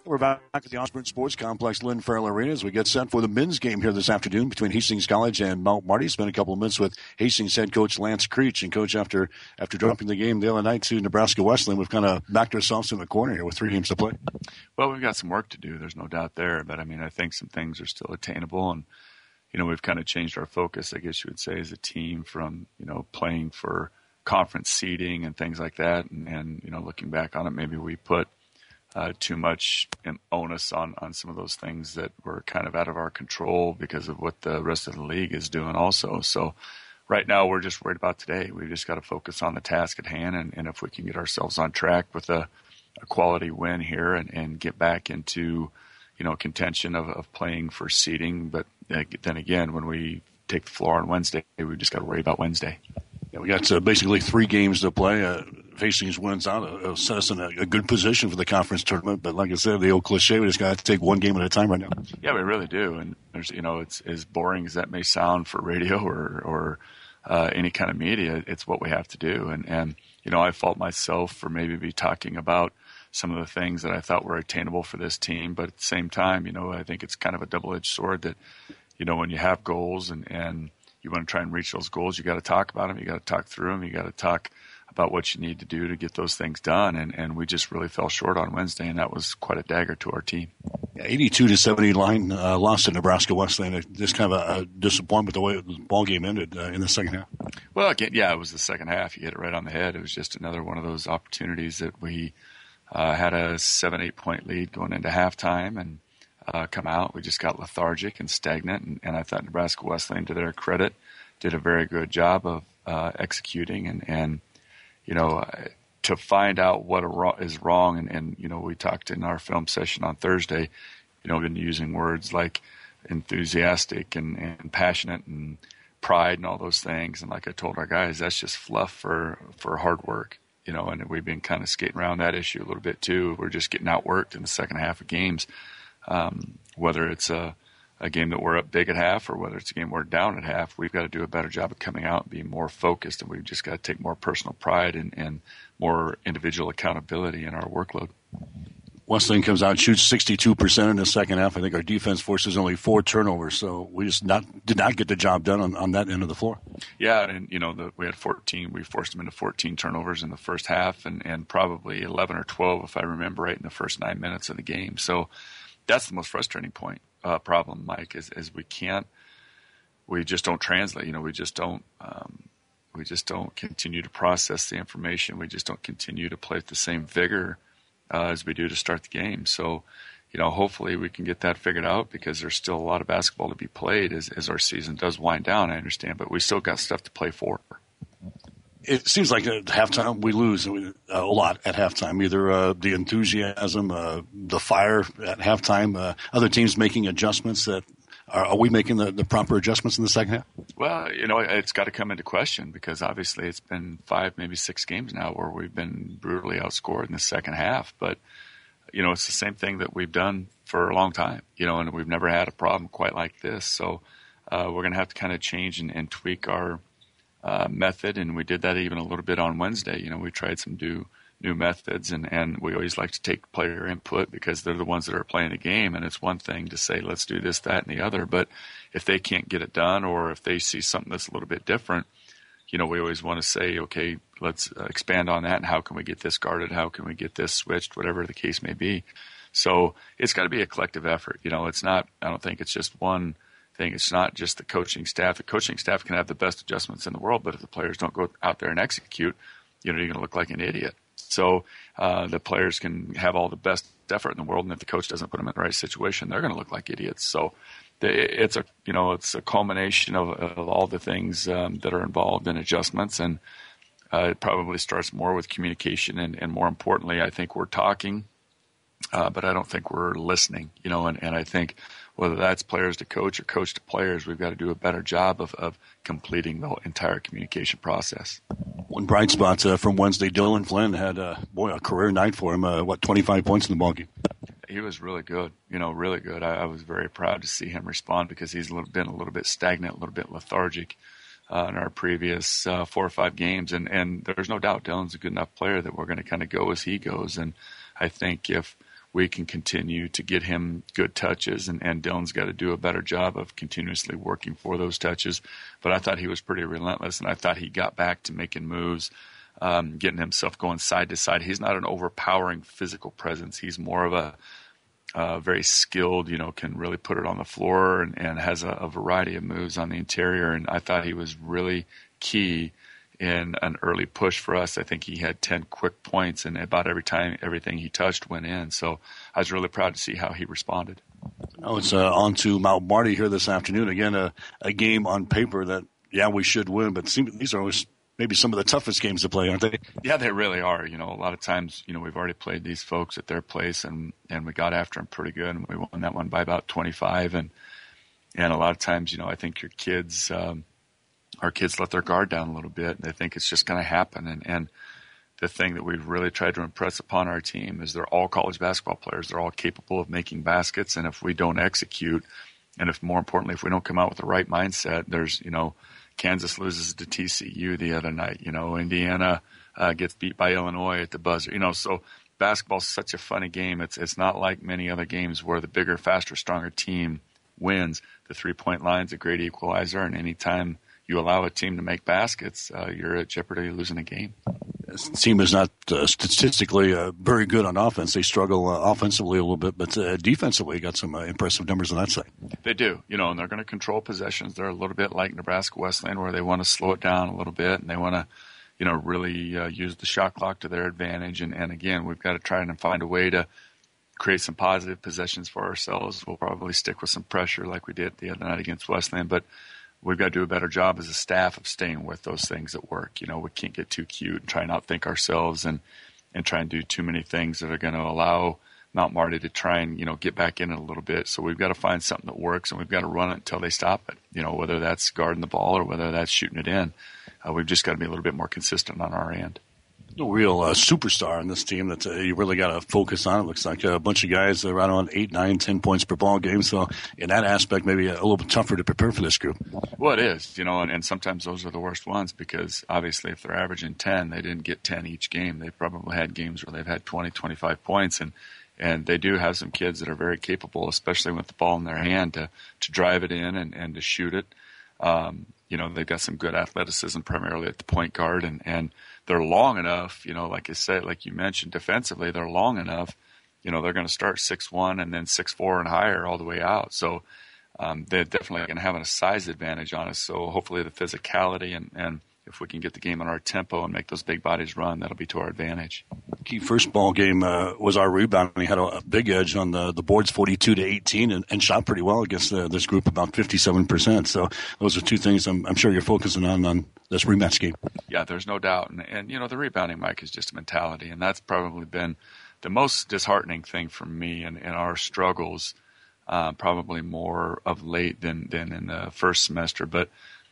We're back at the Osborne Sports Complex, Lynn Farrell Arena, as we get set for the men's game here this afternoon between Hastings College and Mount Marty. Spent a couple of minutes with Hastings head coach Lance Creech. And, Coach, after dropping the game the other night to Nebraska Wesleyan, we've kind of backed ourselves in the corner here with 3 games to play. Well, we've got some work to do. There's no doubt there. But, I think some things are still attainable. And, we've kind of changed our focus, I guess you would say, as a team from, playing for conference seeding and things like that. And looking back on it, maybe we put too much onus on some of those things that were kind of out of our control because of what the rest of the league is doing also. So right now we're just worried about today. We've just got to focus on the task at hand, and if we can get ourselves on track with a quality win here and get back into, contention of playing for seeding. But then again, when we take the floor on Wednesday, we've just got to worry about Wednesday. Yeah, we got basically 3 games to play. Hastings wins out. It'll set us in a good position for the conference tournament. But like I said, the old cliche, we just got to take 1 game at a time right now. Yeah, we really do. And there's, it's as boring as that may sound for radio or any kind of media. It's what we have to do. And I fault myself for maybe talking about some of the things that I thought were attainable for this team. But at the same time, I think it's kind of a double-edged sword that, when you have goals and you want to try and reach those goals, you got to talk about them. You got to talk through them. You got to talk about what you need to do to get those things done. And we just really fell short on Wednesday, and that was quite a dagger to our team. 82-70 line lost to Nebraska Wesleyan. Just kind of a disappointment the way the ball game ended in the second half. Well, again, it was the second half. You hit it right on the head. It was just another one of those opportunities that we had a 7-8 point lead going into halftime and come out. We just got lethargic and stagnant, and I thought Nebraska Wesleyan, to their credit, did a very good job of executing and to find out what is wrong. And we talked in our film session on Thursday, been using words like enthusiastic and passionate and pride and all those things. And like I told our guys, that's just fluff for hard work, and we've been kind of skating around that issue a little bit too. We're just getting outworked in the second half of games, whether it's a game that we're up big at half or whether it's a game we're down at half. We've got to do a better job of coming out and being more focused, and we've just got to take more personal pride and more individual accountability in our workload. Wesleyan comes out and shoots 62% in the second half. I think our defense forces only 4 turnovers, so we just did not get the job done on that end of the floor. Yeah, and we had 14. We forced them into 14 turnovers in the first half, and probably 11 or 12, if I remember right, in the first 9 minutes of the game. So that's the most frustrating problem, Mike, is we just don't translate. We just don't continue to process the information. We just don't continue to play with the same vigor as we do to start the game. So, hopefully we can get that figured out, because there's still a lot of basketball to be played as our season does wind down, I understand, but we still got stuff to play for. It seems like at halftime we lose a lot at halftime, either the enthusiasm, the fire at halftime, other teams making adjustments. Are we making the proper adjustments in the second half? Well, it's got to come into question, because obviously it's been 5, maybe 6 games now where we've been brutally outscored in the second half. But, it's the same thing that we've done for a long time, and we've never had a problem quite like this. So we're going to have to kind of change and tweak our method, and we did that even a little bit on Wednesday. We tried some new methods, and we always like to take player input, because they're the ones that are playing the game, and it's one thing to say, let's do this, that, and the other, but if they can't get it done, or if they see something that's a little bit different, we always want to say, okay, let's expand on that, and how can we get this guarded, how can we get this switched, whatever the case may be. So it's got to be a collective effort. It's not, I don't think it's just one thing. It's not just the coaching staff. The coaching staff can have the best adjustments in the world, but if the players don't go out there and execute, you're going to look like an idiot. So the players can have all the best effort in the world, and if the coach doesn't put them in the right situation, they're going to look like idiots. So it's a culmination of all the things that are involved in adjustments, and it probably starts more with communication, and more importantly, I think we're talking, but I don't think we're listening. And I think whether that's players to coach or coach to players, we've got to do a better job of completing the entire communication process. One bright spot from Wednesday, Dylan Flynn had a career night for him. 25 points in the ballgame. He was really good, really good. I was very proud to see him respond, because he's been a little bit stagnant, a little bit lethargic in our previous 4 or 5 games. And there's no doubt Dylan's a good enough player that we're going to kind of go as he goes. And I think if we can continue to get him good touches, and Dylan's got to do a better job of continuously working for those touches. But I thought he was pretty relentless, and I thought he got back to making moves, getting himself going side to side. He's not an overpowering physical presence. He's more of a very skilled, can really put it on the floor and has a variety of moves on the interior. And I thought he was really key in an early push for us. I think he had 10 quick points, and about every time everything he touched went in. So I was really proud to see how he responded. Oh, it's on to Mount Marty here this afternoon. Again, a game on paper that, we should win, but these are always maybe some of the toughest games to play, aren't they? Yeah, they really are. A lot of times, we've already played these folks at their place, and we got after them pretty good, and we won that one by about 25. And a lot of times, I think your kids, our kids let their guard down a little bit, and they think it's just going to happen. And the thing that we've really tried to impress upon our team is they're all college basketball players. They're all capable of making baskets, and if we don't execute, and more importantly, if we don't come out with the right mindset, there's, Kansas loses to TCU the other night. Indiana gets beat by Illinois at the buzzer. So basketball's such a funny game. It's not like many other games where the bigger, faster, stronger team wins. The 3-point line's a great equalizer, and anytime you allow a team to make baskets, you're at jeopardy of losing a game. This team is not statistically very good on offense. They struggle offensively a little bit, but defensively got some impressive numbers on that side. They do, and they're going to control possessions. They're a little bit like Nebraska Wesleyan, where they want to slow it down a little bit, and they want to, really use the shot clock to their advantage. And again, we've got to try and find a way to create some positive possessions for ourselves. We'll probably stick with some pressure like we did the other night against Wesleyan, but we've got to do a better job as a staff of staying with those things that work. We can't get too cute and try and outthink ourselves and try and do too many things that are going to allow Mount Marty to try and, get back in it a little bit. So we've got to find something that works, and we've got to run it until they stop it, whether that's guarding the ball or whether that's shooting it in. We've just got to be a little bit more consistent on our end. No real superstar in this team that you really got to focus on. It looks like a bunch of guys right around 8, 9, 10 points per ball game. So in that aspect, maybe a little bit tougher to prepare for this group. Well, it is, and sometimes those are the worst ones because obviously if they're averaging 10, they didn't get 10 each game. They've probably had games where they've had 20, 25 points, and they do have some kids that are very capable, especially with the ball in their hand, to drive it in and to shoot it. They've got some good athleticism primarily at the point guard, and they're long enough, like I said, like you mentioned, defensively, they're long enough, they're going to start 6'1" and then 6'4" and higher all the way out. So they're definitely going to have a size advantage on us. So hopefully the physicality and if we can get the game on our tempo and make those big bodies run, that'll be to our advantage. Key first ball game was our rebound. We had a big edge on the boards, 42-18, and shot pretty well against this group, about 57%. So those are two things I'm sure you're focusing on this rematch game. Yeah, there's no doubt. And the rebounding, Mike, is just a mentality, and that's probably been the most disheartening thing for me in our struggles, probably more of late than in the first semester. But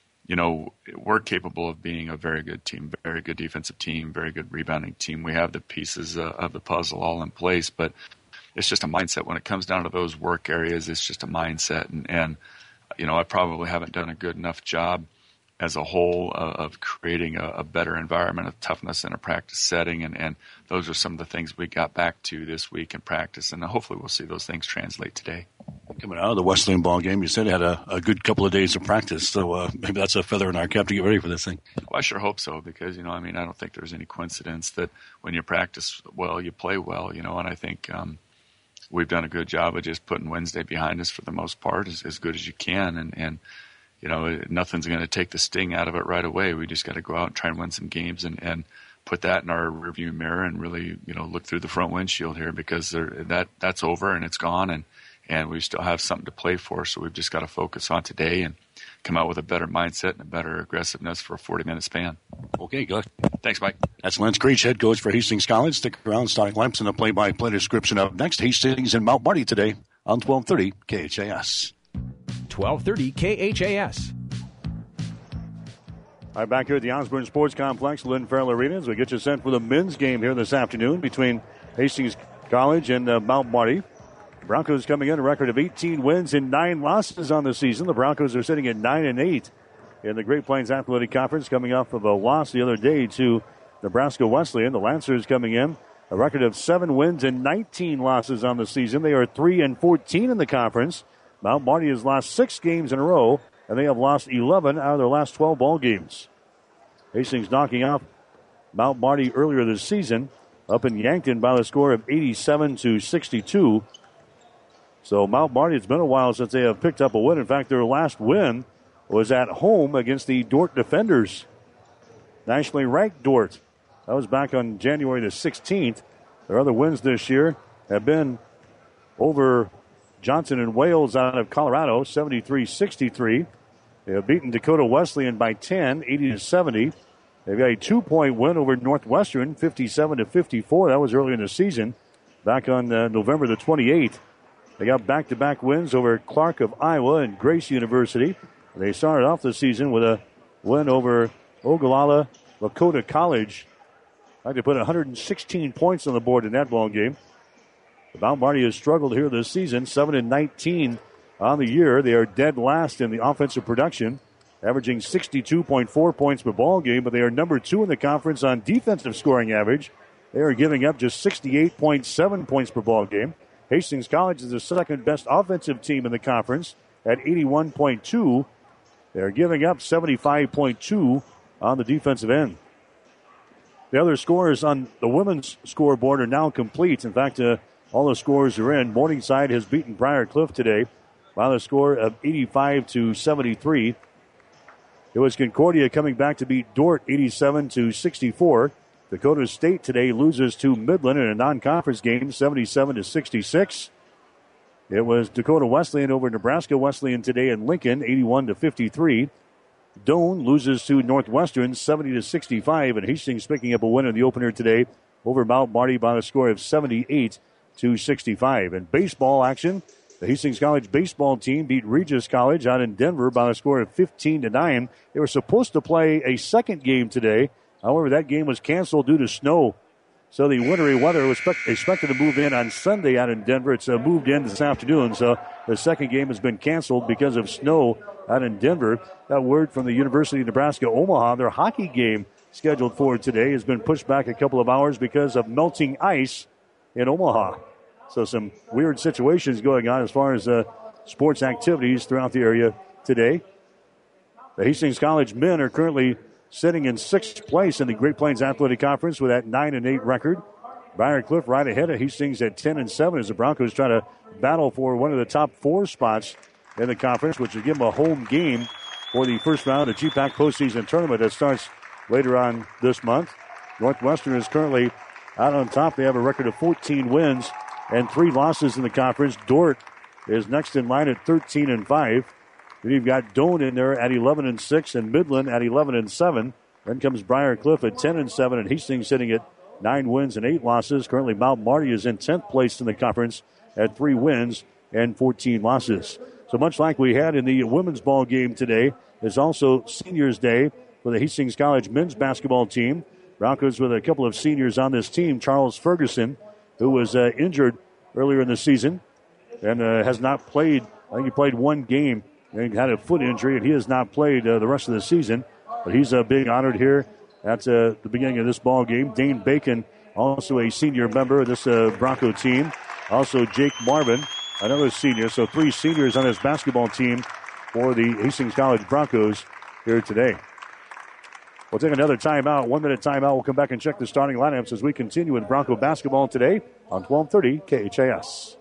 we're capable of being a very good team, very good defensive team, very good rebounding team. We have the pieces of the puzzle all in place, but it's just a mindset. When it comes down to those work areas, it's just a mindset. And I probably haven't done a good enough job as a whole of creating a better environment of toughness in a practice setting. And those are some of the things we got back to this week in practice. And hopefully we'll see those things translate today. Coming out of the Wesleyan ball game, you said you had a good couple of days of practice. So maybe that's a feather in our cap to get ready for this thing. Well, I sure hope so because, I don't think there's any coincidence that when you practice well, you play well, and I think we've done a good job of just putting Wednesday behind us for the most part as good as you can. And nothing's going to take the sting out of it right away. We just got to go out and try and win some games and put that in our rearview mirror and really, look through the front windshield here because that's over and it's gone and we still have something to play for. So we've just got to focus on today and come out with a better mindset and a better aggressiveness for a 40-minute span. Okay, good. Thanks, Mike. That's Lance Creech, head coach for Hastings College. Stick around. Starting Lamps and a play-by-play description up next. Hastings and Mount Marty today on 1230 KHAS. 1230 KHAS. All right, back here at the Osborne Sports Complex, Lynn Farrell Arena, as we get you set for the men's game here this afternoon between Hastings College and Mount Marty. The Broncos coming in a record of 18 wins and 9 losses on the season. The Broncos are sitting at 9-8 in the Great Plains Athletic Conference, coming off of a loss the other day to Nebraska Wesleyan. The Lancers coming in a record of 7 wins and 19 losses on the season. They are 3-14 in the conference. Mount Marty has lost 6 games in a row, and they have lost 11 out of their last 12 ball games. Hastings knocking off Mount Marty earlier this season up in Yankton by the score of 87-62. So Mount Marty, it's been a while since they have picked up a win. In fact, their last win was at home against the Dordt Defenders. Nationally ranked Dordt. That was back on January the 16th. Their other wins this year have been over Johnson and Wales out of Colorado, 73-63. They have beaten Dakota Wesleyan by 10, 80-70. They've got a 2-point win over Northwestern, 57-54. That was early in the season, back on November the 28th. They got back-to-back wins over Clark of Iowa and Grace University. They started off the season with a win over Ogallala Lakota College. I could put 116 points on the board in that ball game. Mount Marty has struggled here this season, 7-19 on the year. They are dead last in the offensive production, averaging 62.4 points per ball game, but they are number 2 in the conference on defensive scoring average. They are giving up just 68.7 points per ball game. Hastings College is the second best offensive team in the conference at 81.2. They're giving up 75.2 on the defensive end. The other scores on the women's scoreboard are now complete. In fact, all the scores are in. Morningside has beaten Briar Cliff today by the score of 85-73. It was Concordia coming back to beat Dordt 87-64. Dakota State today loses to Midland in a non-conference game, 77-66. It was Dakota Wesleyan over Nebraska Wesleyan today in Lincoln, 81-53. Doane loses to Northwestern, 70-65, and Hastings picking up a win in the opener today over Mount Marty by the score of 78-65. In baseball action, the Hastings College baseball team beat Regis College out in Denver by the score of 15-9. They were supposed to play a second game today. However, that game was canceled due to snow. So the wintry weather was expected to move in on Sunday out in Denver. It's moved in this afternoon. So the second game has been canceled because of snow out in Denver. That word from the University of Nebraska Omaha, their hockey game scheduled for today has been pushed back a couple of hours because of melting ice in Omaha. So some weird situations going on as far as sports activities throughout the area today. The Hastings College men are currently sitting in 6th place in the Great Plains Athletic Conference with that 9-8 record. Briar Cliff right ahead of Hastings at 10-7 as the Broncos try to battle for one of the top 4 spots in the conference, which will give them a home game for the first round of GPAC postseason tournament that starts later on this month. Northwestern is currently out on top. They have a record of 14 wins and 3 losses in the conference. Dordt is next in line at 13-5. Then you've got Doane in there at 11-6 and Midland at 11-7. Then comes Briar Cliff at 10-7 and Hastings sitting at 9 wins and 8 losses. Currently Mount Marty is in 10th place in the conference at 3 wins and 14 losses. So much like we had in the women's ball game today, is also Seniors Day for the Hastings College men's basketball team. Broncos with a couple of seniors on this team. Charles Ferguson, who was injured earlier in the season and has not played. I think he played 1 game and had a foot injury, and he has not played the rest of the season. But he's being honored here at the beginning of this ball game. Dane Bacon, also a senior member of this Bronco team. Also Jake Marvin, another senior. So 3 seniors on this basketball team for the Hastings College Broncos here today. We'll take another timeout, 1-minute timeout. We'll come back and check the starting lineups as we continue with Bronco basketball today on 1230 KHAS.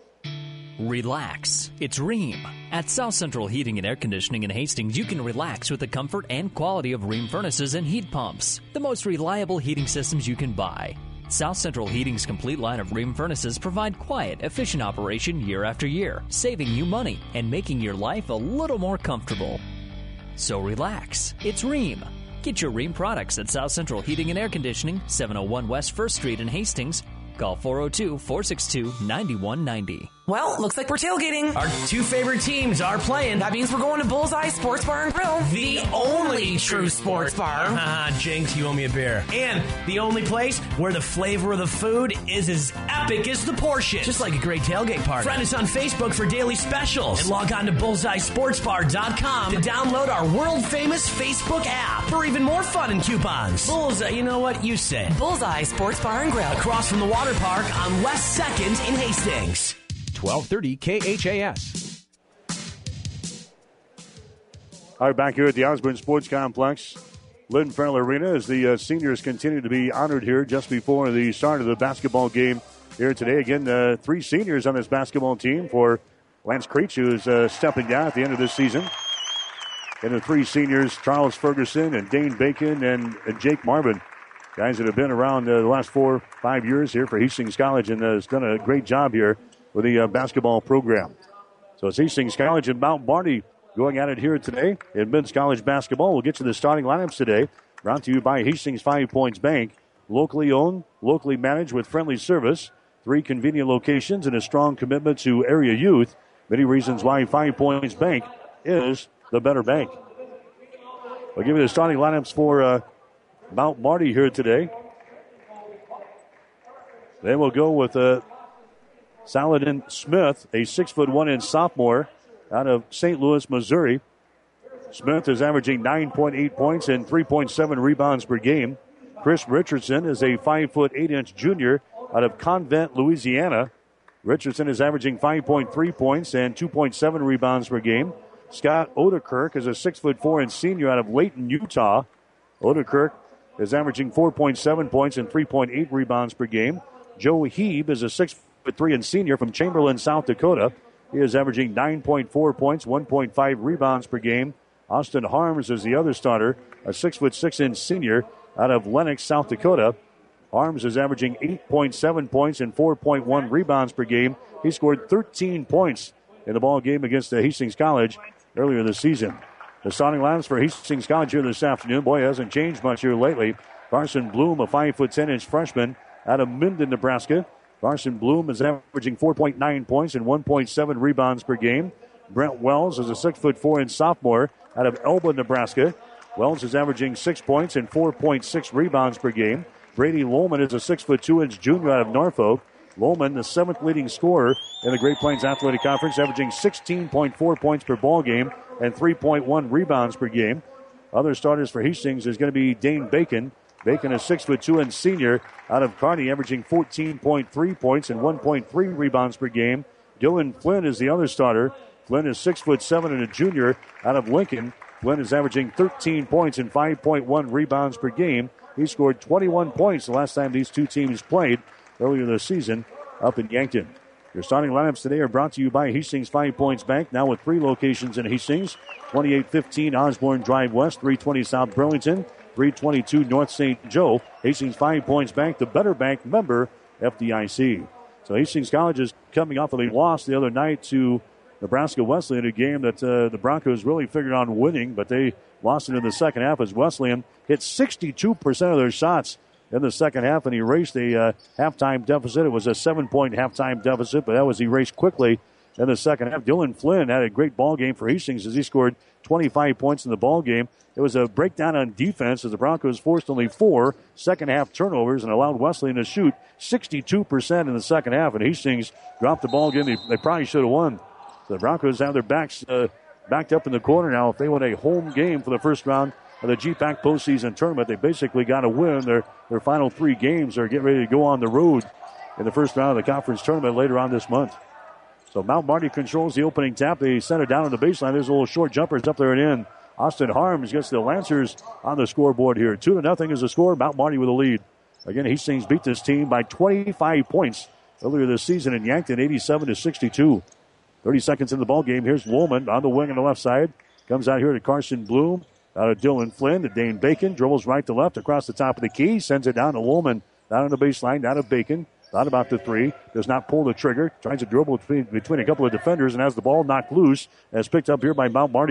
Relax. It's Rheem. At South Central Heating and Air Conditioning in Hastings, you can relax with the comfort and quality of Rheem furnaces and heat pumps, the most reliable heating systems you can buy. South Central Heating's complete line of Rheem furnaces provide quiet, efficient operation year after year, saving you money and making your life a little more comfortable. So relax. It's Rheem. Get your Rheem products at South Central Heating and Air Conditioning, 701 West 1st Street in Hastings. Call 402-462-9190. Well, looks like we're tailgating. Our two favorite teams are playing. That means we're going to Bullseye Sports Bar and Grill. The only true sports bar. Jinx, you owe me a beer. And the only place where the flavor of the food is as epic as the portion. Just like a great tailgate party. Friend us on Facebook for daily specials. And log on to bullseyesportsbar.com to download our world-famous Facebook app for even more fun and coupons. Bullseye, you know what? You say it. Bullseye Sports Bar and Grill. Across from the water park on West 2nd in Hastings. 1230 KHAS. All right, back here at the Osborne Sports Complex, Lindenfeld Arena, as the seniors continue to be honored here just before the start of the basketball game here today. Again, 3 seniors on this basketball team for Lance Creech, who is stepping down at the end of this season. And the 3 seniors, Charles Ferguson and Dane Bacon and Jake Marvin. Guys that have been around the last 4 or 5 years here for Hastings College and has done a great job here with the basketball program. So it's Hastings College and Mount Marty going at it here today in men's college basketball. We'll get to the starting lineups today. Brought to you by Hastings 5 Points Bank. Locally owned, locally managed with friendly service. 3 convenient locations and a strong commitment to area youth. Many reasons why 5 Points Bank is the better bank. We'll give you the starting lineups for Mount Marty here today. Then we'll go with Saladin Smith, a 6'1" sophomore out of St. Louis, Missouri. Smith is averaging 9.8 points and 3.7 rebounds per game. Chris Richardson is a 5'8" junior out of Convent, Louisiana. Richardson is averaging 5.3 points and 2.7 rebounds per game. Scott Odekirk is a 6'4" senior out of Layton, Utah. Odekirk is averaging 4.7 points and 3.8 rebounds per game. Joe Heeb is a 6'3" senior from Chamberlain, South Dakota. He is averaging 9.4 points, 1.5 rebounds per game. Austin Harms is the other starter, a 6'6" senior out of Lenox, South Dakota. Harms is averaging 8.7 points and 4.1 rebounds per game. He scored 13 points in the ball game against Hastings College earlier this season. The starting lineups for Hastings College here this afternoon. Boy, it hasn't changed much here lately. Carson Bloom, a 5'10" freshman out of Minden, Nebraska. Carson Bloom is averaging 4.9 points and 1.7 rebounds per game. Brent Wells is a 6'4" sophomore out of Elba, Nebraska. Wells is averaging 6 points and 4.6 rebounds per game. Brady Lohman is a 6'2" junior out of Norfolk. Lohman, the 7th leading scorer in the Great Plains Athletic Conference, averaging 16.4 points per ball game and 3.1 rebounds per game. Other starters for Hastings is going to be Dane Bacon. Bacon, a 6'2" senior out of Kearney, averaging 14.3 points and 1.3 rebounds per game. Dylan Flynn is the other starter. Flynn is 6'7" and a junior out of Lincoln. Flynn is averaging 13 points and 5.1 rebounds per game. He scored 21 points the last time these two teams played earlier this season up in Yankton. Your starting lineups today are brought to you by Hastings 5 Points Bank, now with 3 locations in Hastings. 2815 Osborne Drive West, 320 South Burlington, 322 North St. Joe. Hastings 5 Points Bank, the better bank, member FDIC. So Hastings College is coming off of a loss the other night to Nebraska Wesleyan, a game that the Broncos really figured on winning, but they lost it in the second half as Wesleyan hit 62% of their shots in the second half and erased a halftime deficit. It was a 7-point halftime deficit, but that was erased quickly in the second half. Dylan Flynn had a great ball game for Hastings as he scored 25 points in the ball game. It was a breakdown on defense as the Broncos forced only 4 second-half turnovers and allowed Wesleyan to shoot 62% in the second half, and Hastings dropped the ball game. They probably should have won. The Broncos have their backs backed up in the corner now. If they win a home game for the first round of the GPAC postseason tournament, they basically got to win their final 3 games or get ready to go on the road in the first round of the conference tournament later on this month. So Mount Marty controls the opening tap. They send it down on the baseline. There's a little short jumper. It's up there and in. Austin Harms gets the Lancers on the scoreboard here. 2-0 is the score. Mount Marty with a lead. Again, Hastings beat this team by 25 points earlier this season in Yankton, 87-62. 30 seconds in the ball game. Here's Woolman on the wing on the left side. Comes out here to Carson Bloom. Out of Dylan Flynn to Dane Bacon. Dribbles right to left across the top of the key. Sends it down to Woolman. Down on the baseline. Down to Bacon. Thought about the 3. Does not pull the trigger. Tries to dribble between a couple of defenders and has the ball knocked loose as picked up here by Mount Marty.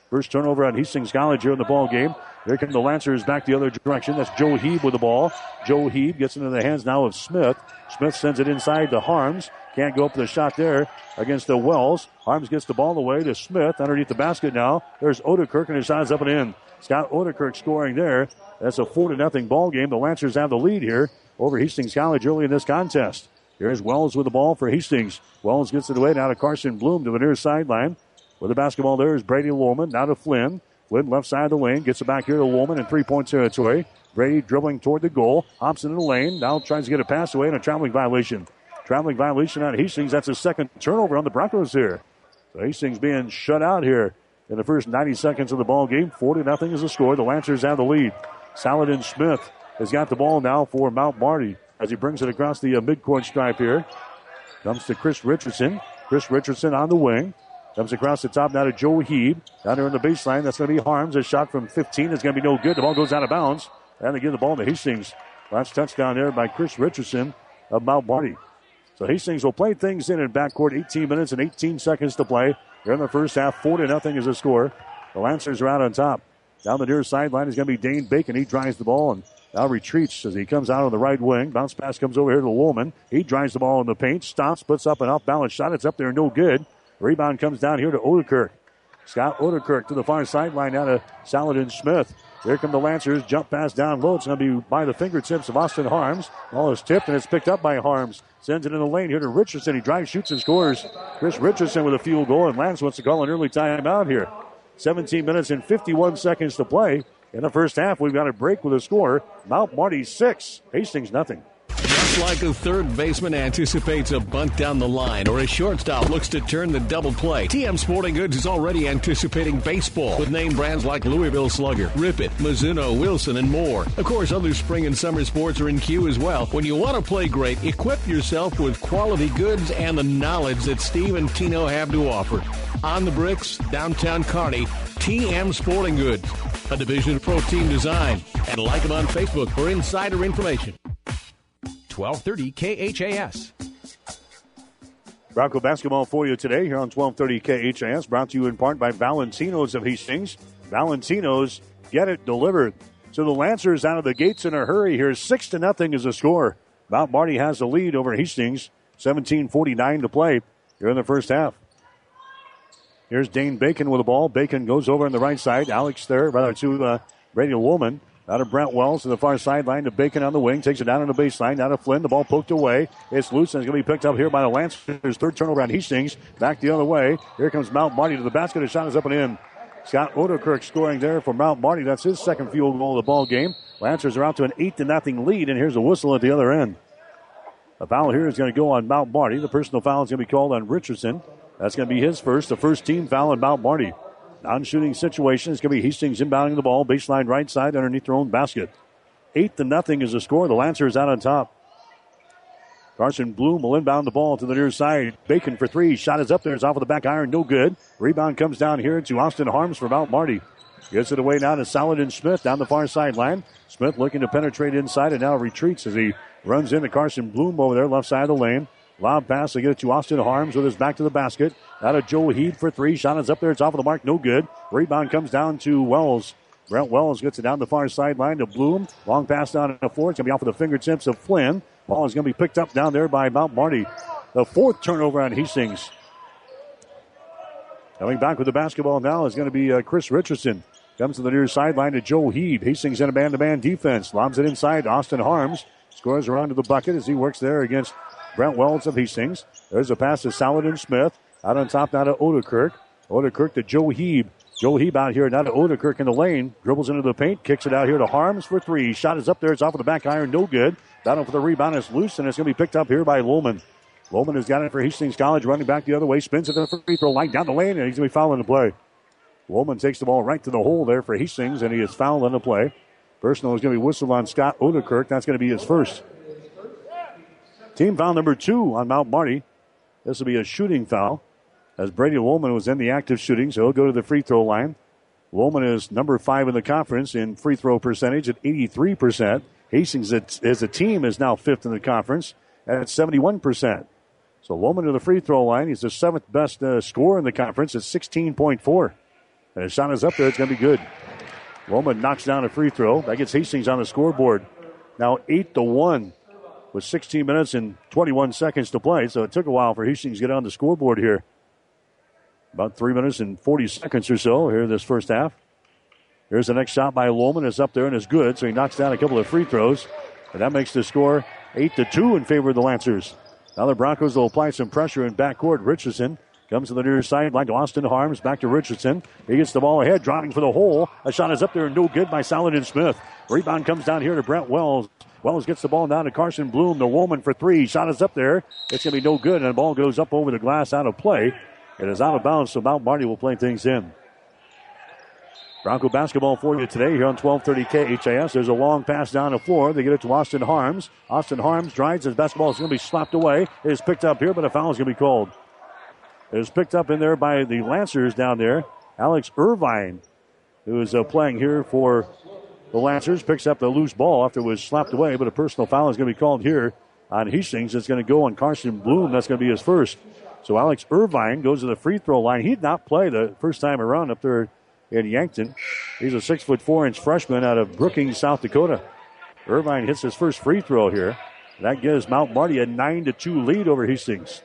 First turnover on Hastings College here in the ball game. Here come the Lancers back the other direction. That's Joe Heeb with the ball. Joe Heeb gets into the hands now of Smith. Smith sends it inside to Harms. Can't go up with a shot there against the Wells. Harms gets the ball away to Smith underneath the basket now. There's Odekirk, and his shot is up and in. Scott Odekirk scoring there. That's a 4-0 ball game. The Lancers have the lead here over Hastings College early in this contest. Here's Wells with the ball for Hastings. Wells gets it away now to Carson Bloom to the near sideline. With the basketball there is Brady Lowman. Now to Flynn. Flynn left side of the lane. Gets it back here to Lowman in three-point territory. Brady dribbling toward the goal. Hops in the lane. Now tries to get a pass away and a traveling violation. Traveling violation on Hastings. That's a second turnover on the Broncos here. So Hastings being shut out here in the first 90 seconds of the ball game. 4-0 is the score. The Lancers have the lead. Saladin Smith has got the ball now for Mount Marty as he brings it across the midcourt stripe here. Comes to Chris Richardson. Chris Richardson on the wing. Comes across the top now to Joe Heeb. Down there on the baseline, that's going to be Harms. A shot from 15 is going to be no good. The ball goes out of bounds. And they give the ball to Hastings. Last touchdown there by Chris Richardson of Mount Marty. So Hastings will play things in backcourt. 18 minutes and 18 seconds to play. Here in the first half, 4-0 is the score. The Lancers are out on top. Down the near sideline is going to be Dane Bacon. He drives the ball and now retreats as he comes out on the right wing. Bounce pass comes over here to Woolman. He drives the ball in the paint. Stops, puts up an off-balance shot. It's up there, no good. Rebound comes down here to Odekirk. Scott Odekirk to the far sideline now to Saladin Smith. Here come the Lancers. Jump pass down low. It's going to be by the fingertips of Austin Harms. Ball is tipped and it's picked up by Harms. Sends it in the lane here to Richardson. He drives, shoots, and scores. Chris Richardson with a field goal, and Lance wants to call an early timeout here. 17 minutes and 51 seconds to play. In the first half, we've got a break with a score. Mount Marty 6, Hastings nothing. Just like a third baseman anticipates a bunt down the line or a shortstop looks to turn the double play, TM Sporting Goods is already anticipating baseball with name brands like Louisville Slugger, Rip It, Mizuno, Wilson, and more. Of course, other spring and summer sports are in queue as well. When you want to play great, equip yourself with quality goods and the knowledge that Steve and Tino have to offer. On the Bricks, downtown Kearney, TM Sporting Goods, a division of Pro Team Design. And like them on Facebook for insider information. 1230 KHAS. Bronco basketball for you today here on 1230 KHAS. Brought to you in part by Valentino's of Hastings. Valentino's, get it delivered. So the Lancers out of the gates in a hurry here. 6-0 is the score. Mount Marty has the lead over Hastings. 17:49 to play here in the first half. Here's Dane Bacon with the ball. Bacon goes over on the right side. Alex there, rather to Brady Woolman. Out of Brent Wells to the far sideline to Bacon on the wing. Takes it down on the baseline. Now to Flynn. The ball poked away. It's loose and it's going to be picked up here by the Lancers. Third turnover on Hastings. Back the other way. Here comes Mount Marty to the basket. His shot is up and in. Scott Odekirk scoring there for Mount Marty. That's his second field goal of the ball game. Lancers are out to an 8-0 lead, and here's a whistle at the other end. A foul here is going to go on Mount Marty. The personal foul is going to be called on Richardson. That's going to be his first. The first team foul on Mount Marty. Non-shooting situation. It's going to be Hastings inbounding the ball. Baseline right side underneath their own basket. 8-0 is the score. The Lancers out on top. Carson Bloom will inbound the ball to the near side. Bacon for three. Shot is up there. It's off of the back iron. No good. Rebound comes down here to Austin Harms for Mount Marty. Gets it away now to Saladin Smith down the far sideline. Smith looking to penetrate inside and now retreats as he runs into Carson Bloom over there, left side of the lane. Lob pass to get it to Austin Harms with his back to the basket. Out of Joe Heed for three. Shot is up there. It's off of the mark. No good. Rebound comes down to Wells. Brent Wells gets it down the far sideline to Bloom. Long pass down to the floor. It's going to be off of the fingertips of Flynn. Ball is going to be picked up down there by Mount Marty. The fourth turnover on Hastings. Coming back with the basketball now is going to be Chris Richardson. Comes to the near sideline to Joe Heed. Hastings in a man-to-man defense. Lobs it inside. Austin Harms scores around to the bucket as he works there against Brent Wells of Hastings. There's a pass to Saladin Smith. Out on top now to Odekirk. Odekirk to Joe Heeb. Joe Heeb out here now to Odekirk in the lane. Dribbles into the paint. Kicks it out here to Harms for three. Shot is up there. It's off of the back iron. No good. Battle for the rebound is loose, and it's going to be picked up here by Lohman. Lohman has got it for Hastings College. Running back the other way. Spins it to the free throw line down the lane, and he's going to be fouling the play. Lohman takes the ball right to the hole there for Hastings, and he is fouled on the play. Personal is going to be whistled on Scott Odekirk. That's going to be his first. Team foul number 2 on Mount Marty. This will be a shooting foul, as Brady Lohman was in the active shooting, so he'll go to the free throw line. Lohman is number 5 in the conference in free throw percentage at 83%. Hastings, as a team, is now 5th in the conference at 71%. So Lohman to the free throw line. He's the 7th best scorer in the conference at 16.4. And a shot is up there. It's going to be good. Loma knocks down a free throw. That gets Hastings on the scoreboard. Now 8-1 with 16 minutes and 21 seconds to play. So it took a while for Hastings to get on the scoreboard here. About 3 minutes and 40 seconds or so here in this first half. Here's the next shot by Lowman. It's up there and it's good. So he knocks down a couple of free throws. And that makes the score 8-2 in favor of the Lancers. Now the Broncos will apply some pressure in backcourt. Richardson comes to the near sideline to Austin Harms. Back to Richardson. He gets the ball ahead, driving for the hole. A shot is up there and no good by Saladin Smith. Rebound comes down here to Brent Wells. Wells gets the ball down to Carson Bloom. The Woolman for three. Shot is up there. It's going to be no good, and the ball goes up over the glass out of play. It is out of bounds, so Mount Marty will play things in. Bronco basketball for you today here on 1230 KHAS. There's a long pass down the floor. They get it to Austin Harms. Austin Harms drives. His basketball is going to be slapped away. It is picked up here, but a foul is going to be called. It is picked up in there by the Lancers down there. Alex Irvine, who is playing here for the Lancers, picks up the loose ball after it was slapped away, but a personal foul is going to be called here on Hastings. It's going to go on Carson Bloom. That's going to be his first. So Alex Irvine goes to the free throw line. He did not play the first time around up there in Yankton. He's a 6'4" freshman out of Brookings, South Dakota. Irvine hits his first free throw here. That gives Mount Marty a 9-2 lead over Hastings.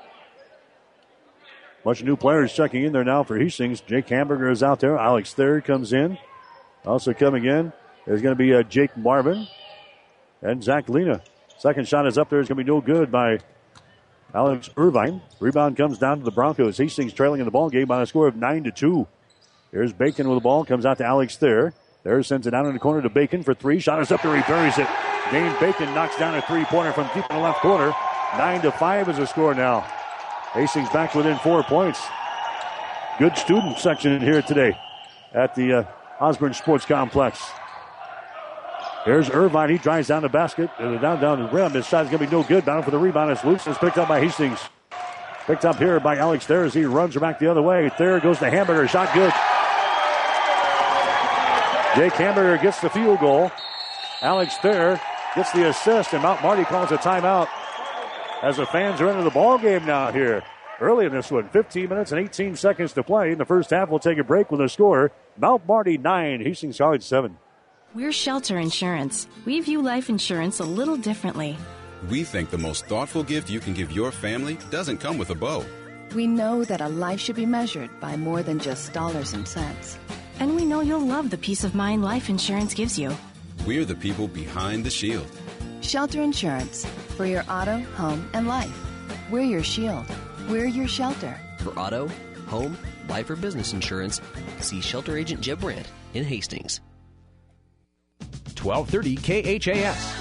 Bunch of new players checking in there now for Hastings. Jake Hamburger is out there. Alex Thayer comes in. Also coming in is going to be Jake Marvin and Zach Lena. Second shot is up there. It's going to be no good by Alex Irvine. Rebound comes down to the Broncos. Hastings trailing in the ball game by a score of 9-2. Here's Bacon with the ball. Comes out to Alex Thayer. Thayer sends it down in the corner to Bacon for three. Shot is up there. He buries it. Dane Bacon knocks down a three-pointer from deep in the left corner. 9-5 is the score now. Hastings back within 4 points. Good student section in here today at the Osborne Sports Complex. Here's Irvine. He drives down the basket. Down the rim. His shot is going to be no good. Battle for the rebound. It's loose. It's picked up by Hastings. Picked up here by Alex Thayer as he runs her back the other way. Thayer goes to Hamburger. Shot good. Jake Hamburger gets the field goal. Alex Thayer gets the assist, and Mount Marty calls a timeout as the fans are into the ball game now here. Early in this one, 15 minutes and 18 seconds to play. In the first half, we'll take a break with a score. Mount Marty 9, Hastings College 7. We're Shelter Insurance. We view life insurance a little differently. We think the most thoughtful gift you can give your family doesn't come with a bow. We know that a life should be measured by more than just dollars and cents. And we know you'll love the peace of mind life insurance gives you. We're the people behind the shield. Shelter Insurance. For your auto, home, and life. We're your shield. We're your shelter. For auto, home, life, or business insurance, see Shelter Agent Jeb Brandt in Hastings. 1230 KHAS.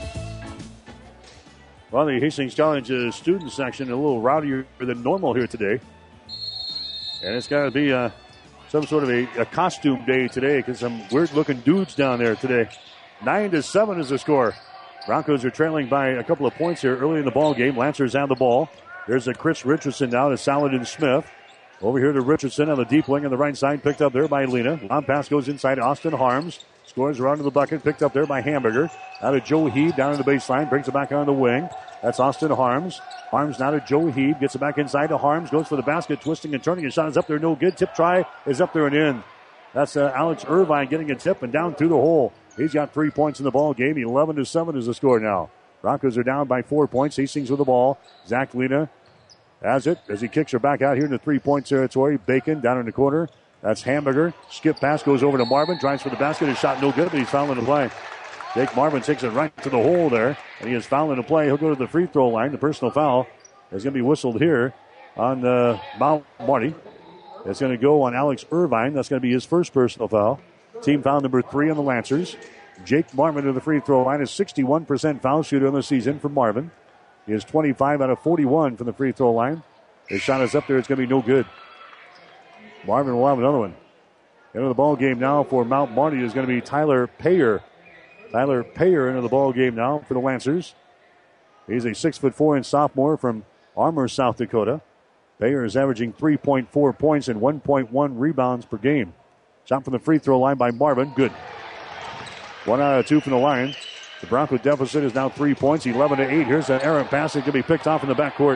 Well, the Hastings College student section a little rowdier than normal here today. And it's got to be some sort of a costume day today because some weird-looking dudes down there today. 9-7 is the score. Broncos are trailing by a couple of points here early in the ball game. Lancers have the ball. There's a Chris Richardson now to Saladin Smith. Over here to Richardson on the deep wing on the right side. Picked up there by Lena. Long pass goes inside Austin Harms. Scores around to the bucket. Picked up there by Hamburger. Now to Joe Heeb down to the baseline. Brings it back on the wing. That's Austin Harms. Harms now to Joe Heeb. Gets it back inside to Harms. Goes for the basket. Twisting and turning. His shot is up there. No good. Tip try is up there and in. That's Alex Irvine getting a tip and down through the hole. He's got 3 points in the ball game. 11-7 is the score now. Broncos are down by 4 points. Hastings with the ball. Zach Lena has it as he kicks her back out here in the 3-point territory. Bacon down in the corner. That's Hamburger. Skip pass goes over to Marvin. Drives for the basket. His shot no good, but he's fouling the play. Jake Marvin takes it right to the hole there, and he is fouling the play. He'll go to the free throw line. The personal foul is going to be whistled here on Mount Marty. It's going to go on Alex Irvine. That's going to be his first personal foul. Team foul number 3 on the Lancers. Jake Marvin to the free throw line is 61% foul shooter in the season for Marvin. He is 25 out of 41 from the free throw line. His shot is up there. It's going to be no good. Marvin will have another one. Into the ball game now for Mount Marty is going to be Tyler Payer. Tyler Payer into the ball game now for the Lancers. He's a 6'4" sophomore from Armour, South Dakota. Payer is averaging 3.4 points and 1.1 rebounds per game. Shot from the free throw line by Marvin. Good. 1 out of 2 from the line. The Bronco deficit is now 3 points, 11-8. Here's an errant pass that can be picked off in the backcourt.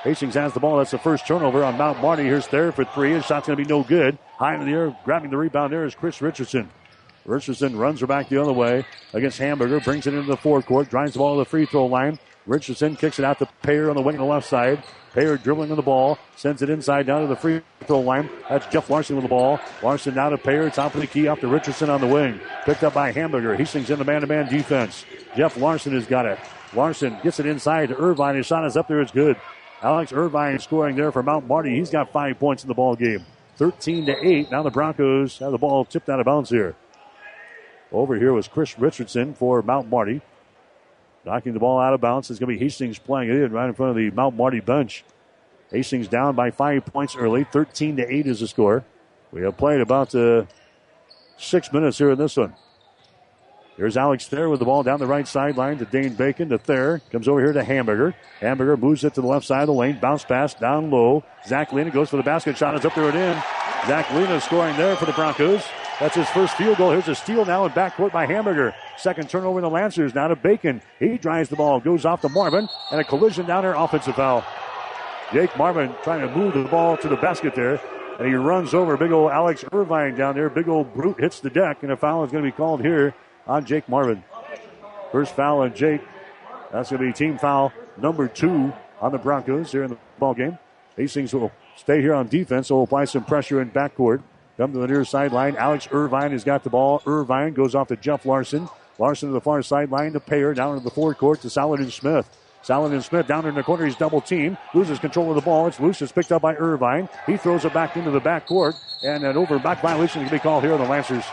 Hastings has the ball. That's the first turnover on Mount Marty. Here's Thayer for three. His shot's going to be no good. High in the air, grabbing the rebound there is Chris Richardson. Richardson runs her back the other way against Hamburger. Brings it into the forecourt. Drives the ball to the free throw line. Richardson kicks it out to Payer on the wing on the left side. Payer dribbling on the ball. Sends it inside down to the free throw line. That's Jeff Larson with the ball. Larson now to Payer. Top of the key off to Richardson on the wing. Picked up by Hamburger. Hastings in the man-to-man defense. Jeff Larson has got it. Larson gets it inside to Irvine. His shot is up there. It's good. Alex Irvine scoring there for Mount Marty. He's got 5 points in the ball game. 13-8. Now the Broncos have the ball tipped out of bounds here. Over here was Chris Richardson for Mount Marty. Knocking the ball out of bounds. It's going to be Hastings playing it in right in front of the Mount Marty bench. Hastings down by 5 points early. 13-8 is the score. We have played about 6 minutes here in this one. Here's Alex Thayer with the ball down the right sideline to Dane Bacon to Thayer. Comes over here to Hamburger. Hamburger moves it to the left side of the lane. Bounce pass down low. Zach Lena goes for the basket shot. It's up there and in. Zach Lena scoring there for the Broncos. That's his first field goal. Here's a steal now in backcourt by Hamburger. Second turnover in the Lancers. Now to Bacon. He drives the ball. Goes off to Marvin. And a collision down there. Offensive foul. Jake Marvin trying to move the ball to the basket there. And he runs over big old Alex Irvine down there. Big old brute hits the deck. And a foul is going to be called here on Jake Marvin. First foul on Jake. That's going to be team foul number 2 on the Broncos here in the ball game. Hastings will stay here on defense, so will apply some pressure in backcourt. Come to the near sideline. Alex Irvine has got the ball. Irvine goes off to Jeff Larson. Larson to the far sideline to Payer. Down to the forecourt to Saladin Smith. Saladin Smith down in the corner. He's double teamed. Loses control of the ball. It's loose. It's picked up by Irvine. He throws it back into the backcourt. And an back violation is going to be called here on the Lancers.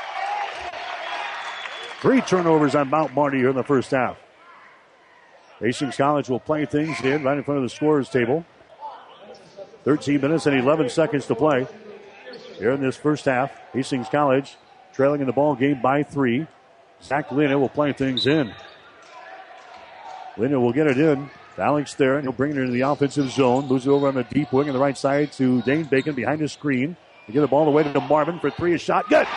3 turnovers on Mount Marty here in the first half. Hastings College will play things in right in front of the scorer's table. 13 minutes and 11 seconds to play here in this first half. Hastings College trailing in the ball game by 3. Zach Lena will play things in. Lena will get it in to Alex Thayer, and he'll bring it into the offensive zone. Moves it over on the deep wing on the right side to Dane Bacon behind his screen. They get the ball away to Marvin for 3. A shot. Good.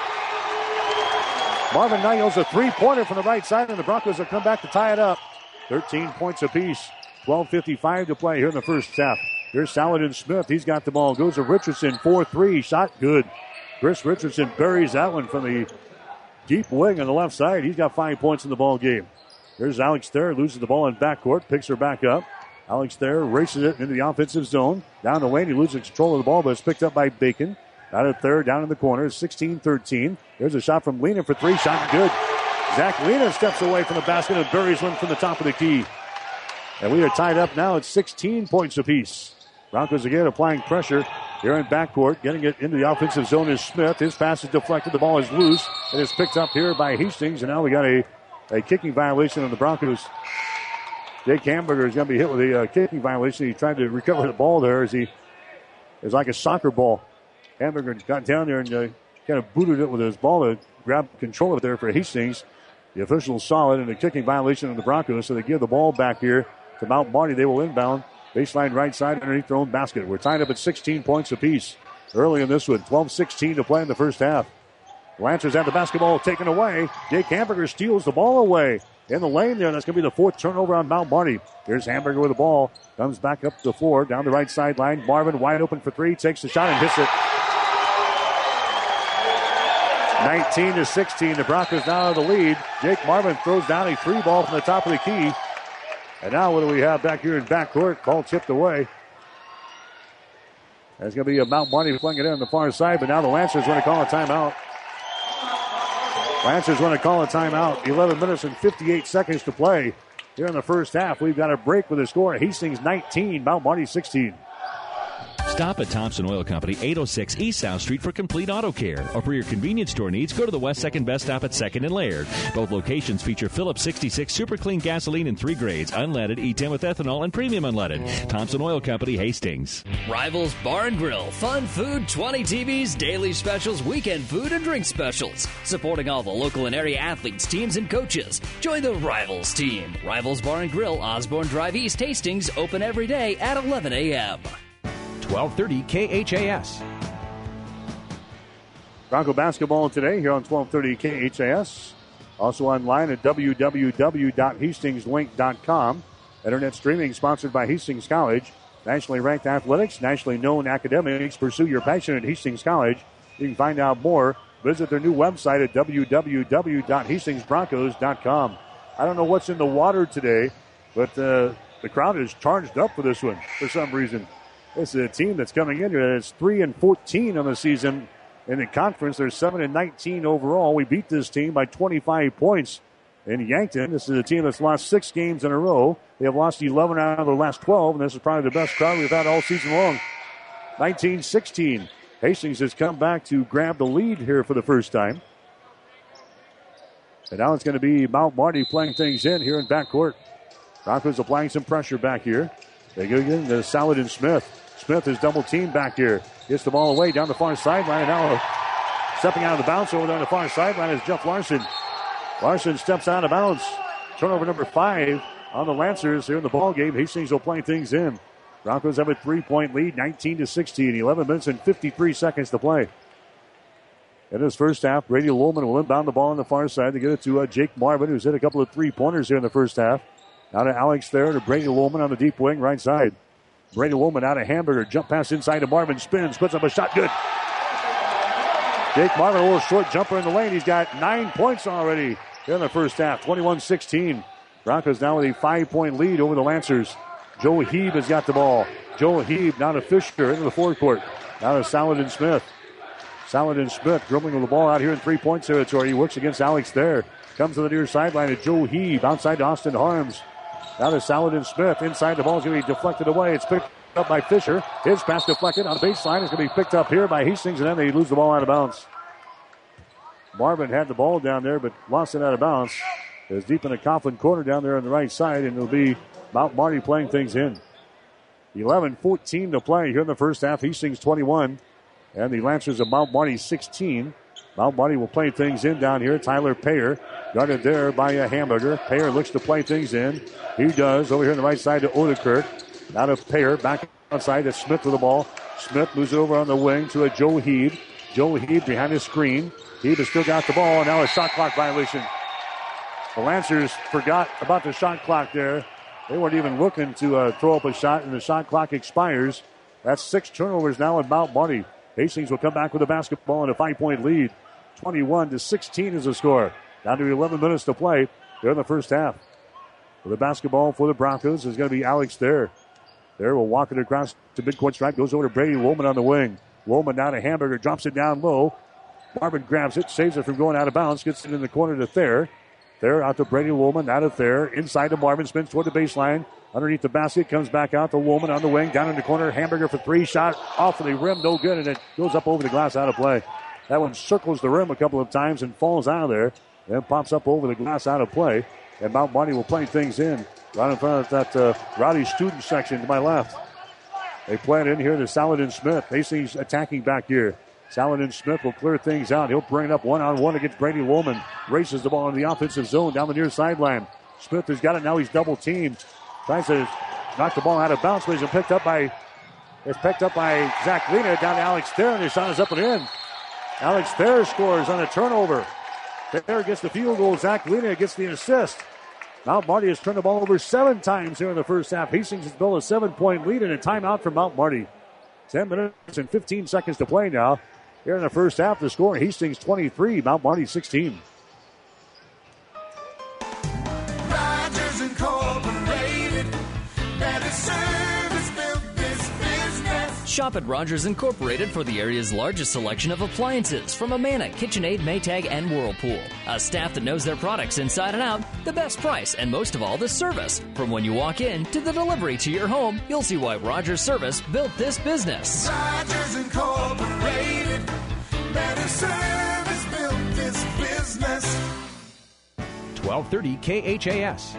Marvin nails a 3-pointer from the right side, and the Broncos will come back to tie it up. 13 points apiece. 12:55 to play here in the first half. Here's Saladin Smith. He's got the ball. Goes to Richardson. 4-3. Shot good. Chris Richardson buries that one from the deep wing on the left side. He's got 5 points in the ball game. Here's Alex Thayer. Loses the ball in backcourt. Picks her back up. Alex Thayer races it into the offensive zone. Down the lane. He loses control of the ball, but it's picked up by Bacon. Out of Thayer, down in the corner. 16-13. There's a shot from Lena for 3. Shot good. Zach Lena steps away from the basket and buries one from the top of the key. And we are tied up now at 16 points apiece. Broncos again applying pressure here in backcourt. Getting it into the offensive zone is Smith. His pass is deflected. The ball is loose. It is picked up here by Hastings. And now we got a kicking violation on the Broncos. Jake Hamburger is going to be hit with a kicking violation. He tried to recover the ball there as it was like a soccer ball. Hamburger got down there and kind of booted it with his ball to grab control of it there for Hastings. The officials saw it and a kicking violation on the Broncos, so they give the ball back here to Mount Marty. They will inbound. Baseline right side underneath their own basket. We're tied up at 16 points apiece early in this one. 12-16 to play in the first half. Lancers have the basketball taken away. Jake Hamburger steals the ball away in the lane there. That's going to be the 4th turnover on Mount Marty. Here's Hamburger with the ball. Comes back up the floor, down the right sideline. Marvin wide open for 3. Takes the shot and hits it. 19-16. The Broncos now have the lead. Jake Marvin throws down a 3 ball from the top of the key. And now what do we have back here in backcourt? Ball tipped away. There's going to be a Mount Marty playing it in on the far side, but now the Lancers want to call a timeout. Lancers want to call a timeout. 11 minutes and 58 seconds to play here in the first half. We've got a break with a score. Hastings 19, Mount Marty 16. Stop at Thompson Oil Company, 806 East South Street for complete auto care. Or for your convenience store needs, go to the West 2nd Best Stop at 2nd and Laird. Both locations feature Phillips 66 Super Clean gasoline in 3 grades, unleaded, E10 with ethanol, and premium unleaded. Thompson Oil Company, Hastings. Rivals Bar and Grill. Fun food, 20 TVs, daily specials, weekend food, and drink specials. Supporting all the local and area athletes, teams, and coaches. Join the Rivals team. Rivals Bar and Grill, Osborne Drive East, Hastings, open every day at 11 a.m. 1230 KHAS. Bronco basketball today here on 1230 KHAS. Also online at www.hastingslink.com Internet streaming sponsored by Hastings College. Nationally ranked athletics, nationally known academics. Pursue your passion at Hastings College. You can find out more. Visit their new website at www.hastingsbroncos.com. I don't know what's in the water today, but the crowd is charged up for this one for some reason. This is a team that's coming in here that's 3-14 on the season in the conference. They're 7-19 overall. We beat this team by 25 points in Yankton. This is a team that's lost 6 games in a row. They have lost 11 out of the last 12, and this is probably the best crowd we've had all season long. 19-16. Hastings has come back to grab the lead here for the first time. And now it's going to be Mount Marty playing things in here in backcourt. Broncos applying some pressure back here. They go again to Saladin Smith. Smith is double teamed back here. Gets the ball away down the far sideline. And now stepping out of the bounce over there on the far sideline is Jeff Larson. Larson steps out of bounds. Turnover number 5 on the Lancers here in the ball game. Hastings will play things in. Broncos have a 3-point lead, 19-16. 11 minutes and 53 seconds to play. In this first half, Brady Lowman will inbound the ball on the far side to get it to Jake Marvin, who's hit a couple of 3-pointers here in the first half. Now to Alex Thayer to Brady Lowman on the deep wing, right side. Brady Lowman out of Hamburger. Jump pass inside to Marvin. Spins, puts up a shot. Good. Jake Marvin, a little short jumper in the lane. He's got 9 points already here in the first half, 21-16. Broncos now with a 5-point lead over the Lancers. Joe Heeb has got the ball. Joe Heeb now to Fisher into the forecourt. Now to Saladin Smith. Saladin Smith dribbling with the ball out here in 3-point territory. He works against Alex there. Comes to the near sideline to Joe Heeb. Outside to Austin Harms. Now to Saladin Smith. Inside the ball is going to be deflected away. It's picked up by Fisher. His pass deflected on the baseline. It's going to be picked up here by Hastings, and then they lose the ball out of bounds. Marvin had the ball down there, but lost it out of bounds. It's deep in the Coughlin corner down there on the right side, and it'll be Mount Marty playing things in. 11-14 to play here in the first half. Hastings 21, and the Lancers of Mount Marty 16. Mount Marty will play things in down here. Tyler Payer guarded there by a Hamburger. Payer looks to play things in. He does. Over here on the right side to Odekirk. Now to Payer. Back outside to Smith with the ball. Smith moves it over on the wing to a Joe Heeb. Joe Heeb behind his screen. Heeb has still got the ball, and now a shot clock violation. The Lancers forgot about the shot clock there. They weren't even looking to throw up a shot, and the shot clock expires. That's 6 turnovers now in Mount Marty. Hastings will come back with a basketball and a 5-point lead. 21-16 is the score. Down to 11 minutes to play here in the first half. For the basketball for the Broncos is going to be Alex Thayer. Thayer will walk it across to midcourt stripe. Goes over to Brady Woolman on the wing. Woolman down to Hamburger. Drops it down low. Marvin grabs it. Saves it from going out of bounds. Gets it in the corner to Thayer. Thayer out to Brady Woolman. Out of Thayer. Inside to Marvin. Spins toward the baseline. Underneath the basket. Comes back out to Woolman on the wing. Down in the corner. Hamburger for 3. Shot off of the rim. No good. And it goes up over the glass out of play. That one circles the rim a couple of times and falls out of there. Then pops up over the glass out of play. And Mount Marty will play things in right in front of that Rowdy student section to my left. They play it in here to Saladin Smith. Hastings attacking back here. Saladin Smith will clear things out. He'll bring it up one-on-one against Brady Woolman. Races the ball in the offensive zone down the near sideline. Smith has got it. Now he's double teamed. Tries to knock the ball out of bounds, but it's picked up by Zach Lena down to Alex Thayer, and his shot is up and in. Alex Thayer scores on a turnover. Thayer gets the field goal. Zach Lena gets the assist. Mount Marty has turned the ball over 7 times here in the first half. Hastings has built a 7-point lead and a timeout from Mount Marty. 10 minutes and 15 seconds to play now. Here in the first half, the score, Hastings 23, Mount Marty 16. Rogers Incorporated, better service, built this business. Shop at Rogers Incorporated for the area's largest selection of appliances from Amana, KitchenAid, Maytag, and Whirlpool. A staff that knows their products inside and out, the best price, and most of all, the service. From when you walk in to the delivery to your home, you'll see why Rogers Service built this business. Rogers Incorporated, better service, built this business. 1230 KHAS.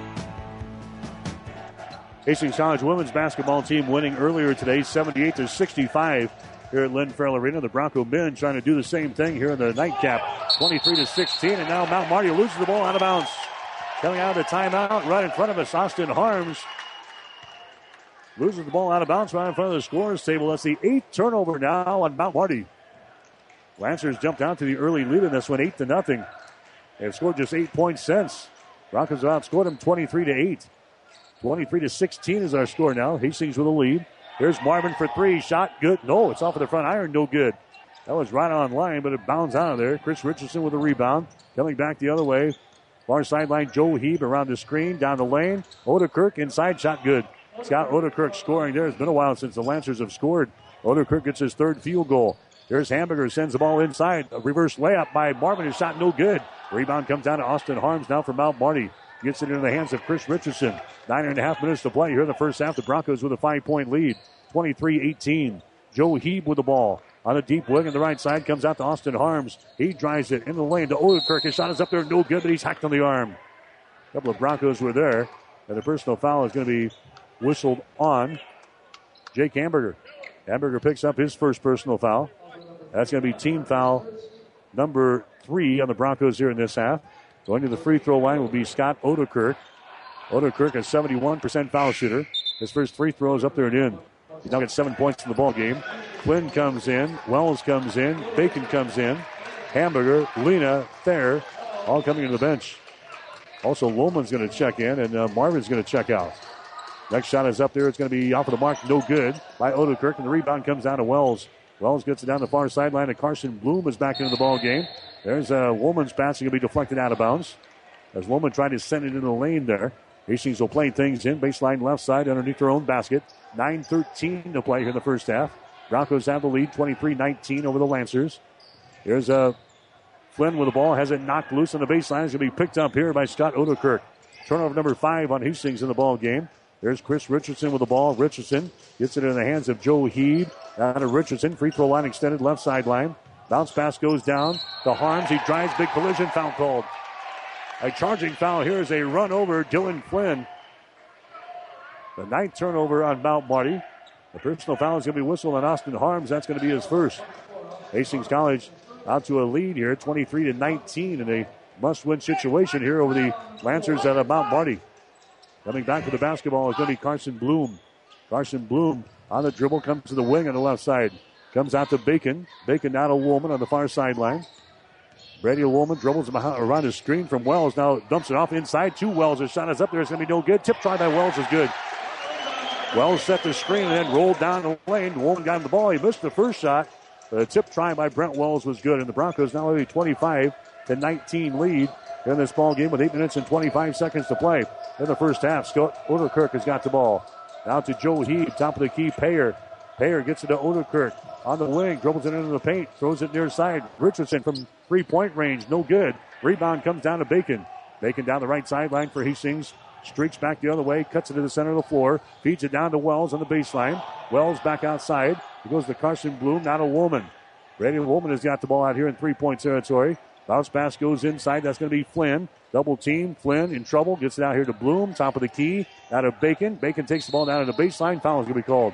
Hastings College women's basketball team winning earlier today, 78-65 here at Lynn Farrell Arena. The Bronco men trying to do the same thing here in the nightcap, 23-16, and now Mount Marty loses the ball out of bounds. Coming out of the timeout right in front of us, Austin Harms loses the ball out of bounds right in front of the scorers table. That's the 8th turnover now on Mount Marty. Lancers jumped out to the early lead in this one, 8-0. They've scored just 8 points since. Broncos have outscored them 23-8. 23-16 is our score now. Hastings with a lead. Here's Marvin for three. Shot good. No, it's off of the front iron. No good. That was right on line, but it bounced out of there. Chris Richardson with a rebound. Coming back the other way. Far sideline, Joe Heeb around the screen. Down the lane. Odekirk inside. Shot good. Scott Odekirk scoring there. It's been a while since the Lancers have scored. Odekirk gets his third field goal. Here's Hamburger. Sends the ball inside. A reverse layup by Marvin. His shot no good. Rebound comes down to Austin Harms now for Mount Marty. Gets it into the hands of Chris Richardson. 9.5 minutes to play here in the first half. The Broncos with a 5-point lead. 23-18. Joe Heeb with the ball. On a deep wing on the right side. Comes out to Austin Harms. He drives it in the lane to Odekirk. His shot is up there. No good, but he's hacked on the arm. A couple of Broncos were there. And the personal foul is going to be whistled on Jake Hamburger. Hamburger picks up his first personal foul. That's going to be team foul number 3 on the Broncos here in this half. Going to the free throw line will be Scott Odekirk. Odekirk, a 71% foul shooter. His first free throw is up there and in. He's now got 7 points in the ball game. Flynn comes in. Wells comes in. Bacon comes in. Hamburger, Lena, Thayer, all coming to the bench. Also, Loman's going to check in, and Marvin's going to check out. Next shot is up there. It's going to be off of the mark. No good by Odekirk, and the rebound comes down to Wells. Wells gets it down the far sideline, and Carson Bloom is back into the ball game. There's Woolman's pass going to be deflected out of bounds. As Woolman tried to send it into the lane there. Hastings will play things in. Baseline left side underneath their own basket. 9:13 to play here in the first half. Broncos have the lead, 23-19 over the Lancers. Here's Flynn with the ball. Has it knocked loose on the baseline. It's going to be picked up here by Scott Odekirk. Turnover number 5 on Hastings in the ball game. There's Chris Richardson with the ball. Richardson gets it in the hands of Joe Heed. Out of Richardson. Free throw line extended left sideline. Bounce pass goes down to Harms. He drives. Big collision. Foul called. A charging foul here is a run over Dylan Flynn. The 9th turnover on Mount Marty. The personal foul is going to be whistled on Austin Harms. That's going to be his first. Hastings College out to a lead here, 23-19 in a must-win situation here over the Lancers at Mount Marty. Coming back to the basketball is going to be Carson Bloom. Carson Bloom on the dribble, comes to the wing on the left side. Comes out to Bacon. Bacon now to Woolman on the far sideline. Brady Woolman dribbles around his screen from Wells. Now dumps it off inside to Wells. His shot is up there. It's going to be no good. Tip try by Wells is good. Wells set the screen and then rolled down the lane. Woolman got him the ball. He missed the first shot. The tip try by Brent Wells was good. And the Broncos now have a 25-19 lead in this ball game with 8 minutes and 25 seconds to play in the first half. Scott Odekirk has got the ball. Now to Joe Heed, top of the key, Payer. Payer gets it to Odekirk on the wing, dribbles it into the paint, throws it near side. Richardson from three-point range, no good. Rebound comes down to Bacon. Bacon down the right sideline for Hastings. Streaks back the other way, cuts it to the center of the floor, feeds it down to Wells on the baseline. Wells back outside. He goes to Carson Bloom, now to Woolman. Brady Woolman has got the ball out here in three-point territory. Bounce pass goes inside. That's going to be Flynn. Double team. Flynn in trouble. Gets it out here to Bloom. Top of the key. Out of Bacon. Bacon takes the ball down to the baseline. Foul is going to be called.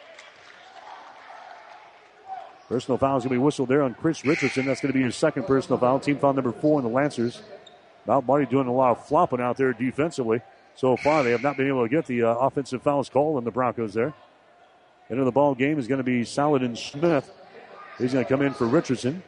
Personal foul is going to be whistled there on Chris Richardson. That's going to be his second personal foul. Team foul number 4 in the Lancers. Mount Marty doing a lot of flopping out there defensively. So far, they have not been able to get the offensive fouls called on the Broncos there. Into the ball game is going to be Saladin Smith. He's going to come in for Richardson.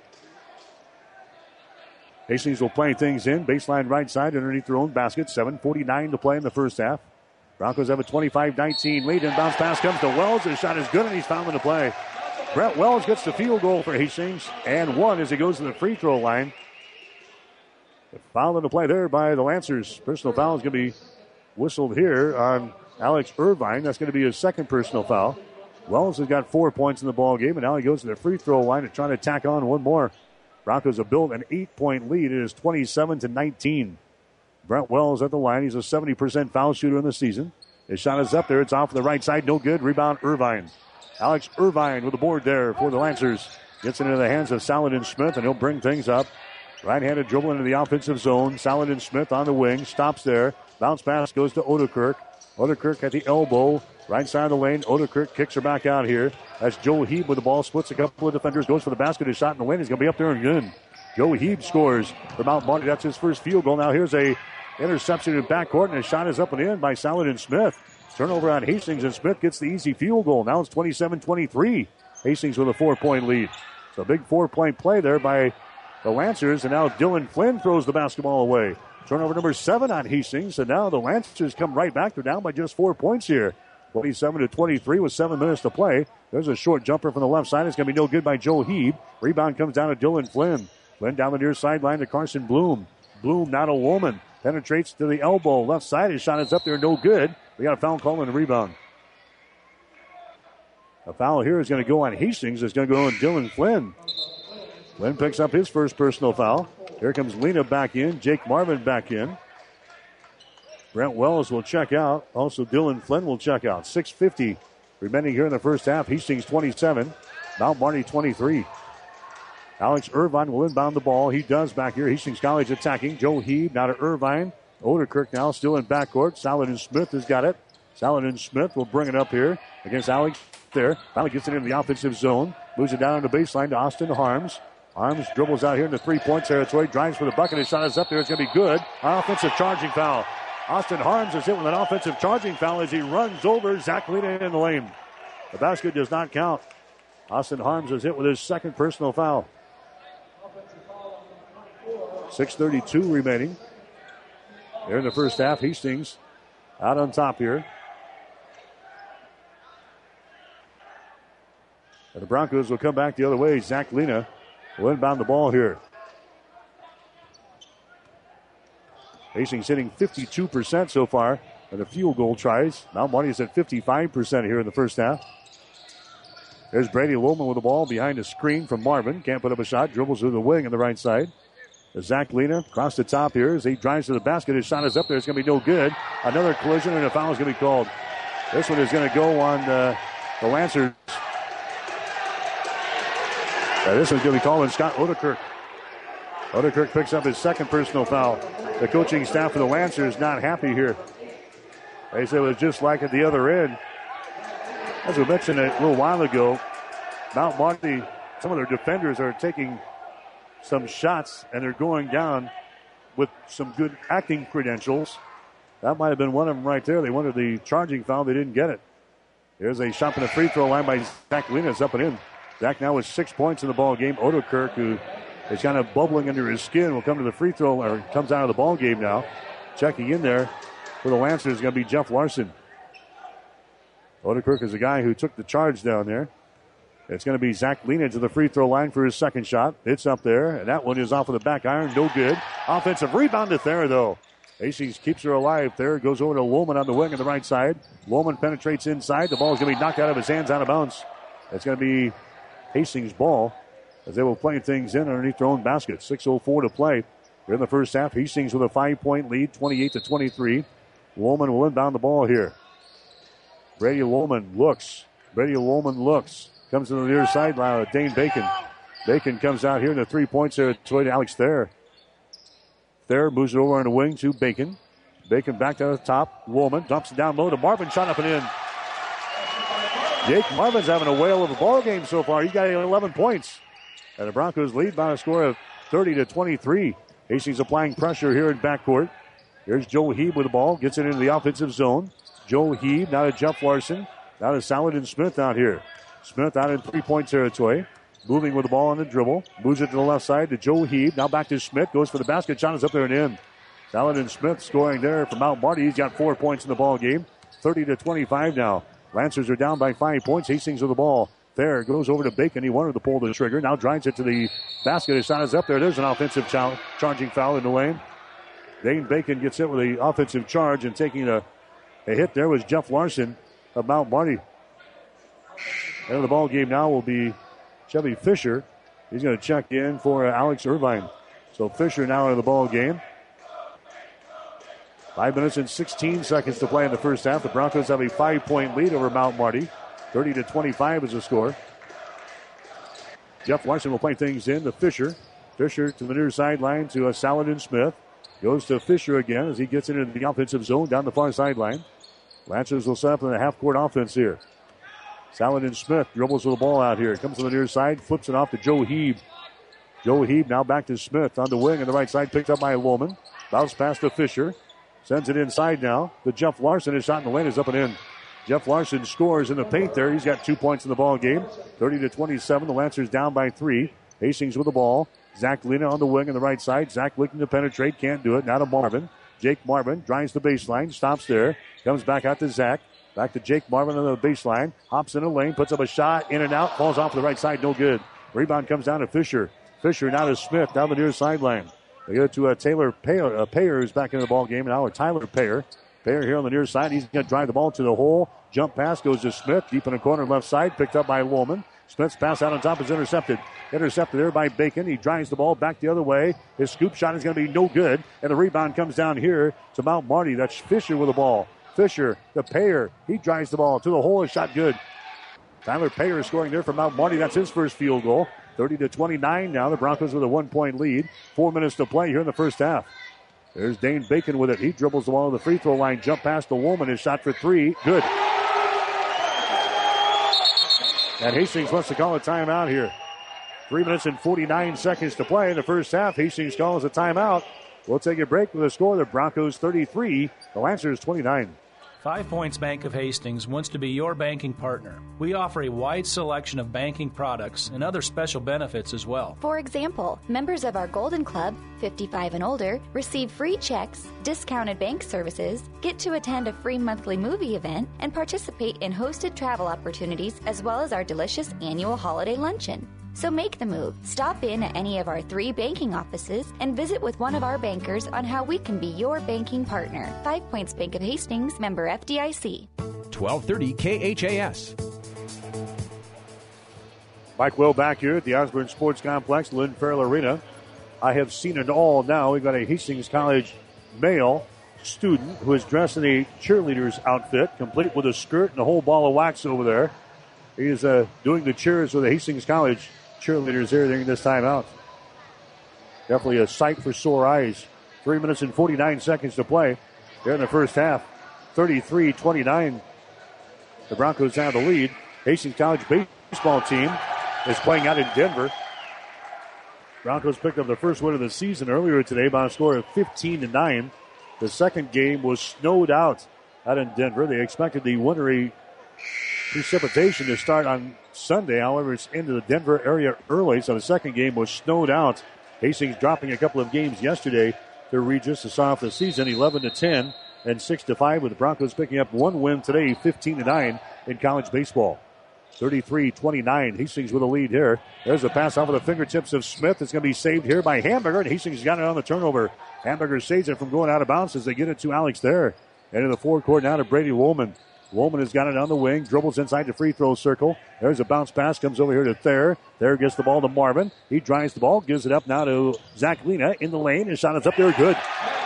Hastings will play things in. Baseline right side underneath their own basket. 7:49 to play in the first half. Broncos have a 25-19 lead. And bounce pass comes to Wells. His shot is good, and he's fouled in the play. Brett Wells gets the field goal for Hastings. And one as he goes to the free throw line. The foul in the play there by the Lancers. Personal foul is going to be whistled here on Alex Irvine. That's going to be his second personal foul. Wells has got 4 points in the ball game, and now he goes to the free throw line and trying to tack on one more. Broncos have built an 8-point lead. It is 27-19. Brent Wells at the line. He's a 70% foul shooter in the season. His shot is up there. It's off the right side. No good. Rebound Irvine. Alex Irvine with the board there for the Lancers. Gets it into the hands of Saladin Smith, and he'll bring things up. Right-handed dribble into the offensive zone. Saladin Smith on the wing. Stops there. Bounce pass goes to Odekirk. Odekirk at the elbow. Right side of the lane. Odekirk kicks her back out here. That's Joe Heeb with the ball. Splits a couple of defenders. Goes for the basket. His shot in the lane. He's going to be up there and good. Joe Heeb scores for Mount Marty. That's his first field goal. Now here's a interception in backcourt, and his shot is up and in by Saladin Smith. Turnover on Hastings, and Smith gets the easy field goal. Now it's 27-23. Hastings with a 4-point lead. So a big 4-point play there by the Lancers, and now Dylan Flynn throws the basketball away. Turnover number 7 on Hastings. And now the Lancers come right back. They're down by just 4 points here. 27-23 with 7 minutes to play. There's a short jumper from the left side. It's going to be no good by Joe Heeb. Rebound comes down to Dylan Flynn. Flynn down the near sideline to Carson Bloom. Bloom now to Woolman. Penetrates to the elbow. Left side. His shot is up there. No good. We got a foul call and a rebound. A foul here is going to go on Hastings. It's going to go on Dylan Flynn. Flynn picks up his first personal foul. Here comes Lena back in. Jake Marvin back in. Brent Wells will check out. Also, Dylan Flynn will check out. 6:50 remaining here in the first half. Hastings 27. Mount Marty 23. Alex Irvine will inbound the ball. He does back here. Hastings College attacking. Joe Heeb now to Irvine. Odekirk now still in backcourt. Saladin Smith has got it. Saladin Smith will bring it up here against Alex there. Finally gets it into the offensive zone. Moves it down on the baseline to Austin Harms. Harms dribbles out here in the 3-point territory. Drives for the bucket. His shot is up there. It's going to be good. Offensive charging foul. Austin Harms is hit with an offensive charging foul as he runs over Zach Lena in the lane. The basket does not count. Austin Harms is hit with his second personal foul. 6:32 remaining. There in the first half. Hastings out on top here. And the Broncos will come back the other way. Zach Lena will inbound the ball here. Hastings hitting 52% so far on the field goal tries. Mount Marty is at 55% here in the first half. There's Brady Lohman with the ball behind the screen from Marvin. Can't put up a shot. Dribbles to the wing on the right side. Zach Lena across the top here as he drives to the basket. His shot is up there. It's going to be no good. Another collision and a foul is going to be called. This one is going to go on the Lancers. This one's going to be called on Scott Odekirk. Odekirk picks up his second personal foul. The coaching staff for the Lancers not happy here. They said it was just like at the other end. As we mentioned a little while ago, Mount Marty, some of their defenders are taking some shots and they're going down with some good acting credentials. That might have been one of them right there. They wanted the charging foul. They didn't get it. Here's a shot from the free throw line by Zach Lena. It's up and in. Zach now with 6 points in the ball game. Odekirk, who is kind of bubbling under his skin, will come to the free throw, or comes out of the ball game now. Checking in there for the Lancers is going to be Jeff Larson. Odekirk is the guy who took the charge down there. It's going to be Zach Lena to the free throw line for his second shot. It's up there, and that one is off of the back iron. No good. Offensive rebound to Thayer, though. Hastings keeps her alive. Thayer goes over to Lohman on the wing on the right side. Lohman penetrates inside. The ball is going to be knocked out of his hands, out of bounds. It's going to be Hastings' ball as they will play things in underneath their own basket. 6:04 to play here in the first half. Hastings with a 5-point lead, 28-23. Lohman will inbound the ball here. Brady Lohman looks. Comes to the near sideline. Dane Bacon. Bacon comes out here in the 3-point territory to Alex Thayer. Thayer moves it over on the wing to Bacon. Bacon back to the top. Lohman dumps it down low to Marvin. Shot up and in. Jake Marvin's having a whale of a ball game so far. He's got 11 points. And the Broncos lead by a score of 30-23. Hastings applying pressure here in backcourt. Here's Joe Heeb with the ball. Gets it into the offensive zone. Joe Heeb now to Jeff Larson. Now to Saladin Smith out here. Smith out in 3-point territory. Moving with the ball on the dribble. Moves it to the left side to Joe Heeb. Now back to Smith. Goes for the basket. Shot is up there and in. Saladin Smith scoring there for Mount Marty. He's got 4 points in the ball game. 30-25 now. Lancers are down by 5 points. Hastings with the ball. Thayer goes over to Bacon. He wanted to pull the trigger. Now drives it to the basket. His shot is up there. There's an offensive charging foul in the lane. Dane Bacon gets hit with the offensive charge, and taking a hit there was Jeff Larson of Mount Marty. End of the ball game now will be Chevy Fisher. He's going to check in for Alex Irvine. So Fisher now in the ball game. 5 minutes and 16 seconds to play in the first half. The Broncos have a 5-point lead over Mount Marty. 30-25 is the score. Jeff Larson will play things in to Fisher. Fisher to the near sideline to Saladin Smith. Goes to Fisher again as he gets into the offensive zone down the far sideline. Lancers will set up in the half-court offense here. Saladin Smith dribbles with the ball out here. Comes to the near side, flips it off to Joe Heeb. Joe Heeb now back to Smith on the wing on the right side, picked up by Lohman. Bounce pass to Fisher. Sends it inside now to Jeff Larson. His shot in the lane is up and in. Jeff Larson scores in the paint there. He's got 2 points in the ball game. 30-27. The Lancers down by 3. Hastings with the ball. Zach Lena on the wing on the right side. Zach looking to penetrate. Can't do it. Now to Marvin. Jake Marvin drives the baseline. Stops there. Comes back out to Zach. Back to Jake Marvin on the baseline. Hops in the lane. Puts up a shot. In and out. Falls off the right side. No good. Rebound comes down to Fisher. Fisher now to Smith down the near sideline. They go to Taylor Payer, who's back into the ball game. Now Tyler Payer. Payer here on the near side. He's going to drive the ball to the hole. Jump pass goes to Smith. Deep in the corner left side. Picked up by Woolman. Smith's pass out on top is intercepted. Intercepted there by Bacon. He drives the ball back the other way. His scoop shot is going to be no good. And the rebound comes down here to Mount Marty. That's Fisher with the ball. Fisher, the Payer. He drives the ball to the hole. A shot good. Tyler Payer is scoring there for Mount Marty. That's his first field goal. 30-29 now. The Broncos with a 1-point lead. 4 minutes to play here in the first half. There's Dane Bacon with it. He dribbles the ball to the free throw line. Jump past the Woolman. His shot for three. Good. And Hastings wants to call a timeout here. 3 minutes and 49 seconds to play in the first half. Hastings calls a timeout. We'll take a break with a score. The Broncos 33. The Lancers 29. 5 Points Bank of Hastings wants to be your banking partner. We offer a wide selection of banking products and other special benefits as well. For example, members of our Golden Club, 55 and older, receive free checks, discounted bank services, get to attend a free monthly movie event, and participate in hosted travel opportunities as well as our delicious annual holiday luncheon. So make the move. Stop in at any of our 3 banking offices and visit with one of our bankers on how we can be your banking partner. 5 Points Bank of Hastings, member FDIC. 1230 KHAS. Mike Will back here at the Osborne Sports Complex, Lynn Farrell Arena. I have seen it all now. We've got a Hastings College male student who is dressed in a cheerleader's outfit, complete with a skirt and a whole ball of wax over there. He is doing the cheers with the Hastings College cheerleaders here during this timeout. Definitely a sight for sore eyes. 3 minutes and 49 seconds to play here in the first half. 33-29. The Broncos have the lead. Hastings College baseball team is playing out in Denver. Broncos picked up the first win of the season earlier today by a score of 15-9. The second game was snowed out in Denver. They expected the wintry precipitation to start on Sunday. However, it's into the Denver area early, so the second game was snowed out. Hastings dropping a couple of games yesterday to Regis to start off the season, 11-10 and 6-5, with the Broncos picking up one win today, 15-9 in college baseball. 33-29. Hastings with a lead here. There's a pass off of the fingertips of Smith. It's going to be saved here by Hamburger, and Hastings got it on the turnover. Hamburger saves it from going out of bounds as they get it to Alex there. Into the forecourt now to Brady Woolman. Woolman has got it on the wing, dribbles inside the free throw circle. There's a bounce pass, comes over here to Thayer. Thayer gets the ball to Marvin. He drives the ball, gives it up now to Zach Lena in the lane. His shot is up there, good.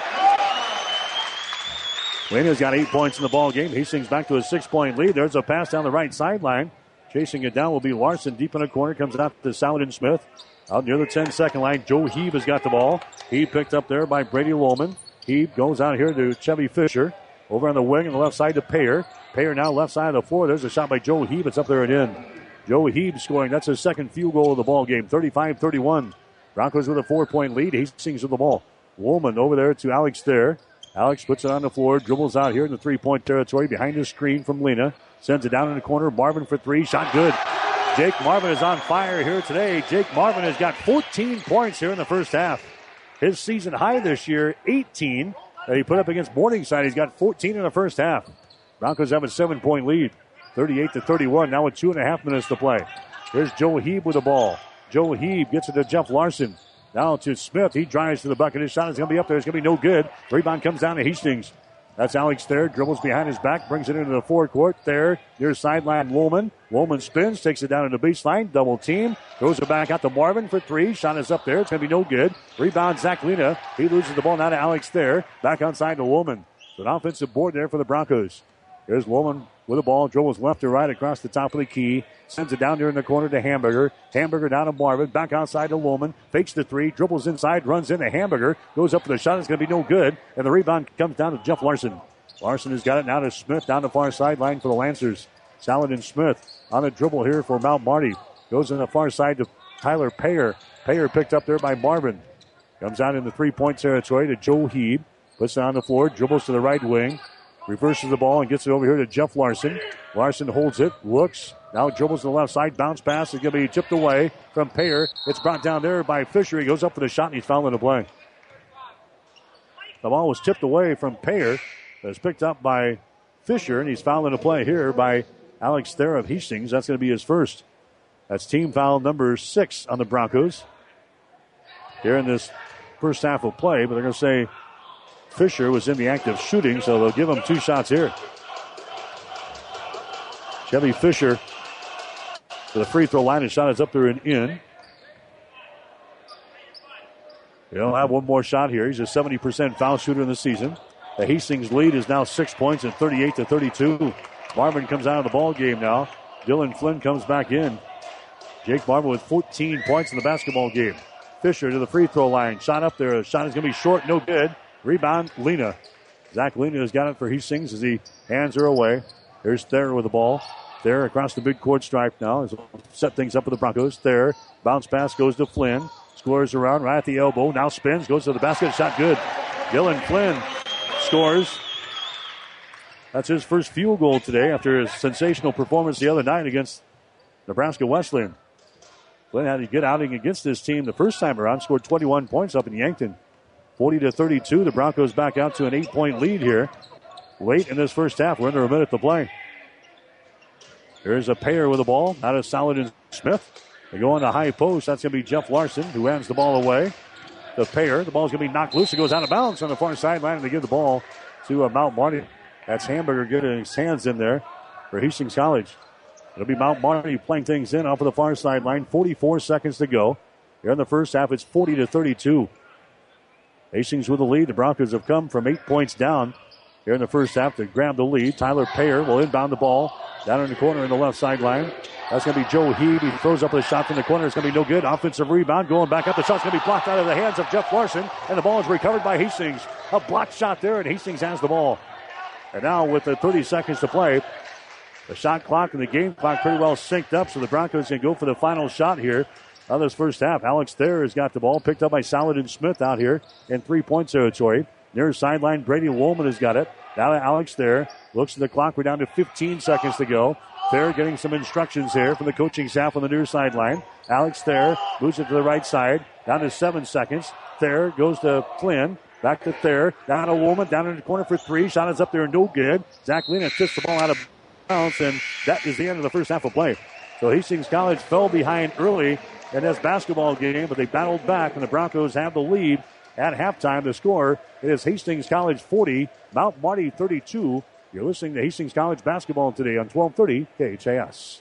Lena's got 8 points in the ball game. Hastings back to a 6-point lead. There's a pass down the right sideline. Chasing it down will be Larson deep in the corner. Comes out to Saladin Smith. Out near the 10-second line, Joe Heave has got the ball. Heave picked up there by Brady Woolman. Heave goes out here to Chevy Fisher. Over on the wing on the left side to Payer. Payer now left side of the floor. There's a shot by Joe Heave. It's up there and in. Joe Heave scoring. That's his second field goal of the ball game. 35-31. Broncos with a 4-point lead. Hastings with the ball. Woolman over there to Alex there. Alex puts it on the floor. Dribbles out here in the 3-point territory behind the screen from Lena. Sends it down in the corner. Marvin for 3. Shot good. Jake Marvin is on fire here today. Jake Marvin has got 14 points here in the first half. His season high this year, 18. That he put up against Morningside. He's got 14 in the first half. Broncos have a 7-point lead. 38-31. Now with 2.5 minutes to play. Here's Joe Heave with the ball. Joe Heave gets it to Jeff Larson. Now to Smith. He drives to the bucket. His shot is going to be up there. It's going to be no good. Rebound comes down to Hastings. That's Alex Thayer. Dribbles behind his back. Brings it into the forecourt. Thayer near sideline Woolman. Woolman spins. Takes it down to the baseline. Double team. Throws it back out to Marvin for 3. Shot is up there. It's going to be no good. Rebound Zach Lena. He loses the ball now to Alex Thayer. Back outside to Woolman. So an offensive board there for the Broncos. Here's Woolman with the ball. Dribbles left to right across the top of the key. Sends it down there in the corner to Hamburger. Hamburger down to Marvin. Back outside to Woolman. Fakes the 3. Dribbles inside. Runs into Hamburger. Goes up for the shot. It's going to be no good. And the rebound comes down to Jeff Larson. Larson has got it now to Smith down the far sideline for the Lancers. Saladin Smith on the dribble here for Mount Marty. Goes on the far side to Tyler Payer. Payer picked up there by Marvin. Comes out in the 3-point territory to Joe Heeb. Puts it on the floor. Dribbles to the right wing. Reverses the ball and gets it over here to Jeff Larson. Larson holds it. Looks. Now dribbles to the left side. Bounce pass is going to be tipped away from Payer. It's brought down there by Fisher. He goes up for the shot, and he's fouling the play. The ball was tipped away from Payer. It was picked up by Fisher, and he's fouling the play here by Alex Thayer of Hastings. That's going to be his first. That's team foul number 6 on the Broncos here in this first half of play. But they're going to say Fisher was in the act of shooting, so they'll give him 2 shots here. Chevy Fisher to the free throw line. His shot is up there and in. He'll have one more shot here. He's a 70% foul shooter in the season. The Hastings lead is now 6 points at 38-32. Marvin comes out of the ball game now. Dylan Flynn comes back in. Jake Marvin with 14 points in the basketball game. Fisher to the free throw line. Shot up there. Shot is going to be short. No good. Rebound, Lena. Zach Lena has got it for Hastings as he hands her away. Here's Thayer with the ball. Thayer across the big court stripe now. He'll set things up for the Broncos. Thayer. Bounce pass goes to Flynn. Scores around right at the elbow. Now spins. Goes to the basket. Shot good. Dylan Flynn scores. That's his first field goal today after his sensational performance the other night against Nebraska Wesleyan. Flynn had a good outing against this team the first time around. Scored 21 points up in Yankton. 40-32. The Broncos back out to an 8-point lead here. Late in this first half. We're under a minute to play. Here's a Payer with the ball. Out of Saladin Smith. They go on the high post. That's going to be Jeff Larson who hands the ball away. The Payer. The ball's going to be knocked loose. It goes out of bounds on the far sideline, and they give the ball to Mount Marty. That's Hamburger getting his hands in there for Hastings College. It'll be Mount Marty playing things in off of the far sideline. 44 seconds to go. Here in the first half, it's 40-32. Hastings with the lead. The Broncos have come from 8 points down here in the first half to grab the lead. Tyler Payer will inbound the ball down in the corner in the left sideline. That's going to be Joe Heed. He throws up a shot from the corner. It's going to be no good. Offensive rebound going back up. The shot's going to be blocked out of the hands of Jeff Larson, and the ball is recovered by Hastings. A blocked shot there, and Hastings has the ball. And now with the 30 seconds to play, the shot clock and the game clock pretty well synced up, so the Broncos can go for the final shot here of this first half. Alex Thayer has got the ball picked up by Saladin Smith out here in 3-point territory. Near sideline, Brady Woolman has got it. Now to Alex Thayer. Looks at the clock. We're down to 15 seconds to go. Thayer getting some instructions here from the coaching staff on the near sideline. Alex Thayer moves it to the right side. Down to 7 seconds. Thayer goes to Flynn. Back to Thayer. Down to Woolman. Down in the corner for 3. Shot is up there. No good. Zach Lena tips the ball out of bounds, and that is the end of the first half of play. So Hastings College fell behind early in this basketball game, but they battled back, and the Broncos have the lead at halftime. The score is Hastings College 40, Mount Marty 32. You're listening to Hastings College basketball today on 1230 KHAS.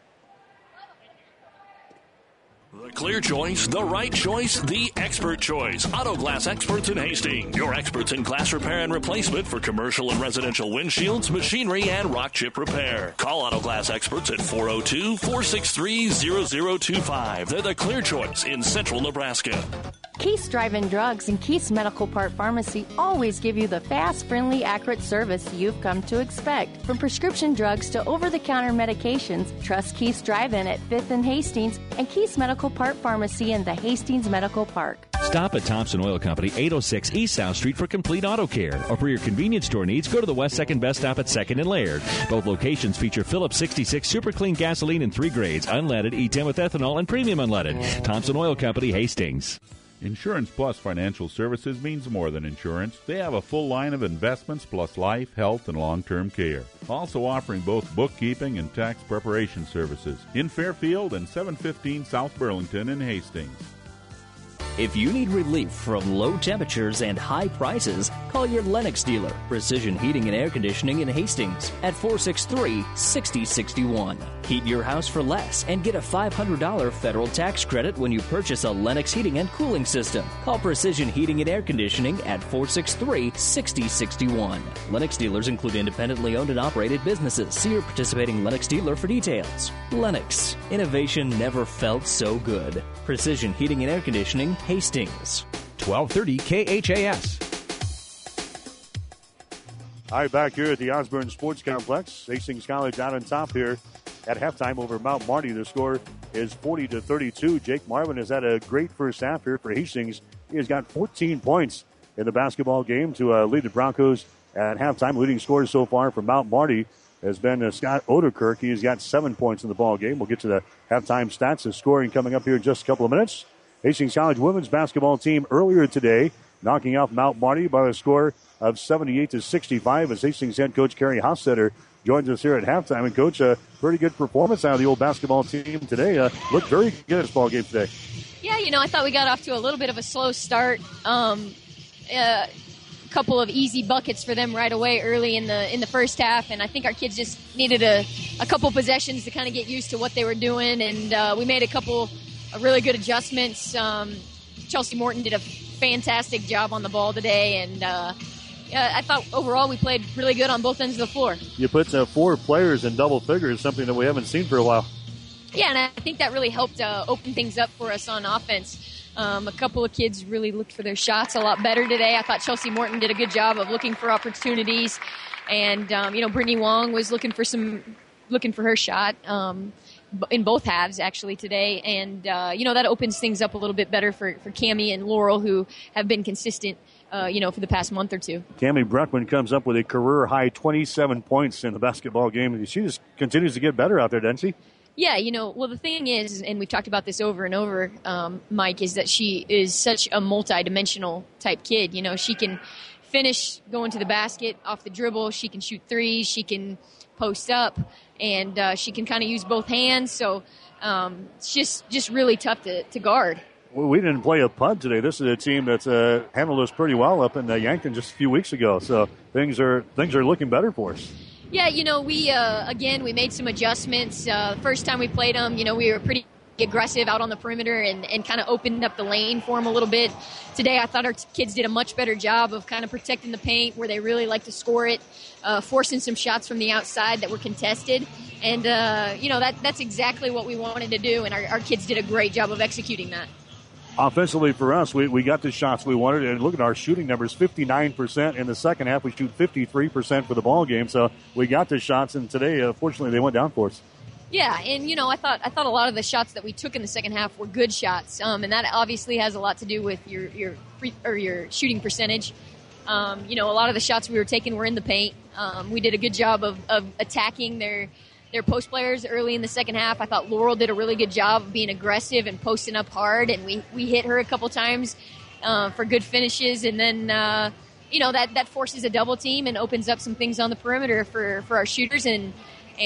The clear choice, the right choice, the expert choice. Auto Glass Experts in Hastings. Your experts in glass repair and replacement for commercial and residential windshields, machinery, and rock chip repair. Call Auto Glass Experts at 402-463-0025. They're the clear choice in central Nebraska. Keith's Drive-In Drugs and Keith's Medical Park Pharmacy always give you the fast, friendly, accurate service you've come to expect. From prescription drugs to over-the-counter medications, trust Keith's Drive-In at 5th and Hastings and Keith's Medical Park Pharmacy in the Hastings Medical Park. Stop at Thompson Oil Company, 806 East South Street for complete auto care. Or for your convenience store needs, go to the West 2nd Best Stop at 2nd and Laird. Both locations feature Phillips 66 Super Clean gasoline in 3 grades, unleaded, E10 with ethanol, and premium unleaded. Thompson Oil Company, Hastings. Insurance Plus Financial Services means more than insurance. They have a full line of investments plus life, health, and long-term care. Also offering both bookkeeping and tax preparation services in Fairfield and 715 South Burlington in Hastings. If you need relief from low temperatures and high prices, call your Lennox dealer, Precision Heating and Air Conditioning in Hastings, at 463-6061. Heat your house for less and get a $500 federal tax credit when you purchase a Lennox heating and cooling system. Call Precision Heating and Air Conditioning at 463-6061. Lennox dealers include independently owned and operated businesses. See your participating Lennox dealer for details. Lennox. Innovation never felt so good. Precision Heating and Air Conditioning, Hastings. 1230 KHAS. All right, back here at the Osborne Sports Complex. Hastings College out on top here at halftime over Mount Marty. The score is 40-32. Jake Marvin has had a great first half here for Hastings. He has got 14 points in the basketball game to lead the Broncos at halftime. Leading scorers so far for Mount Marty has been Scott Oderkirk. He's got 7 points in the ball game. We'll get to the halftime stats and scoring coming up here in just a couple of minutes. Hastings College women's basketball team earlier today knocking off Mount Marty by a score of 78-65 as Hastings head coach Carrie Hofstetter joins us here at halftime. And, Coach, a pretty good performance out of the old basketball team today. Looked very good at this ball game today. Yeah, I thought we got off to a little bit of a slow start. A couple of easy buckets for them right away early in the first half, and I think our kids just needed a couple possessions to kind of get used to what they were doing, and we made a couple of really good adjustments. Chelsea Morton did a fantastic job on the ball today, and I thought overall we played really good on both ends of the floor. You put 4 players in double figures, something that we haven't seen for a while. Yeah, and I think that really helped open things up for us on offense. A couple of kids really looked for their shots a lot better today. I thought Chelsea Morton did a good job of looking for opportunities, and Brittany Wong was looking for her shot in both halves actually today, and that opens things up a little bit better for Cammie and Laurel, who have been consistent for the past month or two. Cammie Breckman comes up with a career high 27 points in the basketball game. She just continues to get better out there, doesn't she? Yeah, well, the thing is, and we've talked about this over and over, Mike, is that she is such a multi-dimensional type kid. She can finish going to the basket off the dribble. She can shoot threes. She can post up, and she can kind of use both hands. So it's just really tough to guard. Well, we didn't play a punt today. This is a team that's handled us pretty well up in Yankton just a few weeks ago. So things are looking better for us. Yeah, we made some adjustments. First time we played them, we were pretty aggressive out on the perimeter and kind of opened up the lane for them a little bit. Today, I thought our kids did a much better job of kind of protecting the paint where they really like to score it, forcing some shots from the outside that were contested. And, that's exactly what we wanted to do, and our kids did a great job of executing that. Offensively for us, we got the shots we wanted, and look at our shooting numbers, 59% in the second half. We shoot 53% for the ball game, so we got the shots, and today, fortunately, they went down for us. Yeah, and I thought a lot of the shots that we took in the second half were good shots, and that obviously has a lot to do with your shooting percentage. A lot of the shots we were taking were in the paint. We did a good job of attacking their post players early in the second half. I thought Laurel did a really good job of being aggressive and posting up hard, and we hit her a couple times for good finishes, and then that forces a double team and opens up some things on the perimeter for our shooters, and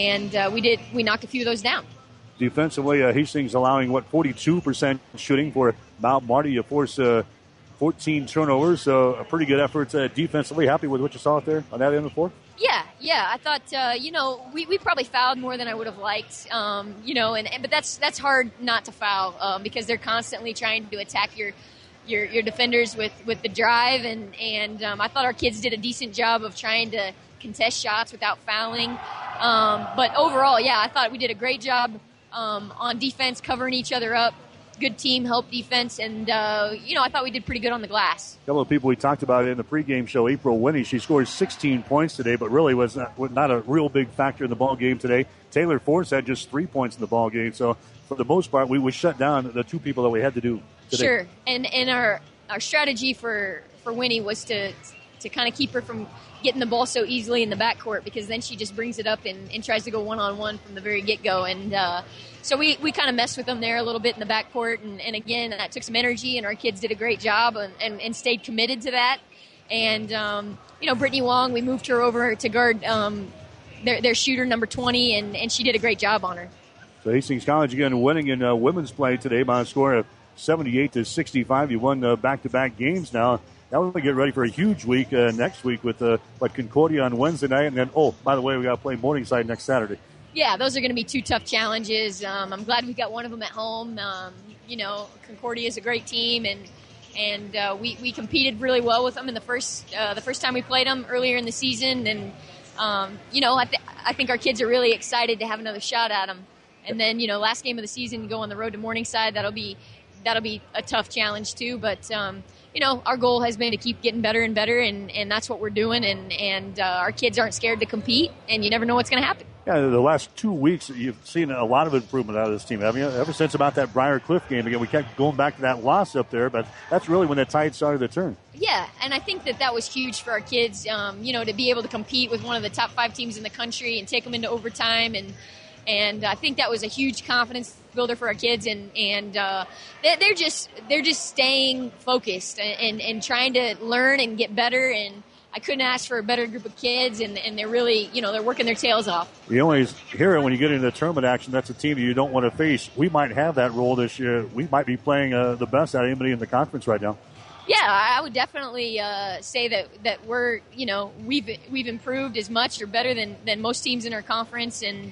we knocked a few of those down. Defensively, Hastings allowing 42% shooting for Mount Marty. You force 14 turnovers, so a pretty good effort defensively. Happy with what you saw out there on that end of the floor? Yeah. I thought, we probably fouled more than I would have liked, but that's hard not to foul because they're constantly trying to attack your defenders with the drive, and I thought our kids did a decent job of trying to contest shots without fouling. But overall, I thought we did a great job on defense, covering each other up. Good team help defense, and I thought we did pretty good on the glass. A couple of people we talked about in the pregame show, April Winnie, she scored 16 points today, but really was not a real big factor in the ball game today. Taylor Force had just 3 points in the ball game, so for the most part, we shut down the 2 people that we had to do today. Sure, and our strategy for Winnie was to kind of keep her from getting the ball so easily in the backcourt, because then she just brings it up and tries to go one-on-one from the very get-go. And so we kind of messed with them there a little bit in the backcourt. And again, that took some energy, and our kids did a great job and stayed committed to that. And, Brittany Wong, we moved her over to guard their shooter, number 20, and she did a great job on her. So Hastings College, again, winning in women's play today by a score of 78-65. You won back-to-back games now. Now we're going to get ready for a huge week next week with Concordia on Wednesday night. And then, by the way, we got to play Morningside next Saturday. Yeah, those are going to be 2 tough challenges. I'm glad we got one of them at home. Concordia is a great team, and we competed really well with them in the first time we played them earlier in the season. And, I think our kids are really excited to have another shot at them. And then, last game of the season, go on the road to Morningside. That'll be a tough challenge too, but our goal has been to keep getting better and better, and that's what we're doing, and our kids aren't scared to compete, and you never know what's going to happen. Yeah, the last 2 weeks, you've seen a lot of improvement out of this team, haven't you? Ever since about that Briar Cliff game. Again, we kept going back to that loss up there, but that's really when the tide started to turn. Yeah, and I think that was huge for our kids, to be able to compete with one of the top 5 teams in the country and take them into overtime. And I think that was a huge confidence builder for our kids. And they're just staying focused and trying to learn and get better. And I couldn't ask for a better group of kids, and they're really, they're working their tails off. You always hear it when you get into the tournament action. That's a team that you don't want to face. We might have that role this year. We might be playing the best out of anybody in the conference right now. Yeah, I would definitely say that we're, we've improved as much or better than most teams in our conference, and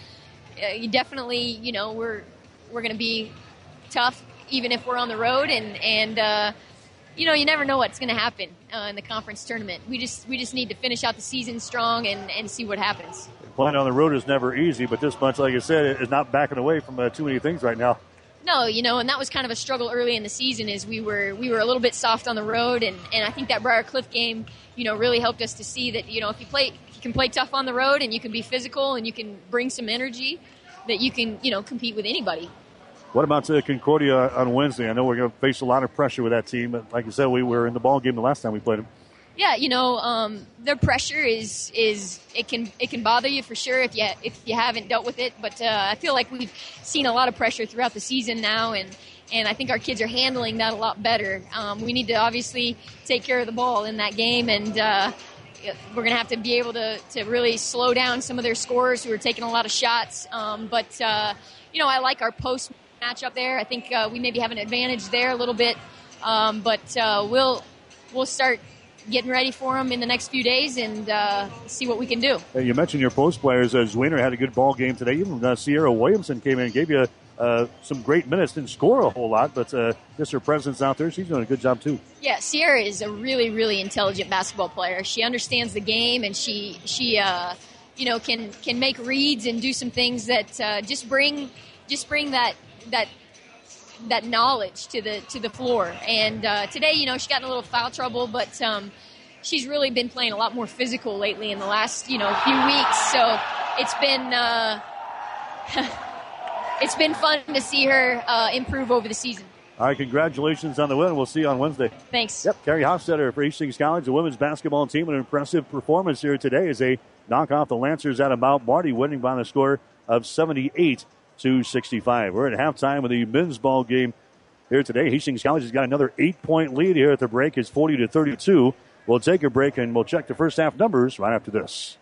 you definitely, we're going to be tough even if we're on the road, and you never know what's going to happen in the conference tournament. We just need to finish out the season strong and see what happens. Playing on the road is never easy, but this bunch, like I said, is not backing away from too many things right now. No, and that was kind of a struggle early in the season is we were a little bit soft on the road, and I think that Briar Cliff game, really helped us to see that, if you can play tough on the road and you can be physical and you can bring some energy, that you can, compete with anybody. What about Concordia on Wednesday? I know we're going to face a lot of pressure with that team, but like you said, we were in the ball game the last time we played them. Yeah, their pressure is it can bother you for sure if you haven't dealt with it. But I feel like we've seen a lot of pressure throughout the season now, and I think our kids are handling that a lot better. We need to obviously take care of the ball in that game, and we're going to have to be able to really slow down some of their scorers who are taking a lot of shots. But I like our post matchup there. I think we maybe have an advantage there a little bit, but we'll start getting ready for them in the next few days and see what we can do. You mentioned your post players. Zwiener had a good ball game today. Even Sierra Williamson came in and gave you some great minutes. Didn't score a whole lot, but just her presence out there, she's doing a good job too. Yeah, Sierra is a really, really intelligent basketball player. She understands the game, and she can make reads and do some things that just bring that knowledge to the floor. And today, she got in a little foul trouble, but she's really been playing a lot more physical lately in the last few weeks. So it's been fun to see her improve over the season. All right, congratulations on the win. We'll see you on Wednesday. Thanks. Yep, Carrie Hofstetter for Hastings College, the women's basketball team, an impressive performance here today as they knock off the Lancers out of Mount Marty, winning by the score of 78-65. We're at halftime of the men's ball game here today. Hastings College has got another 8-point lead here at the break. It's 40-32. We'll take a break and we'll check the first half numbers right after this.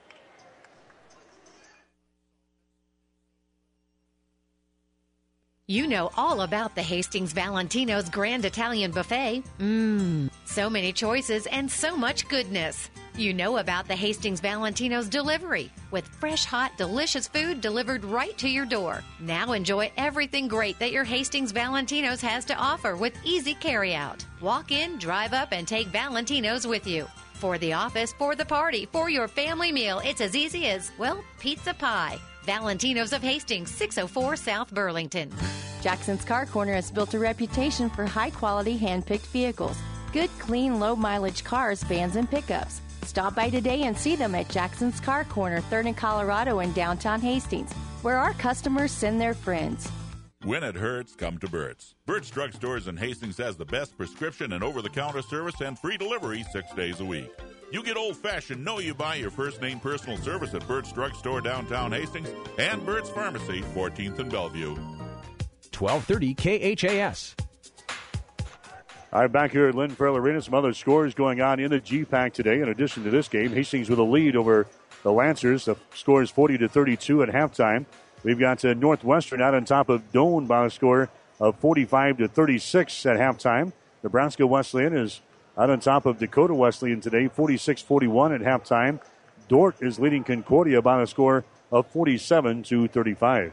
You know all about the Hastings Valentino's Grand Italian Buffet. So many choices and so much goodness. You know about the Hastings Valentino's delivery with fresh, hot, delicious food delivered right to your door. Now enjoy everything great that your Hastings Valentino's has to offer with easy carryout. Walk in, drive up, and take Valentino's with you. For the office, for the party, for your family meal, it's as easy as, pizza pie. Valentino's of Hastings, 604 South Burlington. Jackson's Car Corner has built a reputation for high-quality hand-picked vehicles. Good, clean, low-mileage cars, vans, and pickups. Stop by today and see them at Jackson's Car Corner, 3rd and Colorado in downtown Hastings, where our customers send their friends. When it hurts, come to Burt's. Burt's Drug Stores in Hastings has the best prescription and over-the-counter service and free delivery 6 days a week. You get old-fashioned, know you buy your first-name personal service at Burt's Drug Store downtown Hastings and Burt's Pharmacy, 14th and Bellevue. 1230 KHAS. All right, back here at Lynn Farrell Arena, some other scores going on in the GPAC today. In addition to this game, Hastings with a lead over the Lancers. The score is 40-32 at halftime. We've got Northwestern out on top of Doane by a score of 45-36 at halftime. Nebraska Wesleyan is out on top of Dakota Wesleyan today, 46-41 at halftime. Dordt is leading Concordia by a score of 47-35.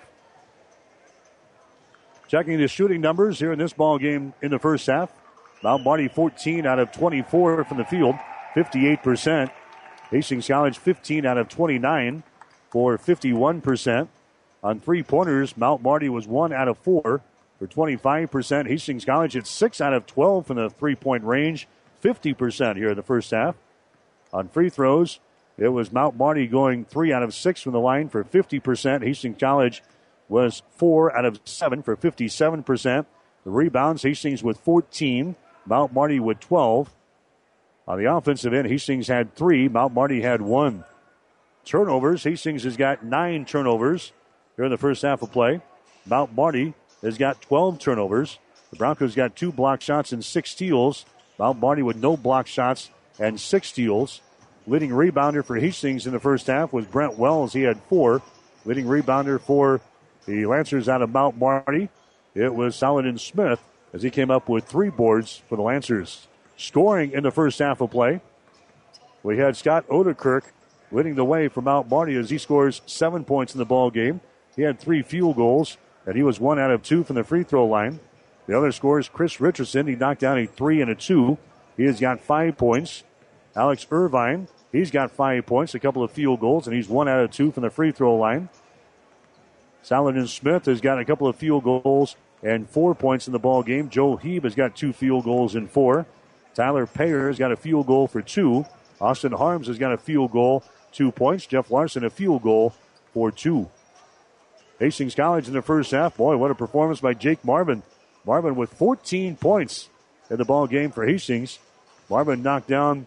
Checking the shooting numbers here in this ball game in the first half. Mount Marty 14 out of 24 from the field, 58%. Hastings College 15 out of 29 for 51%. On three-pointers, Mount Marty was 1 out of 4 for 25%. Hastings College at 6 out of 12 from the three-point range, 50% here in the first half. On free throws, It was Mount Marty going 3 out of 6 from the line for 50%. Hastings College was 4 out of 7 for 57%. The rebounds, Hastings with 14, Mount Marty with 12. On the offensive end, Hastings had 3, Mount Marty had 1. Turnovers, Hastings has got 9 turnovers here in the first half of play. Mount Marty has got 12 turnovers. The Broncos got 2 block shots and 6 steals. Mount Marty with no block shots and 6 steals. Leading rebounder for Hastings in the first half was Brent Wells. He had 4. Leading rebounder for the Lancers out of Mount Marty, it was Saladin Smith as he came up with 3 boards for the Lancers. Scoring in the first half of play, we had Scott Odekirk leading the way for Mount Marty as he scores 7 points in the ball game. He had 3 field goals, and he was 1 out of 2 from the free throw line. The other scores, Chris Richardson, he knocked down a 3 and a 2. He has got 5 points. Alex Irvine, he's got 5 points, a couple of field goals, and he's 1 out of 2 from the free throw line. Saladin Smith has got a couple of field goals and 4 points in the ball game. Joe Heeb has got 2 field goals and 4. Tyler Payer has got a field goal for 2. Austin Harms has got a field goal, 2 points. Jeff Larson a field goal for 2. Hastings College in the first half. Boy, what a performance by Jake Marvin. Marvin with 14 points in the ball game for Hastings. Marvin knocked down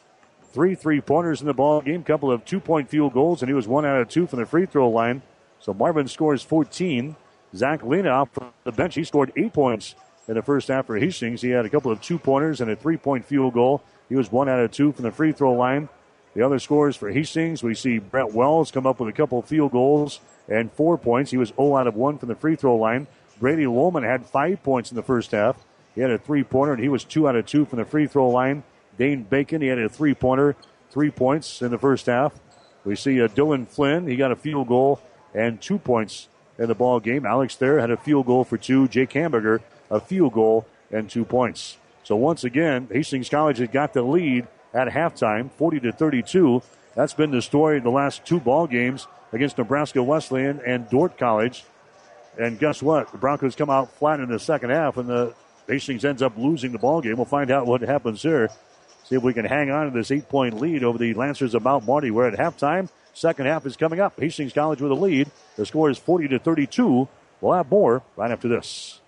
3 3-pointers in the ball game, couple of 2-point field goals, and he was 1 out of 2 from the free throw line. So Marvin scores 14. Zach Lena off the bench. He scored 8 points in the first half for Hastings. He had a couple of 2-pointers and a 3-point field goal. He was 1 out of 2 from the free throw line. The other scores for Hastings, we see Brett Wells come up with a couple of field goals and 4 points. He was 0 out of 1 from the free throw line. Brady Lohman had 5 points in the first half. He had a 3-pointer, and he was 2 out of 2 from the free throw line. Dane Bacon, he had a 3-pointer, 3 points in the first half. We see Dylan Flynn, he got a field goal and 2 points in the ball game. Alex Thayer had a field goal for 2. Jake Hamburger, a field goal and 2 points. So once again, Hastings College had got the lead at halftime, 40-32. That's been the story in the last 2 ball games against Nebraska Wesleyan and Dordt College. And guess what? The Broncos come out flat in the second half, and the Hastings ends up losing the ball game. We'll find out what happens here. See if we can hang on to this 8-point lead over the Lancers of Mount Marty. We're at halftime. Second half is coming up. Hastings College with a lead. The score is 40-32. We'll have more right after this.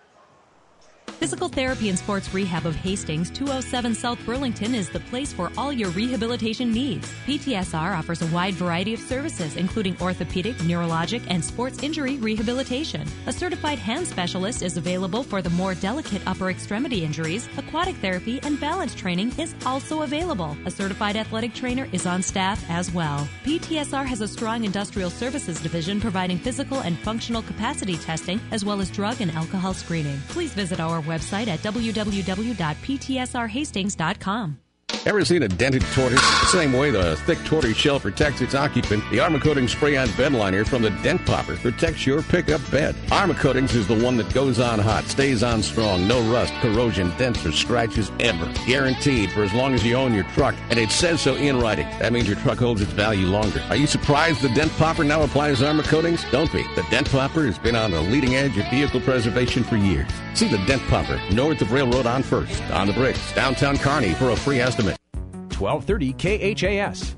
Physical Therapy and Sports Rehab of Hastings, 207 South Burlington, is the place for all your rehabilitation needs. PTSR offers a wide variety of services, including orthopedic, neurologic, and sports injury rehabilitation. A certified hand specialist is available for the more delicate upper extremity injuries. Aquatic therapy and balance training is also available. A certified athletic trainer is on staff as well. PTSR has a strong industrial services division providing physical and functional capacity testing, as well as drug and alcohol screening. Please visit our website at www.ptsrhastings.com. Ever seen a dented tortoise? The same way the thick tortoise shell protects its occupant, the Armor Coatings Spray-On Bed Liner from the Dent Popper protects your pickup bed. Armor Coatings is the one that goes on hot, stays on strong, no rust, corrosion, dents, or scratches ever. Guaranteed for as long as you own your truck, and it says so in writing. That means your truck holds its value longer. Are you surprised the Dent Popper now applies Armor Coatings? Don't be. The Dent Popper has been on the leading edge of vehicle preservation for years. See the Dent Popper north of Railroad on First, on the Bricks, downtown Kearney for a free estimate. 1230 KHAS.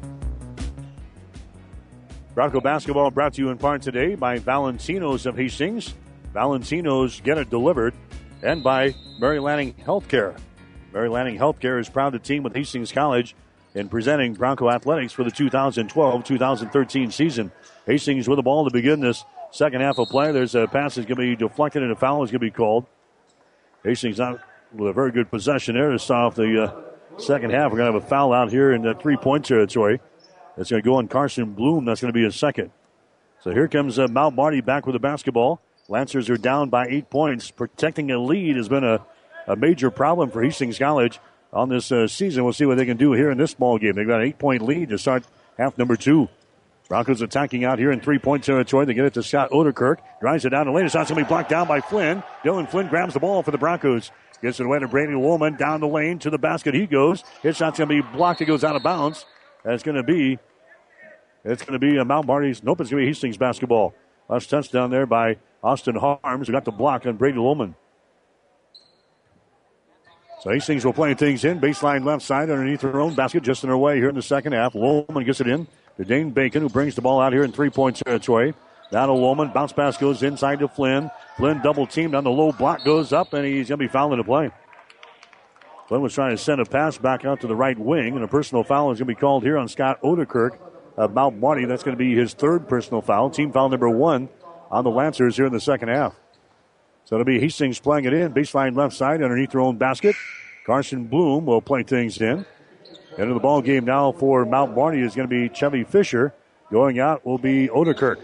Bronco basketball brought to you in part today by Valentino's of Hastings. Valentino's, get it delivered. And by Mary Lanning Healthcare. Mary Lanning Healthcare is proud to team with Hastings College in presenting Bronco Athletics for the 2012-2013 season. Hastings with the ball to begin this second half of play. There's a pass that's going to be deflected and a foul is going to be called. Hastings not with a very good possession there to start off the second half. We're going to have a foul out here in the 3-point territory. It's going to go on Carson Bloom. That's going to be his second. So here comes Mount Marty back with the basketball. Lancers are down by 8 points. Protecting a lead has been a major problem for Hastings College on this season. We'll see what they can do here in this ball game. They've got an 8-point lead to start half number 2. Broncos attacking out here in 3-point territory. They get it to Scott Odekirk. Drives it down. The latest shot's going to be blocked down by Flynn. Dylan Flynn grabs the ball for the Broncos. Gets it away to Brady Woolman. Down the lane to the basket he goes. His shot's going to be blocked. It goes out of bounds. And it's going to be a Mount Marty's. Nope, it's going to be Hastings basketball. Last touchdown there by Austin Harms, who got the block on Brady Woolman. So Hastings will play things in. Baseline left side underneath their own basket, just in their way here in the second half. Lohman gets it in to Dane Bacon, who brings the ball out here in three-point territory. Now to Lohman. Bounce pass goes inside to Flynn. Flynn double teamed on the low block, goes up, and he's going to be fouled into play. Flynn was trying to send a pass back out to the right wing, and a personal foul is going to be called here on Scott Odekirk of Mount Marty. That's going to be his third personal foul. Team foul number 1 on the Lancers here in the second half. So it'll be Hastings playing it in. Baseline left side underneath their own basket. Carson Bloom will play things in. Into the ball game now for Mount Marty is going to be Chevy Fisher. Going out will be Odekirk.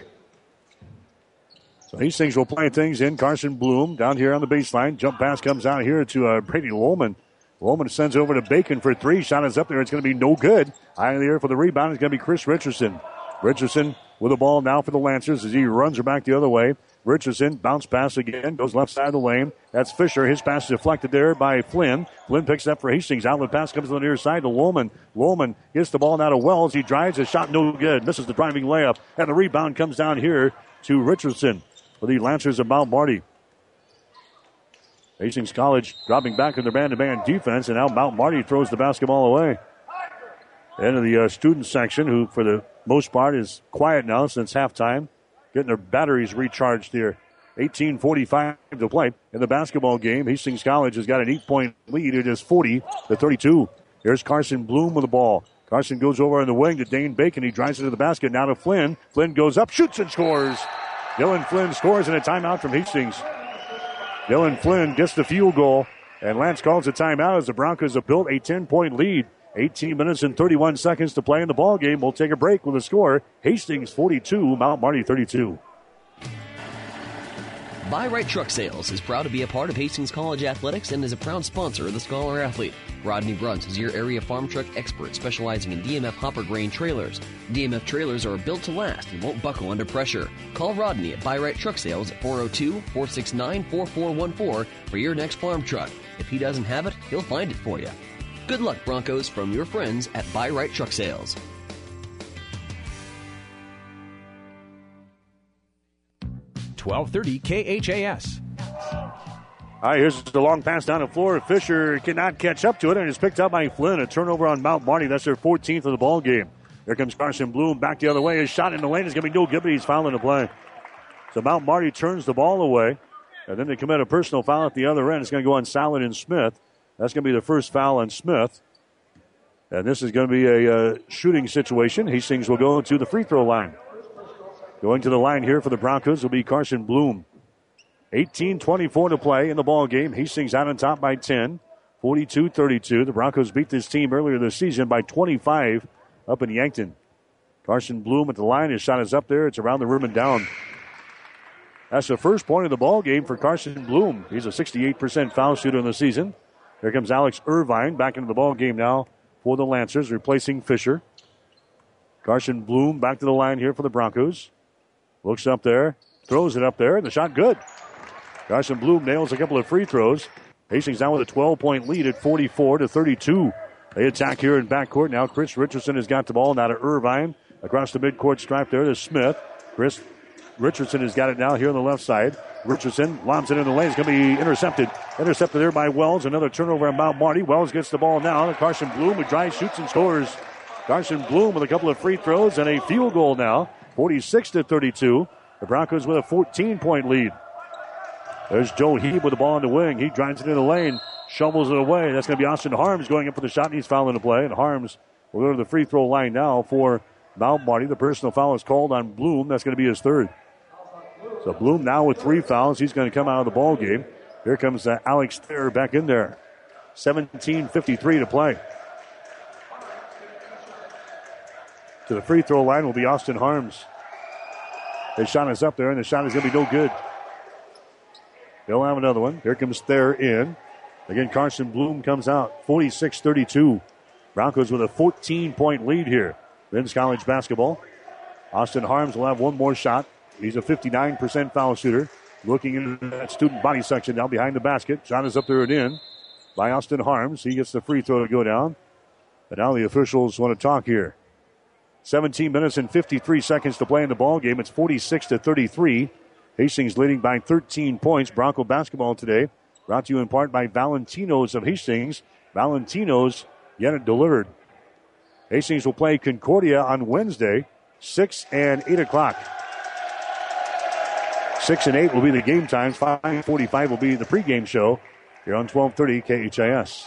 So Hastings will play things in. Carson Bloom down here on the baseline. Jump pass comes out here to Brady Lohman. Lohman sends over to Bacon for 3. Shot is up there. It's going to be no good. High in the air for the rebound is going to be Chris Richardson. Richardson with the ball now for the Lancers as he runs her back the other way. Richardson, bounce pass again, goes left side of the lane. That's Fisher. His pass is deflected there by Flynn. Flynn picks it up for Hastings. Outlet pass comes to the near side to Lohman. Lohman gets the ball now to Wells. He drives. A shot no good. Misses the driving layup. And the rebound comes down here to Richardson for the Lancers of Mount Marty. Hastings College dropping back in their man-to-man defense, and now Mount Marty throws the basketball away. Into the student section, who for the most part is quiet now since halftime. Getting their batteries recharged here. 18:45 to play in the basketball game. Hastings College has got an 8-point lead. It is 40-32. Here's Carson Bloom with the ball. Carson goes over on the wing to Dane Bacon. He drives it to the basket. Now to Flynn. Flynn goes up, shoots, and scores. Dylan Flynn scores in a timeout from Hastings. Dylan Flynn gets the field goal, and Lance calls a timeout as the Broncos have built a 10-point lead. 18 minutes and 31 seconds to play in the ball game. We'll take a break with a score. Hastings 42, Mount Marty 32. Buy Right Truck Sales is proud to be a part of Hastings College Athletics and is a proud sponsor of the Scholar Athlete. Rodney Bruns is your area farm truck expert specializing in DMF hopper grain trailers. DMF trailers are built to last and won't buckle under pressure. Call Rodney at Buy Right Truck Sales at 402-469-4414 for your next farm truck. If he doesn't have it, he'll find it for you. Good luck, Broncos, from your friends at Buy Right Truck Sales. 1230 KHAS. All right, here's the long pass down the floor. Fisher cannot catch up to it, and it's picked up by Flynn. A turnover on Mount Marty. That's their 14th of the ball game. Here comes Carson Bloom back the other way. His shot in the lane is going to be no good, but he's fouling the play. So Mount Marty turns the ball away, and then they commit a personal foul at the other end. It's going to go on Saladin Smith. That's going to be the first foul on Smith. And this is going to be a shooting situation. Hastings will go to the free throw line. Going to the line here for the Broncos will be Carson Bloom. 18:24 to play in the ball game. Hastings out on top by 10, 42-32. The Broncos beat this team earlier this season by 25 up in Yankton. Carson Bloom at the line. His shot is up there. It's around the rim and down. That's the first point of the ball game for Carson Bloom. He's a 68% foul shooter in the season. Here comes Alex Irvine back into the ball game now for the Lancers, replacing Fisher. Carson Bloom back to the line here for the Broncos. Looks up there, throws it up there, and the shot good. Carson Bloom nails a couple of free throws. Hastings now with a 12-point lead at 44-32. They attack here in backcourt. Now Chris Richardson has got the ball. Now to Irvine. Across the midcourt stripe there to Smith. Chris Richardson has got it now here on the left side. Richardson lobs it in the lane. It's going to be intercepted. Intercepted there by Wells. Another turnover on Mount Marty. Wells gets the ball now. And Carson Bloom who drives, shoots, and scores. Carson Bloom with a couple of free throws and a field goal now. 46-32. The Broncos with a 14-point lead. There's Joe Heeb with the ball on the wing. He drives it in the lane, shovels it away. That's going to be Austin Harms going in for the shot, and he's fouling the play. And Harms will go to the free throw line now for Mount Marty. The personal foul is called on Bloom. That's going to be his third. So Bloom now with 3 fouls. He's going to come out of the ball game. Here comes Alex Thayer back in there. 17:53 to play. To the free throw line will be Austin Harms. His shot is up there, and the shot is going to be no good. They'll have another one. Here comes Thayer in. Again, Carson Bloom comes out. 46-32. Broncos with a 14-point lead here. Men's college basketball. Austin Harms will have one more shot. He's a 59% foul shooter. Looking into that student body section now behind the basket. Shot is up there and in by Austin Harms. He gets the free throw to go down. But now the officials want to talk here. 17 minutes and 53 seconds to play in the ball game. It's 46-33. Hastings leading by 13 points. Bronco basketball today Brought to you in part by Valentino's of Hastings. Valentino's, get it delivered. Hastings will play Concordia on Wednesday, 6 and 8 o'clock. 6 and 8 will be the game times. 5:45 will be the pregame show here on 1230 KHIS.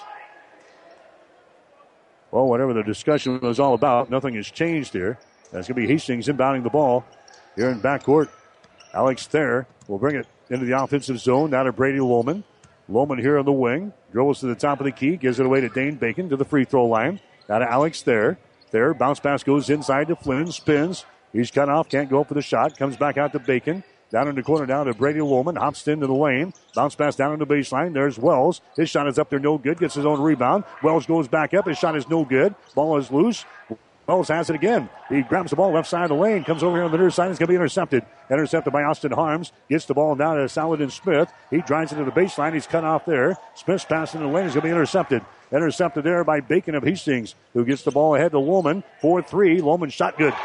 Well, whatever the discussion was all about, nothing has changed here. That's going to be Hastings inbounding the ball here in backcourt. Alex Thayer will bring it into the offensive zone. Now to Brady Lohman. Lohman here on the wing. Dribbles to the top of the key. Gives it away to Dane Bacon to the free throw line. Now to Alex Thayer. Thayer, bounce pass goes inside to Flynn. Spins. He's cut off. Can't go for the shot. Comes back out to Bacon. Down in the corner now to Brady Lohman. Hops into the lane. Bounce pass down in the baseline. There's Wells. His shot is up there. No good. Gets his own rebound. Wells goes back up. His shot is no good. Ball is loose. Wells has it again. He grabs the ball left side of the lane. Comes over here on the near side. It's going to be intercepted. Intercepted by Austin Harms. Gets the ball down to Saladin Smith. He drives it to the baseline. He's cut off there. Smith's pass in the lane is going to be intercepted. Intercepted there by Bacon of Hastings, who gets the ball ahead to Lohman. 4-3. Lohman shot good.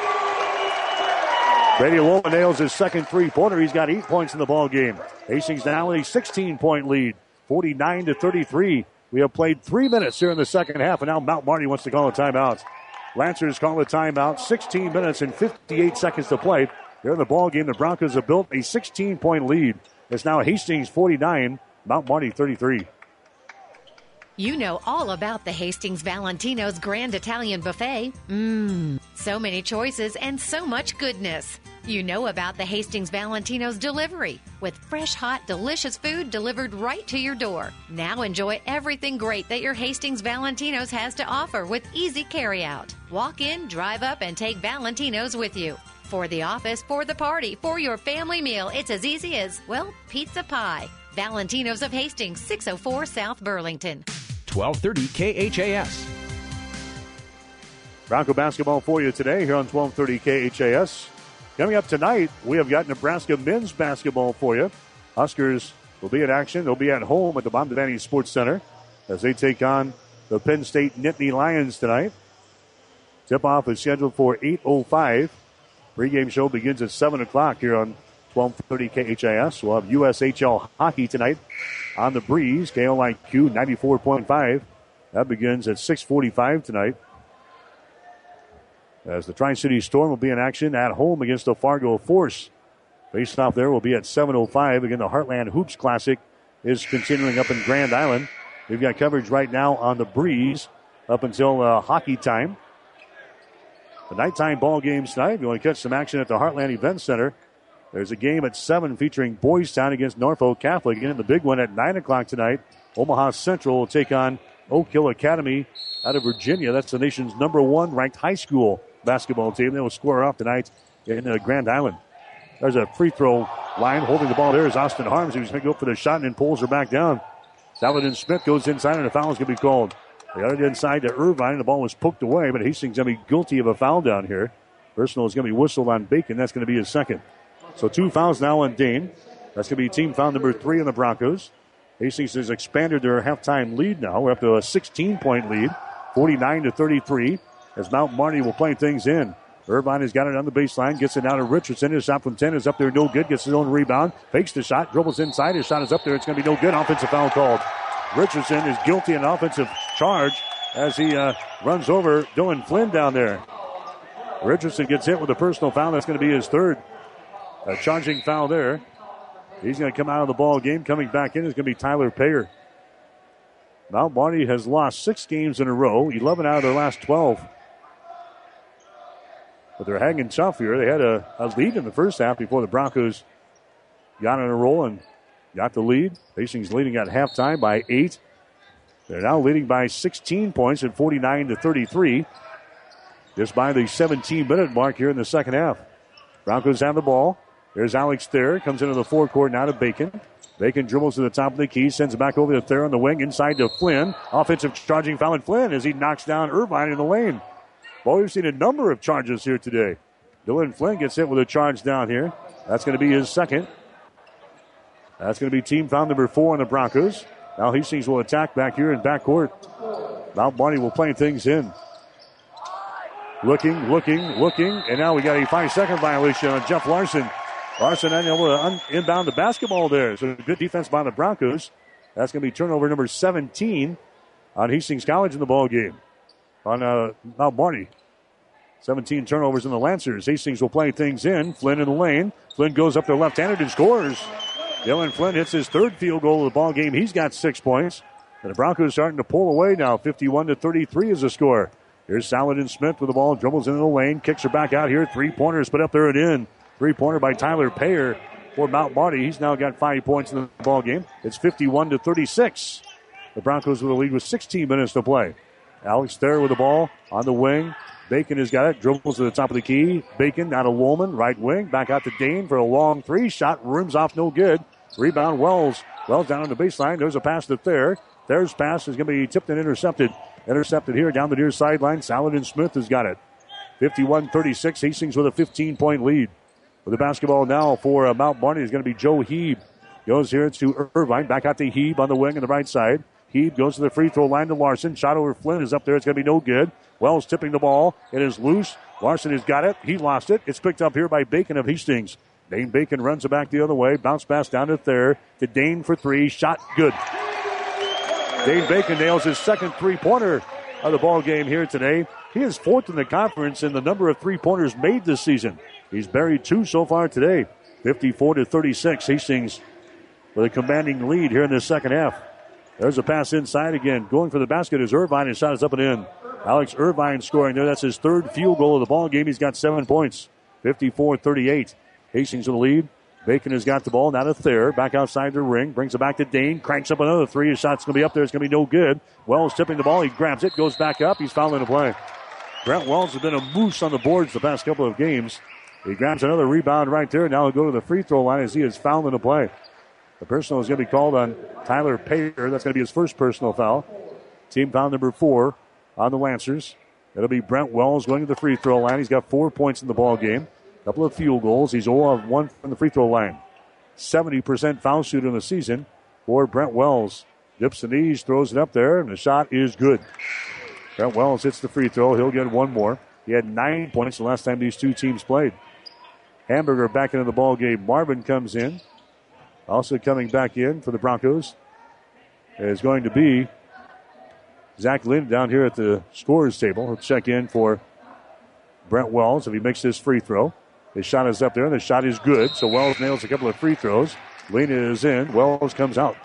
Brady Lohman nails his second three-pointer. He's got 8 points in the ball game. Hastings now with a 16-point lead, 49-33. We have played 3 minutes here in the second half, and now Mount Marty wants to call a timeout. Lancers call a timeout. 16 minutes and 58 seconds to play. Here in the ball game, the Broncos have built a 16-point lead. It's now Hastings 49, Mount Marty 33. You know all about the Hastings Valentino's Grand Italian Buffet. So many choices and so much goodness. You know about the Hastings Valentino's delivery with fresh, hot, delicious food delivered right to your door. Now enjoy everything great that your Hastings Valentino's has to offer with easy carryout. Walk in, drive up, and take Valentino's with you. For the office, for the party, for your family meal, it's as easy as, well, pizza pie. Valentino's of Hastings, 604 South Burlington. 1230 KHAS. Bronco basketball for you today here on 1230 KHAS. Coming up tonight, we have got Nebraska men's basketball for you. Huskers will be in action. They'll be at home at the Bondavani Sports Center as they take on the Penn State Nittany Lions tonight. Tip-off is scheduled for 8:05. Pre-game show begins at 7 o'clock here on 1230 KHIS. We'll have USHL hockey tonight on the Breeze. KLIQ 94.5. That begins at 6:45 tonight. As the Tri-City Storm will be in action at home against the Fargo Force. Face-off there will be at 7:05. Again, the Heartland Hoops Classic is continuing up in Grand Island. We've got coverage right now on the Breeze up until hockey time. The nighttime ball games tonight. If you want to catch some action at the Heartland Event Center, there's a game at 7 featuring Boys Town against Norfolk Catholic. Again, the big one at 9 o'clock tonight. Omaha Central will take on Oak Hill Academy out of Virginia. That's the nation's #1 ranked high school basketball team. They will square off tonight in Grand Island. There's a free throw line. Holding the ball there is Austin Harms. He was going to go for the shot and then pulls her back down. Saladin Smith goes inside and a foul is going to be called. They got it inside to Irvine and the ball was poked away, but Hastings going to be guilty of a foul down here. Personal is going to be whistled on Bacon. That's going to be his second. So 2 fouls now on Dane. That's going to be team foul number 3 on the Broncos. Hastings has expanded their halftime lead now. We're up to a 16-point lead, 49-33, as Mount Marty will play things in. Irvine has got it on the baseline, gets it down to Richardson. His shot from 10 is up there, no good. Gets his own rebound, fakes the shot, dribbles inside. His shot is up there. It's going to be no good. Offensive foul called. Richardson is guilty of an offensive charge as he runs over Dylan Flynn down there. Richardson gets hit with a personal foul. That's going to be his third. A charging foul there. He's going to come out of the ball game. Coming back in is going to be Tyler Payer. Mount Marty has lost 6 games in a row, 11 out of their last 12. But they're hanging tough here. They had a lead in the first half before the Broncos got on a roll and got the lead. Hastings leading at halftime by 8. They're now leading by 16 points at 49-33. Just by the 17-minute mark here in the second half. Broncos have the ball. There's Alex Thayer. Comes into the forecourt now to Bacon. Bacon dribbles to the top of the key. Sends it back over to Thayer on the wing. Inside to Flynn. Offensive charging foul on Flynn as he knocks down Irvine in the lane. Well, we've seen a number of charges here today. Dylan Flynn gets hit with a charge down here. That's going to be his second. That's going to be team foul number 4 on the Broncos. Now Hastings will attack back here in backcourt. Mount Marty will play things in. Looking, and now we got a 5-second violation on Jeff Larson. Larson unable to inbound the basketball there. So good defense by the Broncos. That's going to be turnover number 17 on Hastings College in the ball game. On Mount Marty. 17 turnovers in the Lancers. Hastings will play things in. Flynn in the lane. Flynn goes up there left-handed and scores. Dylan Flynn hits his third field goal of the ball game. He's got 6 points. And the Broncos starting to pull away now. 51-33 is the score. Here's Saladin Smith with the ball. Dribbles into the lane. Kicks her back out here. 3-pointers put up there and in. 3-pointer by Tyler Payer for Mount Marty. He's now got 5 points in the ball game. It's 51-36. The Broncos with the lead with 16 minutes to play. Alex there with the ball on the wing. Bacon has got it. Dribbles to the top of the key. Bacon down to Woolman. Right wing. Back out to Dane for a long three. Shot rims off no good. Rebound Wells. Wells down on the baseline. There's a pass to Thayer. Thayer's pass is going to be tipped and intercepted. Intercepted here down the near sideline. Saladin Smith has got it. 51-36. Hastings with a 15-point lead. With the basketball now for Mount Marty is going to be Joe Heeb. Goes here to Irvine. Back out to Heeb on the wing on the right side. Heeb goes to the free throw line to Larson. Shot over Flynn is up there. It's going to be no good. Wells tipping the ball. It is loose. Larson has got it. He lost it. It's picked up here by Bacon of Hastings. Dane Bacon runs it back the other way. Bounce pass down to Thayer. To Dane for three. Shot good. Dane Bacon nails his second three-pointer of the ball game here today. He is fourth in the conference in the number of three-pointers made this season. He's buried 2 so far today. 54-36. Hastings with a commanding lead here in the second half. There's a pass inside again. Going for the basket is Irvine. His shot is up and in. Alex Irvine scoring there. That's his third field goal of the ball game. He's got 7 points. 54-38. Hastings with the lead. Bacon has got the ball. Now to Thayer. Back outside the ring. Brings it back to Dane. Cranks up another three. His shot's going to be up there. It's going to be no good. Wells tipping the ball. He grabs it. Goes back up. He's fouling the play. Brent Wells has been a moose on the boards the past couple of games. He grabs another rebound right there. Now he'll go to the free throw line as he is fouling the play. The personal is going to be called on Tyler Payer. That's going to be his first personal foul. Team foul number 4 on the Lancers. It'll be Brent Wells going to the free throw line. He's got 4 points in the ball game. A couple of field goals. He's 0 of 1 from the free throw line. 70% foul shoot in the season for Brent Wells. Dips the knees, throws it up there, and the shot is good. Brent Wells hits the free throw. He'll get one more. He had 9 points the last time these two teams played. Hamburger back into the ball game. Marvin comes in. Also coming back in for the Broncos is going to be Zach Lynn down here at the scorer's table. He'll check in for Brent Wells if he makes this free throw. His shot is up there, and the shot is good. So Wells nails a couple of free throws. Lynn is in. Wells comes out.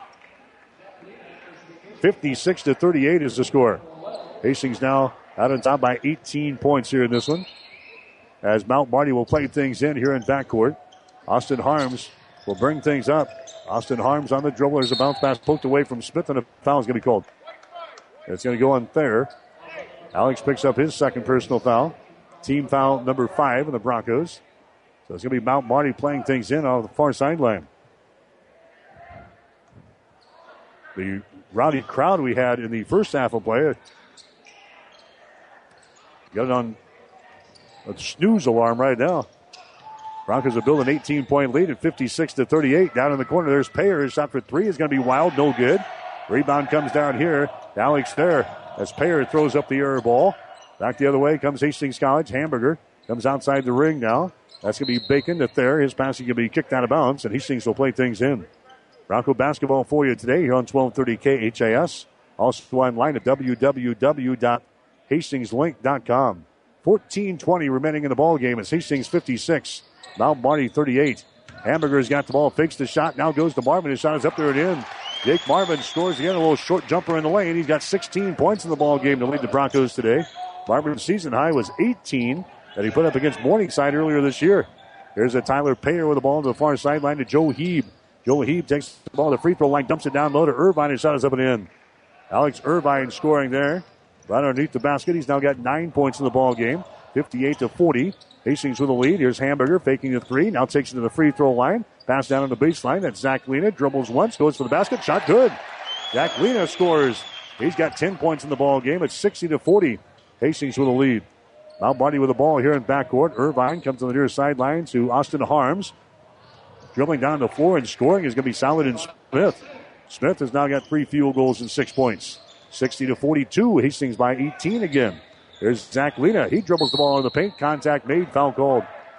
56-38 is the score. Hastings now out on top by 18 points here in this one. As Mount Marty will play things in here in backcourt. Austin Harms will bring things up. Austin Harms on the dribble. There's a bounce pass poked away from Smith, and a foul is going to be called. It's going to go on Thayer. Alex picks up his second personal foul. Team foul number 5 in the Broncos. So it's going to be Mount Marty playing things in on the far sideline. The rowdy crowd we had in the first half of play got it on a snooze alarm right now. Broncos are building an 18-point lead at 56-38. Down in the corner, there's Payer. His shot for three is going to be wild, no good. Rebound comes down here. Alex there as Payer throws up the air ball. Back the other way comes Hastings College. Hamburger comes outside the ring now. That's going to be Bacon to Thayer. His pass is going to be kicked out of bounds, and Hastings will play things in. Bronco basketball for you today here on 1230 KHAS. Also online at www.hastingslink.com. 14:20 remaining in the ball game. It's Hastings 56, Mount Marty 38. Hamburger's got the ball, fakes the shot, now goes to Marvin. His shot is up there and in. Jake Marvin scores again, a little short jumper in the lane. He's got 16 points in the ball game to lead the Broncos today. Marvin's season high was 18 that he put up against Morningside earlier this year. Here's a Tyler Payer with the ball to the far sideline to Joe Heeb. Joe Heeb takes the ball to the free throw line, dumps it down low to Irvine. His shot is up and in. Alex Irvine scoring there. Right underneath the basket. He's now got 9 points in the ball game. 58-40. Hastings with the lead. Here's Hamburger faking the three. Now takes it to the free throw line. Pass down on the baseline. That's Zach Lena. Dribbles once. Goes for the basket. Shot good. Zach Lena scores. He's got 10 points in the ball game. It's 60-40. Hastings with the lead. Mount Marty with the ball here in backcourt. Irvine comes to the near sideline to Austin Harms. Dribbling down the floor and scoring is going to be Saladin Smith. Smith has now got 3 field goals and 6 points. 60-42. Hastings by 18 again. There's Zach Lena. He dribbles the ball in the paint. Contact made. Foul called.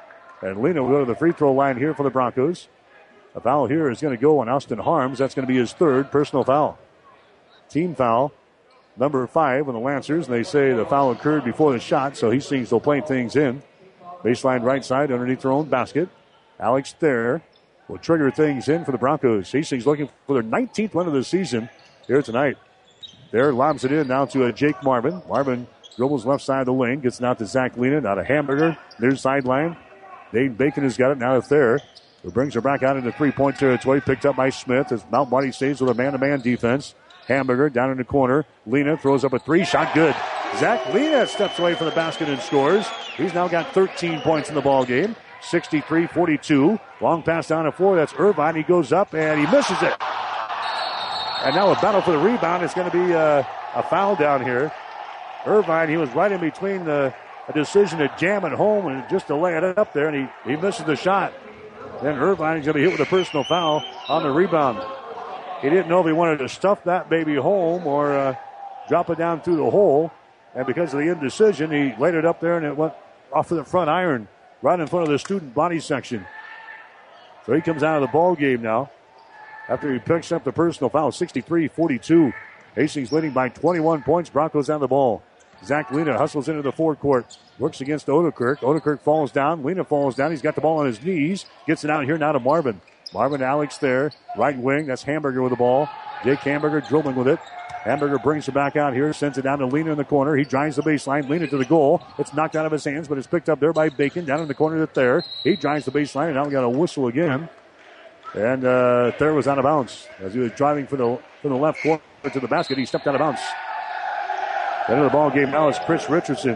And Lena will go to the free throw line here for the Broncos. A foul here is going to go on Austin Harms. That's going to be his third personal foul. Team foul, number 5 on the Lancers. And they say the foul occurred before the shot, so Hastings will play things in. Baseline right side underneath their own basket. Alex Thayer will trigger things in for the Broncos. Hastings looking for their 19th win of the season here tonight. Thayer lobs it in now to Jake Marvin. Marvin dribbles left side of the lane, gets it out to Zach Lena, now to Hamburger, near sideline. Dane Bacon has got it now to Thayer, who brings her back out into three-point territory, picked up by Smith as Mount Marty stays with a man-to-man defense. Hamburger down in the corner. Lena throws up a three, shot good. Zach Lena steps away from the basket and scores. He's now got 13 points in the ball game. 63-42. Long pass down the floor. That's Irvine. He goes up and he misses it. And now a battle for the rebound. It's going to be a foul down here. Irvine, he was right in between a decision to jam it home and just to lay it up there, and he misses the shot. Then Irvine is going to be hit with a personal foul on the rebound. He didn't know if he wanted to stuff that baby home or drop it down through the hole. And because of the indecision, he laid it up there and it went off of the front iron right in front of the student body section. So he comes out of the ball game now after he picks up the personal foul. 63-42. Hastings leading by 21 points. Broncos on the ball. Zach Lena hustles into the forecourt. Works against Odekirk. Odekirk falls down. Lena falls down. He's got the ball on his knees. Gets it out here now to Marvin. Marvin to Alex there. Right wing. That's Hamburger with the ball. Jake Hamburger dribbling with it. Hamburger brings it back out here. Sends it down to Lena in the corner. He drives the baseline. Lena to the goal. It's knocked out of his hands, but it's picked up there by Bacon. Down in the corner to Thayer. He drives the baseline, and now we got a whistle again. And Thayer was out of bounds. As he was driving from the left corner to the basket, he stepped out of bounds. End of the ball game now is Chris Richardson.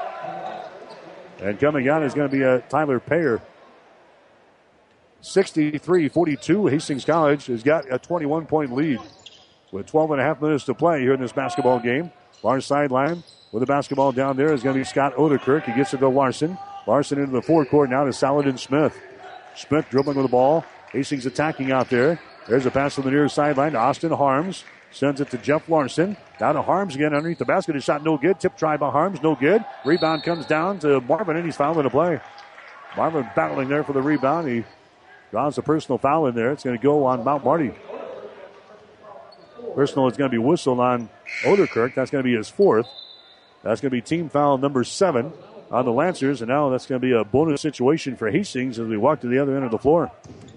And coming out is going to be Tyler Payer. 63-42. Hastings College has got a 21-point lead with 12.5 minutes to play here in this basketball game. Far sideline with the basketball down there is going to be Scott Odekirk. He gets it to Larson. Larson into the forecourt now to Saladin Smith. Smith dribbling with the ball. Hastings attacking out there. There's a pass from the near sideline to Austin Harms. Sends it to Jeff Larson. Down to Harms again underneath the basket. His shot no good. Tip try by Harms, no good. Rebound comes down to Marvin, and he's fouled in the play. Marvin battling there for the rebound. He draws a personal foul in there. It's going to go on Mount Marty. Personal is going to be whistled on Odekirk. That's going to be his fourth. That's going to be team foul number 7 on the Lancers. And now that's going to be a bonus situation for Hastings as we walk to the other end of the floor.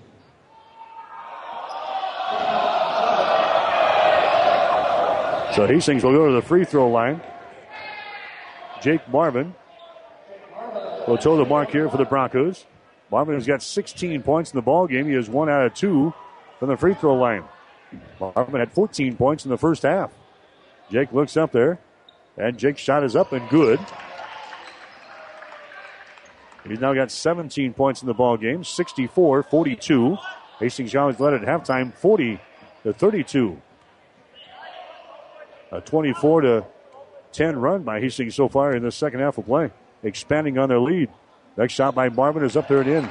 So Hastings will go to the free throw line. Jake Marvin will toe the mark here for the Broncos. Marvin has got 16 points in the ball game. He has 1 out of 2 from the free throw line. Marvin had 14 points in the first half. Jake looks up there, and Jake's shot is up and good. He's now got 17 points in the ball game, 64-42. Hastings College led at halftime, 40-32. A 24-10 run by Hastings so far in the second half of play, expanding on their lead. Next shot by Marvin is up there and in.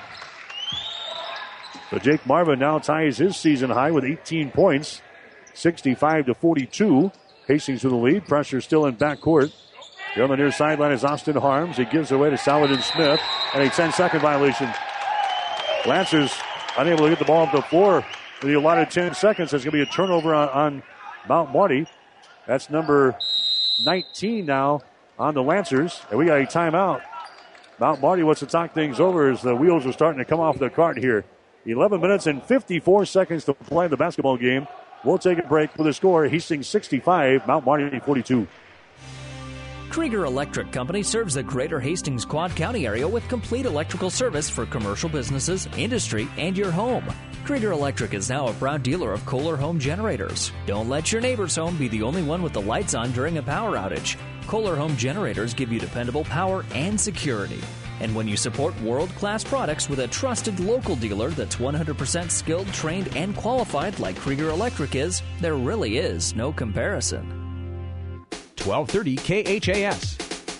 So Jake Marvin now ties his season high with 18 points, 65-42. Hastings with the lead. Pressure still in backcourt. Here on the near sideline is Austin Harms. He gives away to Saladin Smith, and a 10-second violation. Lancers unable to get the ball up the floor for the allotted 10 seconds. There's going to be a turnover on Mount Marty. That's number 19 now on the Lancers. And we got a timeout. Mount Marty wants to talk things over as the wheels are starting to come off the cart here. 11 minutes and 54 seconds to play the basketball game. We'll take a break with a score. Hastings 65, Mount Marty 42. Krieger Electric Company serves the greater Hastings Quad County area with complete electrical service for commercial businesses, industry, and your home. Krieger Electric is now a proud dealer of Kohler Home Generators. Don't let your neighbor's home be the only one with the lights on during a power outage. Kohler Home Generators give you dependable power and security. And when you support world-class products with a trusted local dealer that's 100% skilled, trained, and qualified like Krieger Electric is, there really is no comparison. 1230 KHAS.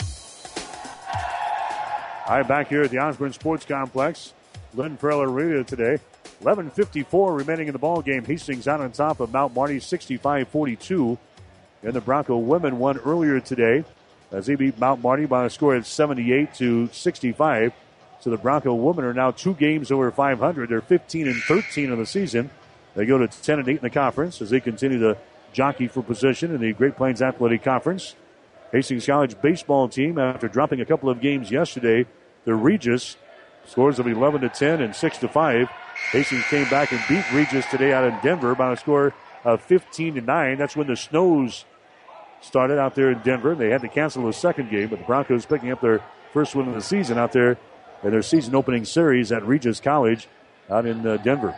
All right, back here at the Osborne Sports Complex. Lynn Farrell Arena today. 11:54 remaining in the ball game. Hastings out on top of Mount Marty 65-42. And the Bronco women won earlier today as they beat Mount Marty by a score of 78-65. So the Bronco women are now 2 games over 500. They're 15-13 in the season. They go to 10-8 in the conference as they continue to jockey for position in the Great Plains Athletic Conference. Hastings College baseball team, after dropping a couple of games yesterday, the Regis, scores of 11-10 and 6-5. Hastings came back and beat Regis today out in Denver by a score of 15-9. That's when the snows started out there in Denver. They had to cancel the second game, but the Broncos picking up their first win of the season out there in their season opening series at Regis College out in Denver.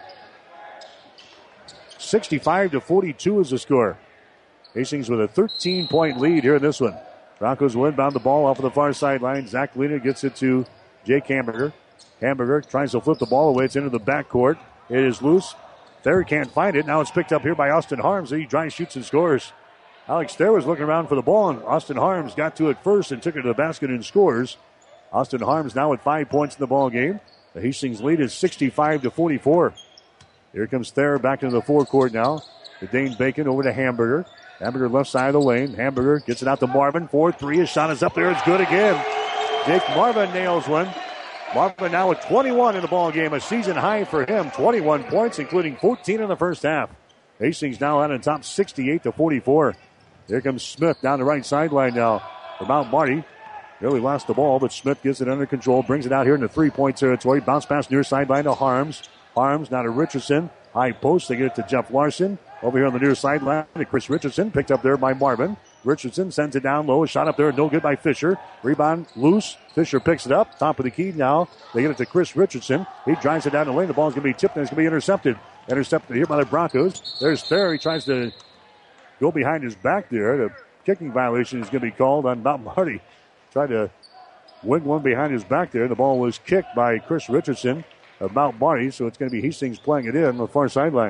65-42 is the score. Hastings with a 13-point lead here in this one. Broncos will inbound the ball off of the far sideline. Zach Lena gets it to Jake Hamburger. Hamburger tries to flip the ball away. It's into the backcourt. It is loose. Thayer can't find it. Now it's picked up here by Austin Harms. He drives, shoots, and scores. Alex Thayer was looking around for the ball, and Austin Harms got to it first and took it to the basket and scores. Austin Harms now with 5 points in the ball game. The Hastings lead is 65-44. Here comes Thayer back into the forecourt now. To Dane Bacon over to Hamburger. Hamburger left side of the lane. Hamburger gets it out to Marvin. 4-3. His shot is up there. It's good again. Jake Marvin nails one. Marvin now with 21 in the ball game. A season high for him. 21 points, including 14 in the first half. Hastings now out on top 68-44. Here comes Smith down the right sideline now for Mount Marty. Really lost the ball, but Smith gets it under control. Brings it out here in the three-point territory. Bounce pass near sideline to Harms. Harms now to Richardson. High post. They get it to Jeff Larson. Over here on the near sideline to Chris Richardson. Picked up there by Marvin. Richardson sends it down low. Shot up there. No good by Fisher. Rebound loose. Fisher picks it up. Top of the key now. They get it to Chris Richardson. He drives it down the lane. The ball's going to be tipped and it's going to be intercepted. Intercepted here by the Broncos. There's Thayer. He tries to go behind his back there. The kicking violation is going to be called on Mount Marty. Tried to wing one behind his back there. The ball was kicked by Chris Richardson of Mount Marty, so it's going to be Hastings playing it in on the far sideline.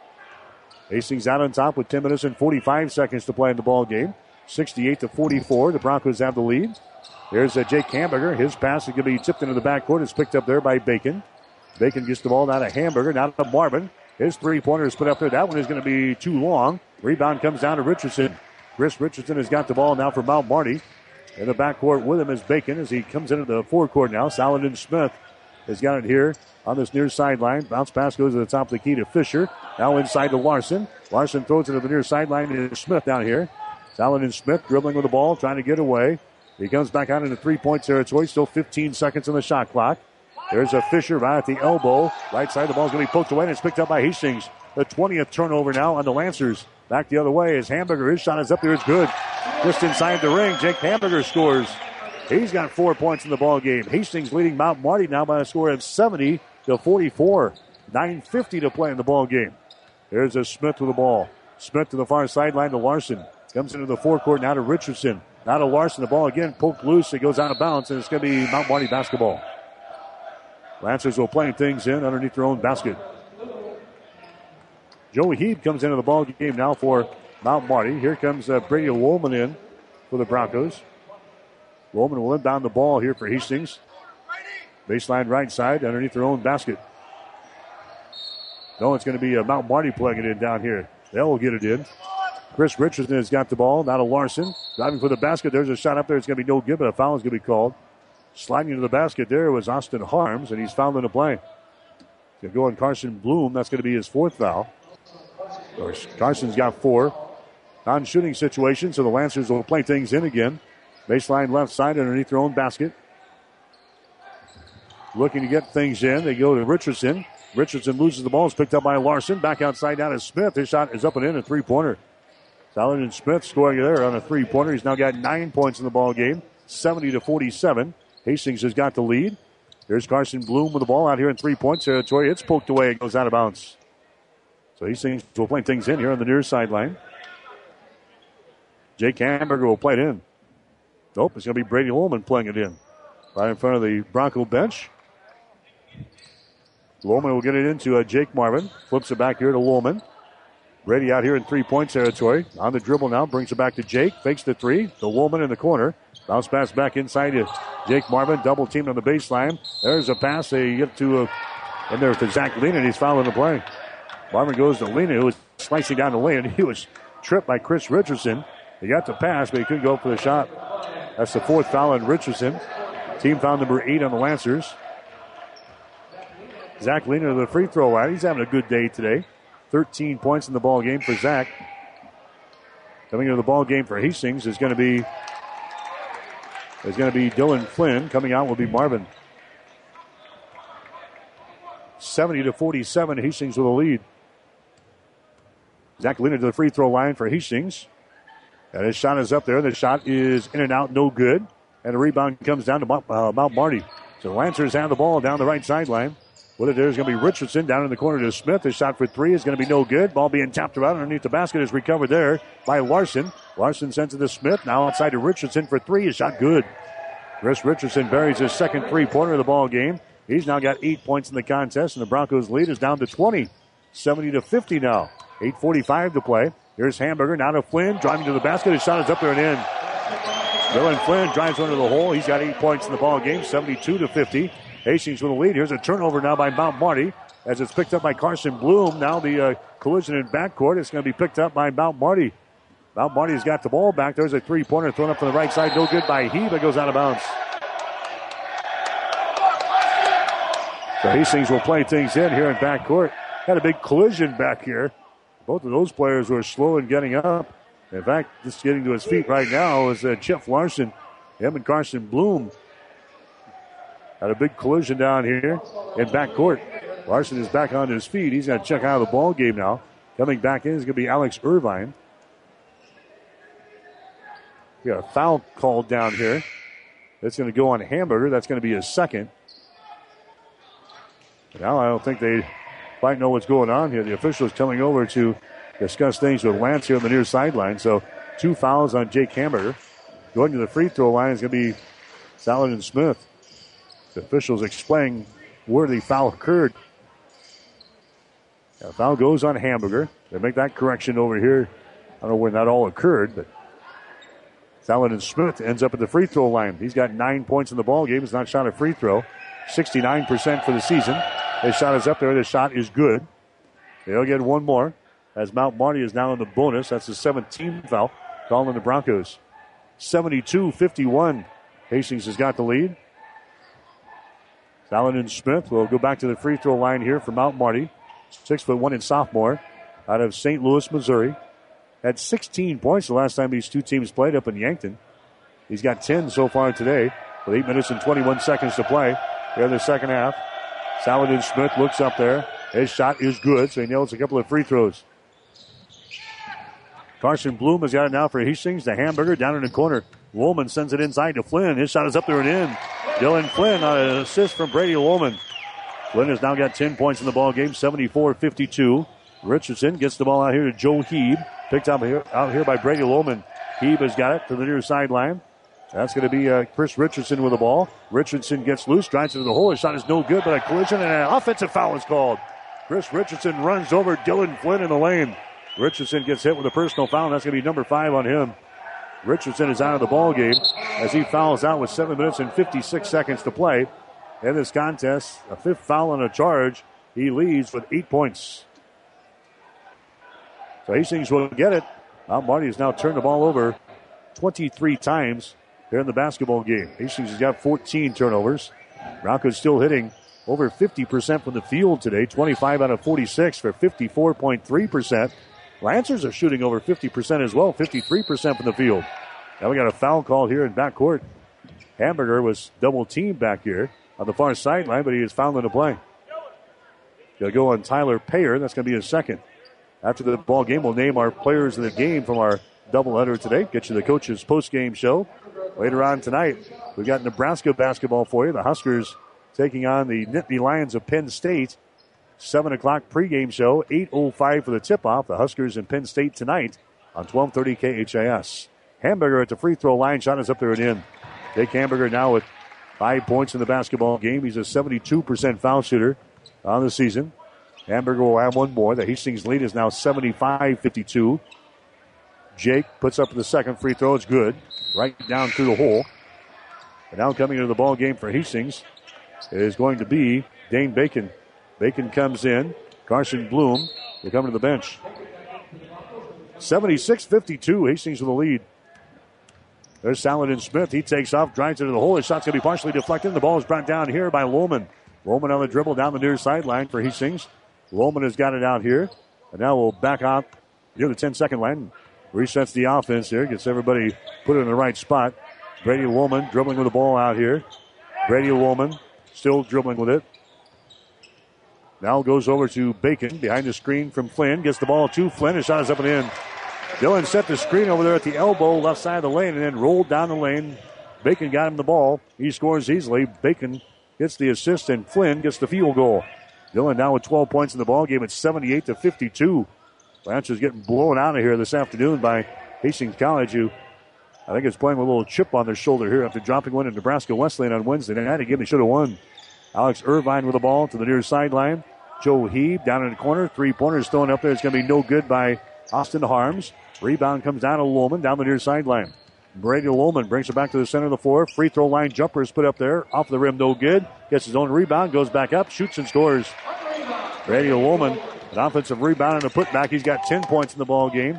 Hastings out on top with 10 minutes and 45 seconds to play in the ball game. 68-44. The Broncos have the lead. There's Jake Hamburger. His pass is going to be tipped into the backcourt. It's picked up there by Bacon. Bacon gets the ball down to Hamburger, now to Marvin. His three-pointer is put up there. That one is going to be too long. Rebound comes down to Richardson. Chris Richardson has got the ball now for Mount Marty. In the backcourt with him is Bacon as he comes into the forecourt now. Saladin Smith has got it here on this near sideline. Bounce pass goes to the top of the key to Fisher. Now inside to Larson. Larson throws it to the near sideline to Smith down here. Saladin Smith dribbling with the ball, trying to get away. He comes back out into three-point territory. Still 15 seconds on the shot clock. There's a Fisher right at the elbow. Right side, the ball's going to be poked away, and it's picked up by Hastings. The 20th turnover now on the Lancers. Back the other way is Hamburger. His shot is up there. It's good. Just inside the ring, Jake Hamburger scores. He's got 4 points in the ball game. Hastings leading Mount Marty now by a score of 70-44. 9:50 to play in the ball game. There's a Smith with the ball. Smith to the far sideline to Larson. Comes into the forecourt now to Richardson. Now to Larson. The ball again poked loose. It goes out of bounds, and it's going to be Mount Marty basketball. Lancers will play things in underneath their own basket. Joey Heed comes into the ball game now for Mount Marty. Here comes Brady Woolman in for the Broncos. Woolman will inbound the ball here for Hastings. Baseline right side underneath their own basket. No, it's going to be Mount Marty playing it in down here. They'll get it in. Chris Richardson has got the ball. Now to Larson. Driving for the basket. There's a shot up there. It's going to be no good, but a foul is going to be called. Sliding into the basket there was Austin Harms, and he's fouled in the play. It's going to go on Carson Bloom. That's going to be his fourth foul. Carson's got 4. Non-shooting situation, so the Lancers will play things in again. Baseline left side underneath their own basket. Looking to get things in. They go to Richardson. Richardson loses the ball. It's picked up by Larson. Back outside down to Smith. His shot is up and in, a three-pointer. Saladin Smith scoring there on a three-pointer. He's now got 9 points in the ball game. 70-47. Hastings has got the lead. There's Carson Bloom with the ball out here in three-point territory. It's poked away. It goes out of bounds. So Hastings will play things in here on the near sideline. Jake Hamburger will play it in. Nope, it's going to be Brady Woolman playing it in. Right in front of the Bronco bench. Woolman will get it into Jake Marvin. Flips it back here to Woolman. Brady out here in three-point territory. On the dribble now, brings it back to Jake. Fakes the three. The Woolman in the corner. Bounce pass back inside to Jake Marvin. Double teamed on the baseline. There's a pass. They get to in there to Zach Lena, and he's fouling the play. Marvin goes to Lena, who was slicing down the lane. He was tripped by Chris Richardson. He got the pass, but he couldn't go for the shot. That's the fourth foul on Richardson. Team foul number 8 on the Lancers. Zach Lehner to the free throw line. He's having a good day today. 13 points in the ball game for Zach. Coming into the ball game for Hastings is going to be Dylan Flynn. Coming out will be Marvin. 70-47. Hastings with a lead. Zach Lehner to the free throw line for Hastings. And his shot is up there. The shot is in and out, no good. And the rebound comes down to Mount Marty. So Lancers have the ball down the right sideline. What it is going to be Richardson down in the corner to Smith. His shot for three is going to be no good. Ball being tapped around underneath the basket is recovered there by Larson. Larson sends it to Smith. Now outside to Richardson for three. His shot good. Chris Richardson buries his second three-pointer of the ball game. He's now got 8 points in the contest, and the Broncos' lead is down to 20. 70-50 now. 8:45 to play. Here's Hamburger, now to Flynn, driving to the basket. His shot is up there and in. Dylan Flynn drives under the hole. He's got 8 points in the ball game, 72-50. Hastings with a lead. Here's a turnover now by Mount Marty as it's picked up by Carson Bloom. Now the collision in backcourt. It's going to be picked up by Mount Marty. Mount Marty's got the ball back. There's a three-pointer thrown up from the right side. No good by Heeb. It goes out of bounds. So Hastings will play things in here in backcourt. Had a big collision back here. Both of those players were slow in getting up. In fact, just getting to his feet right now is Chip Larson. Him and Carson Bloom had a big collision down here in backcourt. Larson is back on his feet. He's going to check out of the ball game now. Coming back in is going to be Alex Irvine. We got a foul called down here. That's going to go on Hamburger. That's going to be his second. Now I don't think they quite know what's going on here. The officials coming over to discuss things with Lance here on the near sideline. So 2 fouls on Jake Hamburger. Going to the free throw line is going to be Saladin Smith. The officials explain where the foul occurred. The foul goes on Hamburger. They make that correction over here. I don't know where that all occurred, but Saladin Smith ends up at the free throw line. He's got 9 points in the ball game. He's not shot a free throw. 69% for the season. His shot is up there. The shot is good. They'll get one more as Mount Marty is now in the bonus. That's the 17th foul. Calling the Broncos. 72-51. Hastings has got the lead. Saladin Smith will go back to the free throw line here for Mount Marty. 6'1" and sophomore out of St. Louis, Missouri. Had 16 points the last time these two teams played up in Yankton. He's got 10 so far today with 8 minutes and 21 seconds to play here in the second half. Saladin Smith looks up there. His shot is good, so he nails a couple of free throws. Carson Bloom has got it now for Hastings. The Hamburger down in the corner. Woolman sends it inside to Flynn. His shot is up there and in. Dylan Flynn on an assist from Brady Woolman. Flynn has now got 10 points in the ball game, 74-52. Richardson gets the ball out here to Joe Heeb. Picked up out here by Brady Woolman. Heeb has got it to the near sideline. That's going to be Chris Richardson with the ball. Richardson gets loose, drives into the hole. His shot is no good, but a collision and an offensive foul is called. Chris Richardson runs over Dylan Flynn in the lane. Richardson gets hit with a personal foul. That's going to be number 5 on him. Richardson is out of the ball game as he fouls out with 7 minutes and 56 seconds to play. In this contest, a 5th foul on a charge. He leads with 8 points. So Hastings will get it. Mount Marty has now turned the ball over 23 times here in the basketball game. Hastings has got 14 turnovers. Broncos still hitting over 50% from the field today. 25 out of 46 for 54.3%. Lancers are shooting over 50% as well, 53% from the field. Now we got a foul call here in backcourt. Hamburger was double teamed back here on the far sideline, but he is fouled into play. Going to go on Tyler Payer. That's going to be his second. After the ball game, we'll name our players of the game from our doubleheader today. Get you the coach's post-game show. Later on tonight, we've got Nebraska basketball for you. The Huskers taking on the Nittany Lions of Penn State. 7 o'clock pregame show, 8:05 for the tip-off. The Huskers and Penn State tonight on 1230 KHAS. Hamburger at the free throw line. Shot is up there and in. Jake Hamburger now with 5 points in the basketball game. He's a 72% foul shooter on the season. Hamburger will have one more. The Hastings lead is now 75-52. Jake puts up the second free throw. It's good. Right down through the hole. And now coming into the ball game for Hastings is going to be Dane Bacon. Bacon comes in. Carson Bloom will come to the bench. 76-52. Hastings with the lead. There's Saladin Smith. He takes off, drives into the hole. His shot's going to be partially deflected. The ball is brought down here by Lohman. Roman on the dribble down the near sideline for Hastings. Roman has got it out here. And now we'll back out near the 10-second line. Resets the offense here. Gets everybody put in the right spot. Brady Woolman dribbling with the ball out here. Brady Woolman still dribbling with it. Now goes over to Bacon behind the screen from Flynn. Gets the ball to Flynn. His shot is up and in. Dillon set the screen over there at the elbow, left side of the lane, and then rolled down the lane. Bacon got him the ball. He scores easily. Bacon gets the assist, and Flynn gets the field goal. Dillon now with 12 points in the ball game. It's 78-52. Lancers getting blown out of here this afternoon by Hastings College, who I think is playing with a little chip on their shoulder here after dropping one in Nebraska Wesleyan on Wednesday night. Again, they should have won. Alex Irvine with the ball to the near sideline. Joe Heeb down in the corner. 3-pointers thrown up there. It's going to be no good by Austin Harms. Rebound comes down to Woolman down the near sideline. Brady Woolman brings it back to the center of the floor. Free throw line jumper is put up there. Off the rim, no good. Gets his own rebound, goes back up, shoots and scores. Brady Woolman, an offensive rebound and a putback. He's got 10 points in the ball game.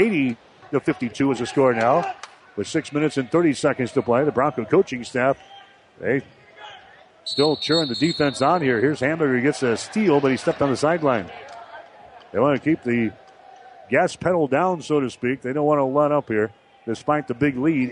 80-52 is the score now. With 6 minutes and 30 seconds to play, the Bronco coaching staff, they still cheering the defense on here. Here's Hamburger. He gets a steal, but he stepped on the sideline. They want to keep the gas pedal down, so to speak. They don't want to let up here, despite the big lead.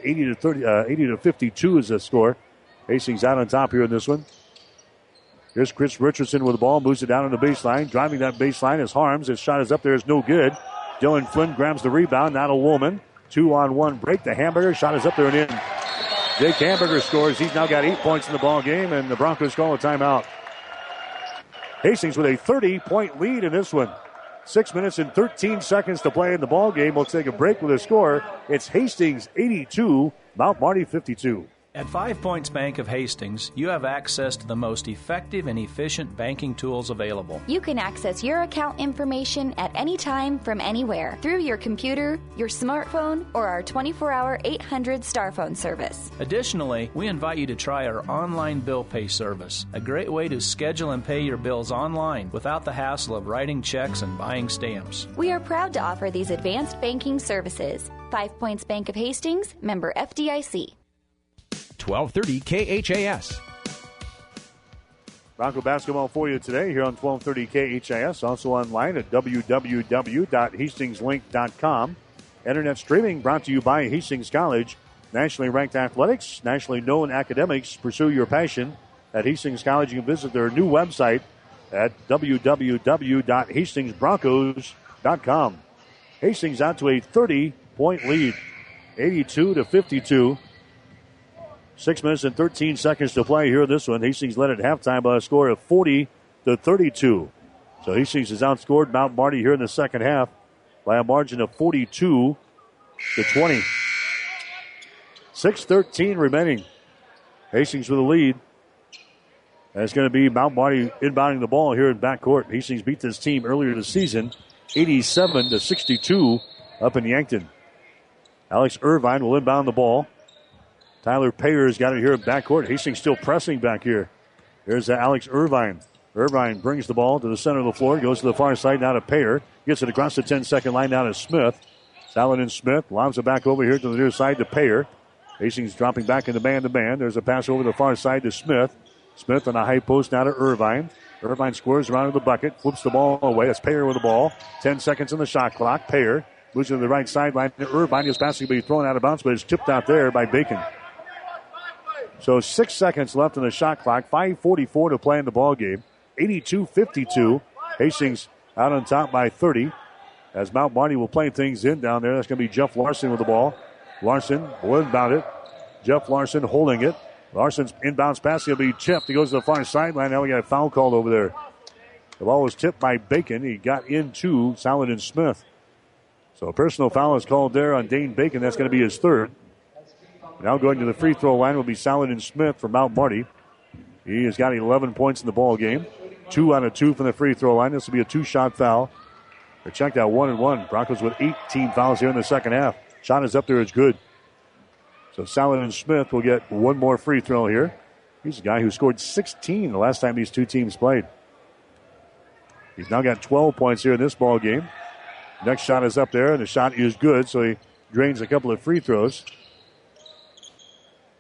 80-52 is the score. Hastings out on top here in this one. Here's Chris Richardson with the ball, moves it down on the baseline. Driving that baseline is Harms. His shot is up there, is no good. Dylan Flynn grabs the rebound. Now to Woolman. 2-on-1 break. The Hamburger shot is up there and in. Jake Hamburger scores. He's now got 8 points in the ball game, and the Broncos call a timeout. Hastings with a 30-point lead in this one. 6 minutes and 13 seconds to play in the ball game. We'll take a break with a score. It's Hastings 82, Mount Marty 52. At 5 Points Bank of Hastings, you have access to the most effective and efficient banking tools available. You can access your account information at any time from anywhere through your computer, your smartphone, or our 24-hour 800-star phone service. Additionally, we invite you to try our online bill pay service, a great way to schedule and pay your bills online without the hassle of writing checks and buying stamps. We are proud to offer these advanced banking services. 5 Points Bank of Hastings, member FDIC. 1230 KHAS. Bronco basketball for you today here on 1230 KHAS. Also online at www.hastingslink.com. Internet streaming brought to you by Hastings College. Nationally ranked athletics, nationally known academics. Pursue your passion at Hastings College. You can visit their new website at www.hastingsbroncos.com. Hastings out to a 30-point lead, 82-52. 6 minutes and 13 seconds to play here in this one. Hastings led at halftime by a score of 40-32. So Hastings has outscored Mount Marty here in the second half by a margin of 42-20. 6:13 remaining. Hastings with the lead. And it's going to be Mount Marty inbounding the ball here in backcourt. Hastings beat this team earlier this season, 87-62 up in Yankton. Alex Irvine will inbound the ball. Tyler Payer's got it here in backcourt. Hastings still pressing back here. Here's Alex Irvine. Irvine brings the ball to the center of the floor. Goes to the far side now to Payer. Gets it across the 10-second line down to Smith. Saladin Smith lobs it back over here to the near side to Payer. Hastings dropping back into man-to-man. There's a pass over the far side to Smith. Smith on a high post now to Irvine. Irvine squares around to the bucket. Flips the ball away. That's Payer with the ball. 10 seconds on the shot clock. Payer moves to the right sideline. Irvine is passing to be thrown out of bounds, but it's tipped out there by Bacon. So 6 seconds left on the shot clock. 5:44 to play in the ball game. 82-52. Hastings out on top by 30. As Mount Marty will play things in down there. That's going to be Jeff Larson with the ball. Larson will inbound it. Jeff Larson holding it. Larson's inbounds pass. He'll be tipped. He goes to the far sideline. Now we got a foul called over there. The ball was tipped by Bacon. He got into Saladin Smith. So a personal foul is called there on Dane Bacon. That's going to be his third. Now going to the free throw line will be Saladin Smith from Mount Marty. He has got 11 points in the ball game. 2 out of 2 from the free throw line. This will be a 2-shot foul. They checked out 1-1. Broncos with 18 fouls here in the second half. Shot is up there. It's good. So Saladin Smith will get one more free throw here. He's a guy who scored 16 the last time these two teams played. He's now got 12 points here in this ball game. Next shot is up there, and the shot is good, so he drains a couple of free throws.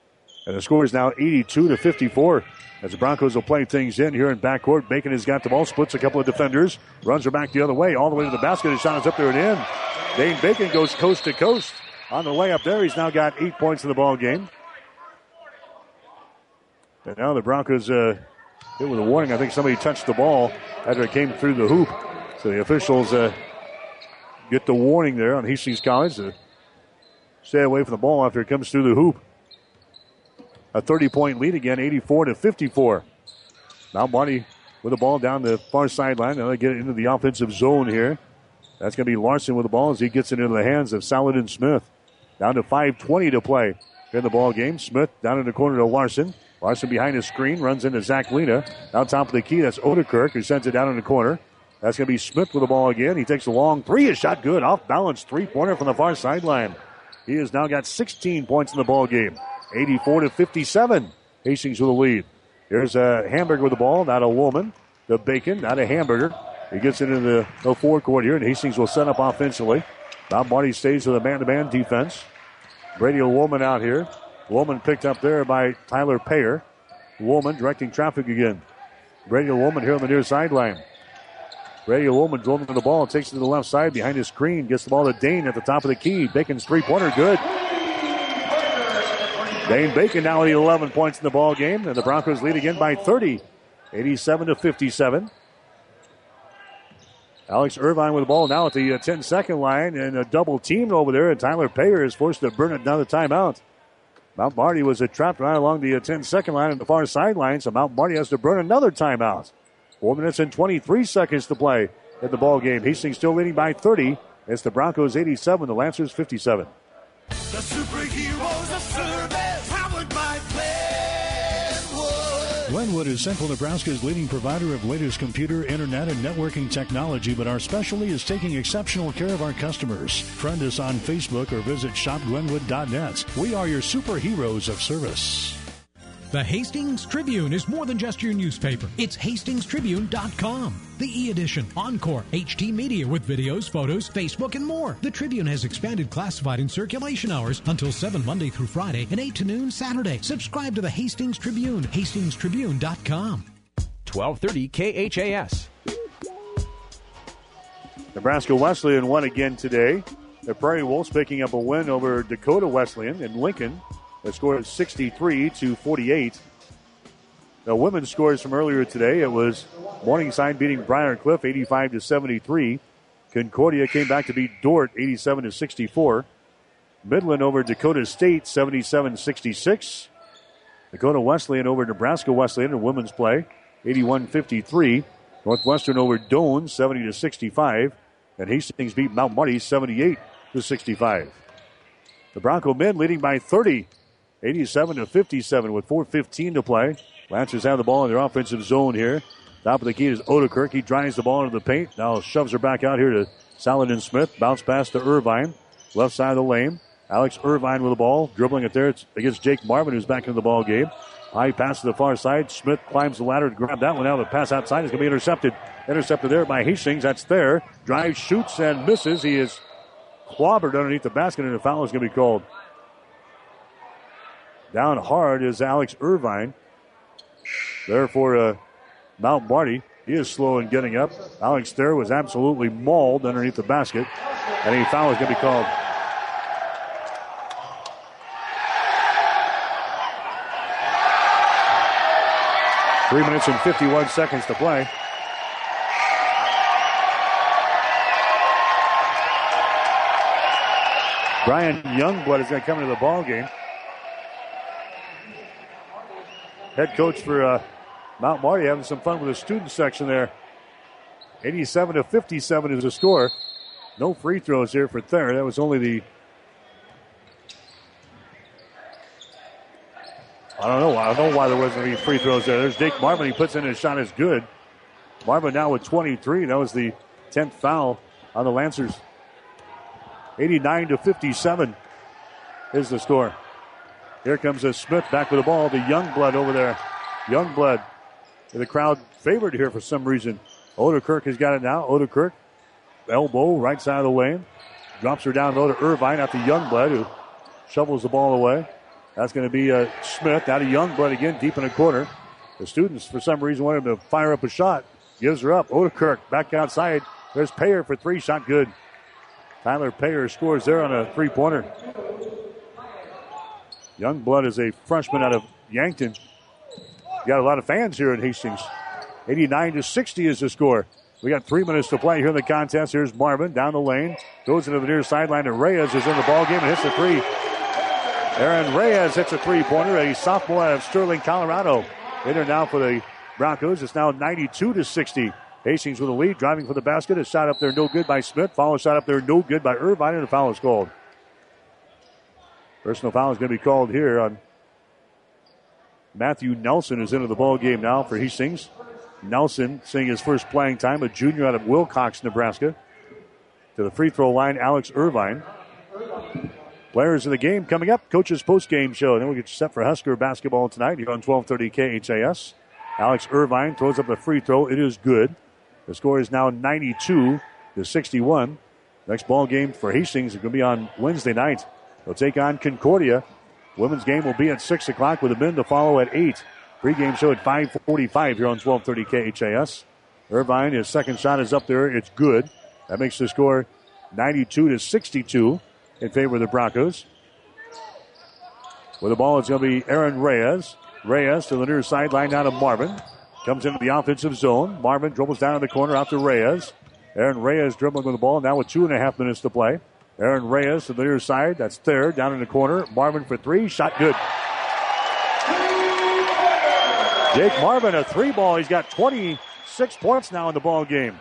And the score is now 82-54. As the Broncos will play things in here in backcourt. Bacon has got the ball, splits a couple of defenders, runs her back the other way, all the way to the basket. His shot is up there and in. Dane Bacon goes coast to coast on the way up there. He's now got 8 points in the ball game. And now the Broncos hit with a warning. I think somebody touched the ball after it came through the hoop. So the officials get the warning there on Hastings College to stay away from the ball after it comes through the hoop. A 30-point lead again, 84-54. Mount Marty with the ball down the far sideline. Now they get it into the offensive zone here. That's going to be Larson with the ball as he gets it into the hands of Saladin Smith. Down to 5:20 to play in the ball game. Smith down in the corner to Larson. Larson behind his screen, runs into Zach Lena. Out top of the key, that's Odekirk, who sends it down in the corner. That's going to be Smith with the ball again. He takes a long three. His shot good. Off balance three-pointer from the far sideline. He has now got 16 points in the ball game. 84-57. Hastings with the lead. Here's a Hamburger with the ball. Not a Woolman. The Bacon, not a Hamburger. He gets it into the forecourt here, and Hastings will set up offensively. Mount Marty stays with a man-to-man defense. Brady Woolman out here. Woolman picked up there by Tyler Payer. Woolman directing traffic again. Brady Woolman here on the near sideline. Brady Woolman dribbling the ball, takes it to the left side behind his screen, gets the ball to Dane at the top of the key. Bacon's three-pointer, good. Dane Bacon now with 11 points in the ball game, and the Broncos lead again by 30, 87-57. Alex Irvine with the ball now at the 10-second line, and a double team over there, and Tyler Payer is forced to burn another timeout. Mount Marty was trapped right along the 10-second line at the far sideline, so Mount Marty has to burn another timeout. 4 minutes and 23 seconds to play in the ball game. Hastings still leading by 30. It's the Broncos 87, the Lancers 57. The superheroes of service, powered by Glenwood. Glenwood is Central Nebraska's leading provider of latest computer, internet, and networking technology, but our specialty is taking exceptional care of our customers. Friend us on Facebook or visit shopglenwood.net. We are your superheroes of service. The Hastings Tribune is more than just your newspaper. It's hastingstribune.com. The e-edition, Encore, HT Media with videos, photos, Facebook, and more. The Tribune has expanded classified and circulation hours until 7 Monday through Friday and 8 to noon Saturday. Subscribe to the Hastings Tribune, hastingstribune.com. 1230 KHAS. Nebraska Wesleyan won again today. The Prairie Wolves picking up a win over Dakota Wesleyan in Lincoln. The score is 63-48. The women's scores from earlier today, it was Morningside beating Briar Cliff 85-73. Concordia came back to beat Dordt 87-64. Midland over Dakota State 77-66. Dakota Wesleyan over Nebraska Wesleyan in women's play 81-53. Northwestern over Doane 70-65. And Hastings beat Mount Marty 78-65. The Bronco men leading by 30. 87-57 with 4:15 to play. Lancers have the ball in their offensive zone here. Top of the key is Odekirk. He drives the ball into the paint. Now shoves her back out here to Saladin Smith. Bounce pass to Irvine. Left side of the lane. Alex Irvine with the ball. Dribbling it there. It's against Jake Marvin, who's back into the ball game. High pass to the far side. Smith climbs the ladder to grab that one out. The pass outside is going to be intercepted. Intercepted there by Hastings. That's there. Drives, shoots, and misses. He is clobbered underneath the basket, and a foul is going to be called. Down hard is Alex Irvine. There for Mount Marty. He is slow in getting up. Alex there was absolutely mauled underneath the basket. And a foul is going to be called. Three minutes and 51 seconds to play. Brian Youngblood is going to come into the ball game. Head coach for Mount Marty having some fun with the student section there. 87-57 is the score. No free throws here for Thayer. That was only the... I don't know why there wasn't any free throws there. There's Jake Marvin. He puts in his shot is good. Marvin now with 23. That was the 10th foul on the Lancers. 89-57 is the score. Here comes Smith back with the ball to Youngblood over there. Youngblood, the crowd favored here for some reason. Odekirk has got it now. Odekirk, elbow, right side of the lane. Drops her down low to Irvine after Youngblood, who shovels the ball away. That's going to be Smith. Out of Youngblood again, deep in the corner. The students, for some reason, want him to fire up a shot. Gives her up. Odekirk back outside. There's Payer for three. Shot good. Tyler Payer scores there on a three-pointer. Youngblood is a freshman out of Yankton. Got a lot of fans here in Hastings. 89-60 is the score. We got 3 minutes to play here in the contest. Here's Marvin down the lane. Goes into the near sideline, and Reyes is in the ballgame and hits a three. Aaron Reyes hits a three-pointer. A sophomore out of Sterling, Colorado. In there now for the Broncos. It's now 92-60. Hastings with a lead, driving for the basket. A shot up there, no good by Smith. Follow shot up there, no good by Irvine, and a foul is called. Personal foul is going to be called here on Matthew Nelson, who's into the ball game now for Hastings. Nelson seeing his first playing time, a junior out of Wilcox, Nebraska. To the free throw line, Alex Irvine. Players in the game coming up. Coach's post-game show. Then we'll get you set for Husker basketball tonight here on 1230 KHAS. Alex Irvine throws up a free throw. It is good. The score is now 92-61. Next ball game for Hastings is going to be on Wednesday night. They'll take on Concordia. Women's game will be at 6 o'clock with the men to follow at 8. Pre-game show at 5:45 here on 1230 KHAS. Irvine, his second shot is up there. It's good. That makes the score 92-62 in favor of the Broncos. With the ball, it's going to be Aaron Reyes. Reyes to the near sideline down to Marvin. Comes into the offensive zone. Marvin dribbles down in the corner out to Reyes. Aaron Reyes dribbling with the ball now with 2.5 minutes to play. Aaron Reyes to the near side. That's third down in the corner. Marvin for three. Shot good. Jake Marvin, a three ball. He's got 26 points now in the ball game.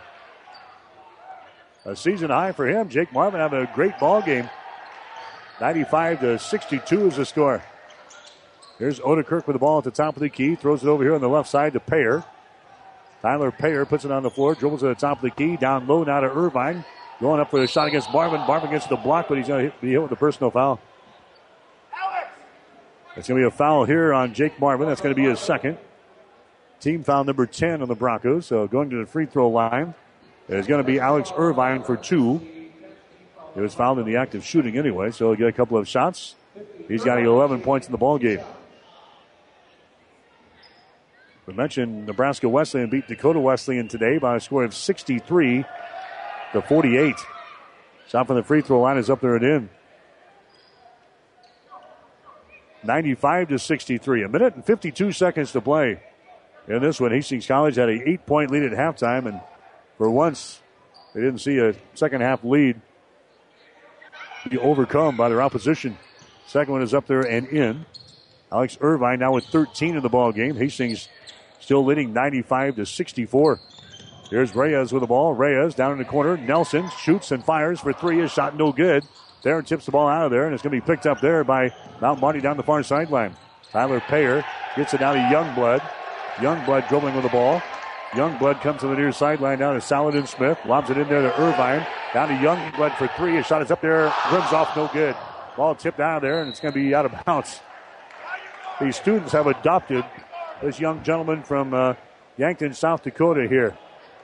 A season high for him. Jake Marvin having a great ball game. 95-62 is the score. Here's Odekirk with the ball at the top of the key. Throws it over here on the left side to Payer. Tyler Payer puts it on the floor. Dribbles at the top of the key. Down low now to Irvine. Going up for the shot against Marvin. Marvin gets the block, but he's going to be hit with a personal foul. It's going to be a foul here on Jake Marvin. That's going to be his second. Team foul number 10 on the Broncos. So going to the free throw line is going to be Alex Irvine for two. He was fouled in the act of shooting anyway, so he'll get a couple of shots. He's got 11 points in the ball game. We mentioned Nebraska Wesleyan beat Dakota Wesleyan today by a score of 63-48. Shot from the free throw line is up there and in. 95-63. A minute and 52 seconds to play. In this one, Hastings College had an 8-point lead at halftime, and for once, they didn't see a second half lead be overcome by their opposition. Second one is up there and in. Alex Irvine now with 13 in the ball game. Hastings still leading 95-64. Here's Reyes with the ball. Reyes down in the corner. Nelson shoots and fires for three. His shot no good. There tips the ball out of there, and it's going to be picked up there by Mount Marty down the far sideline. Tyler Payer gets it down to Youngblood. Youngblood dribbling with the ball. Youngblood comes to the near sideline down to Saladin Smith. Lobs it in there to Irvine. Down to Youngblood for three. His shot is up there. Rims off, no good. Ball tipped out of there, and it's going to be out of bounds. These students have adopted this young gentleman from Yankton, South Dakota here.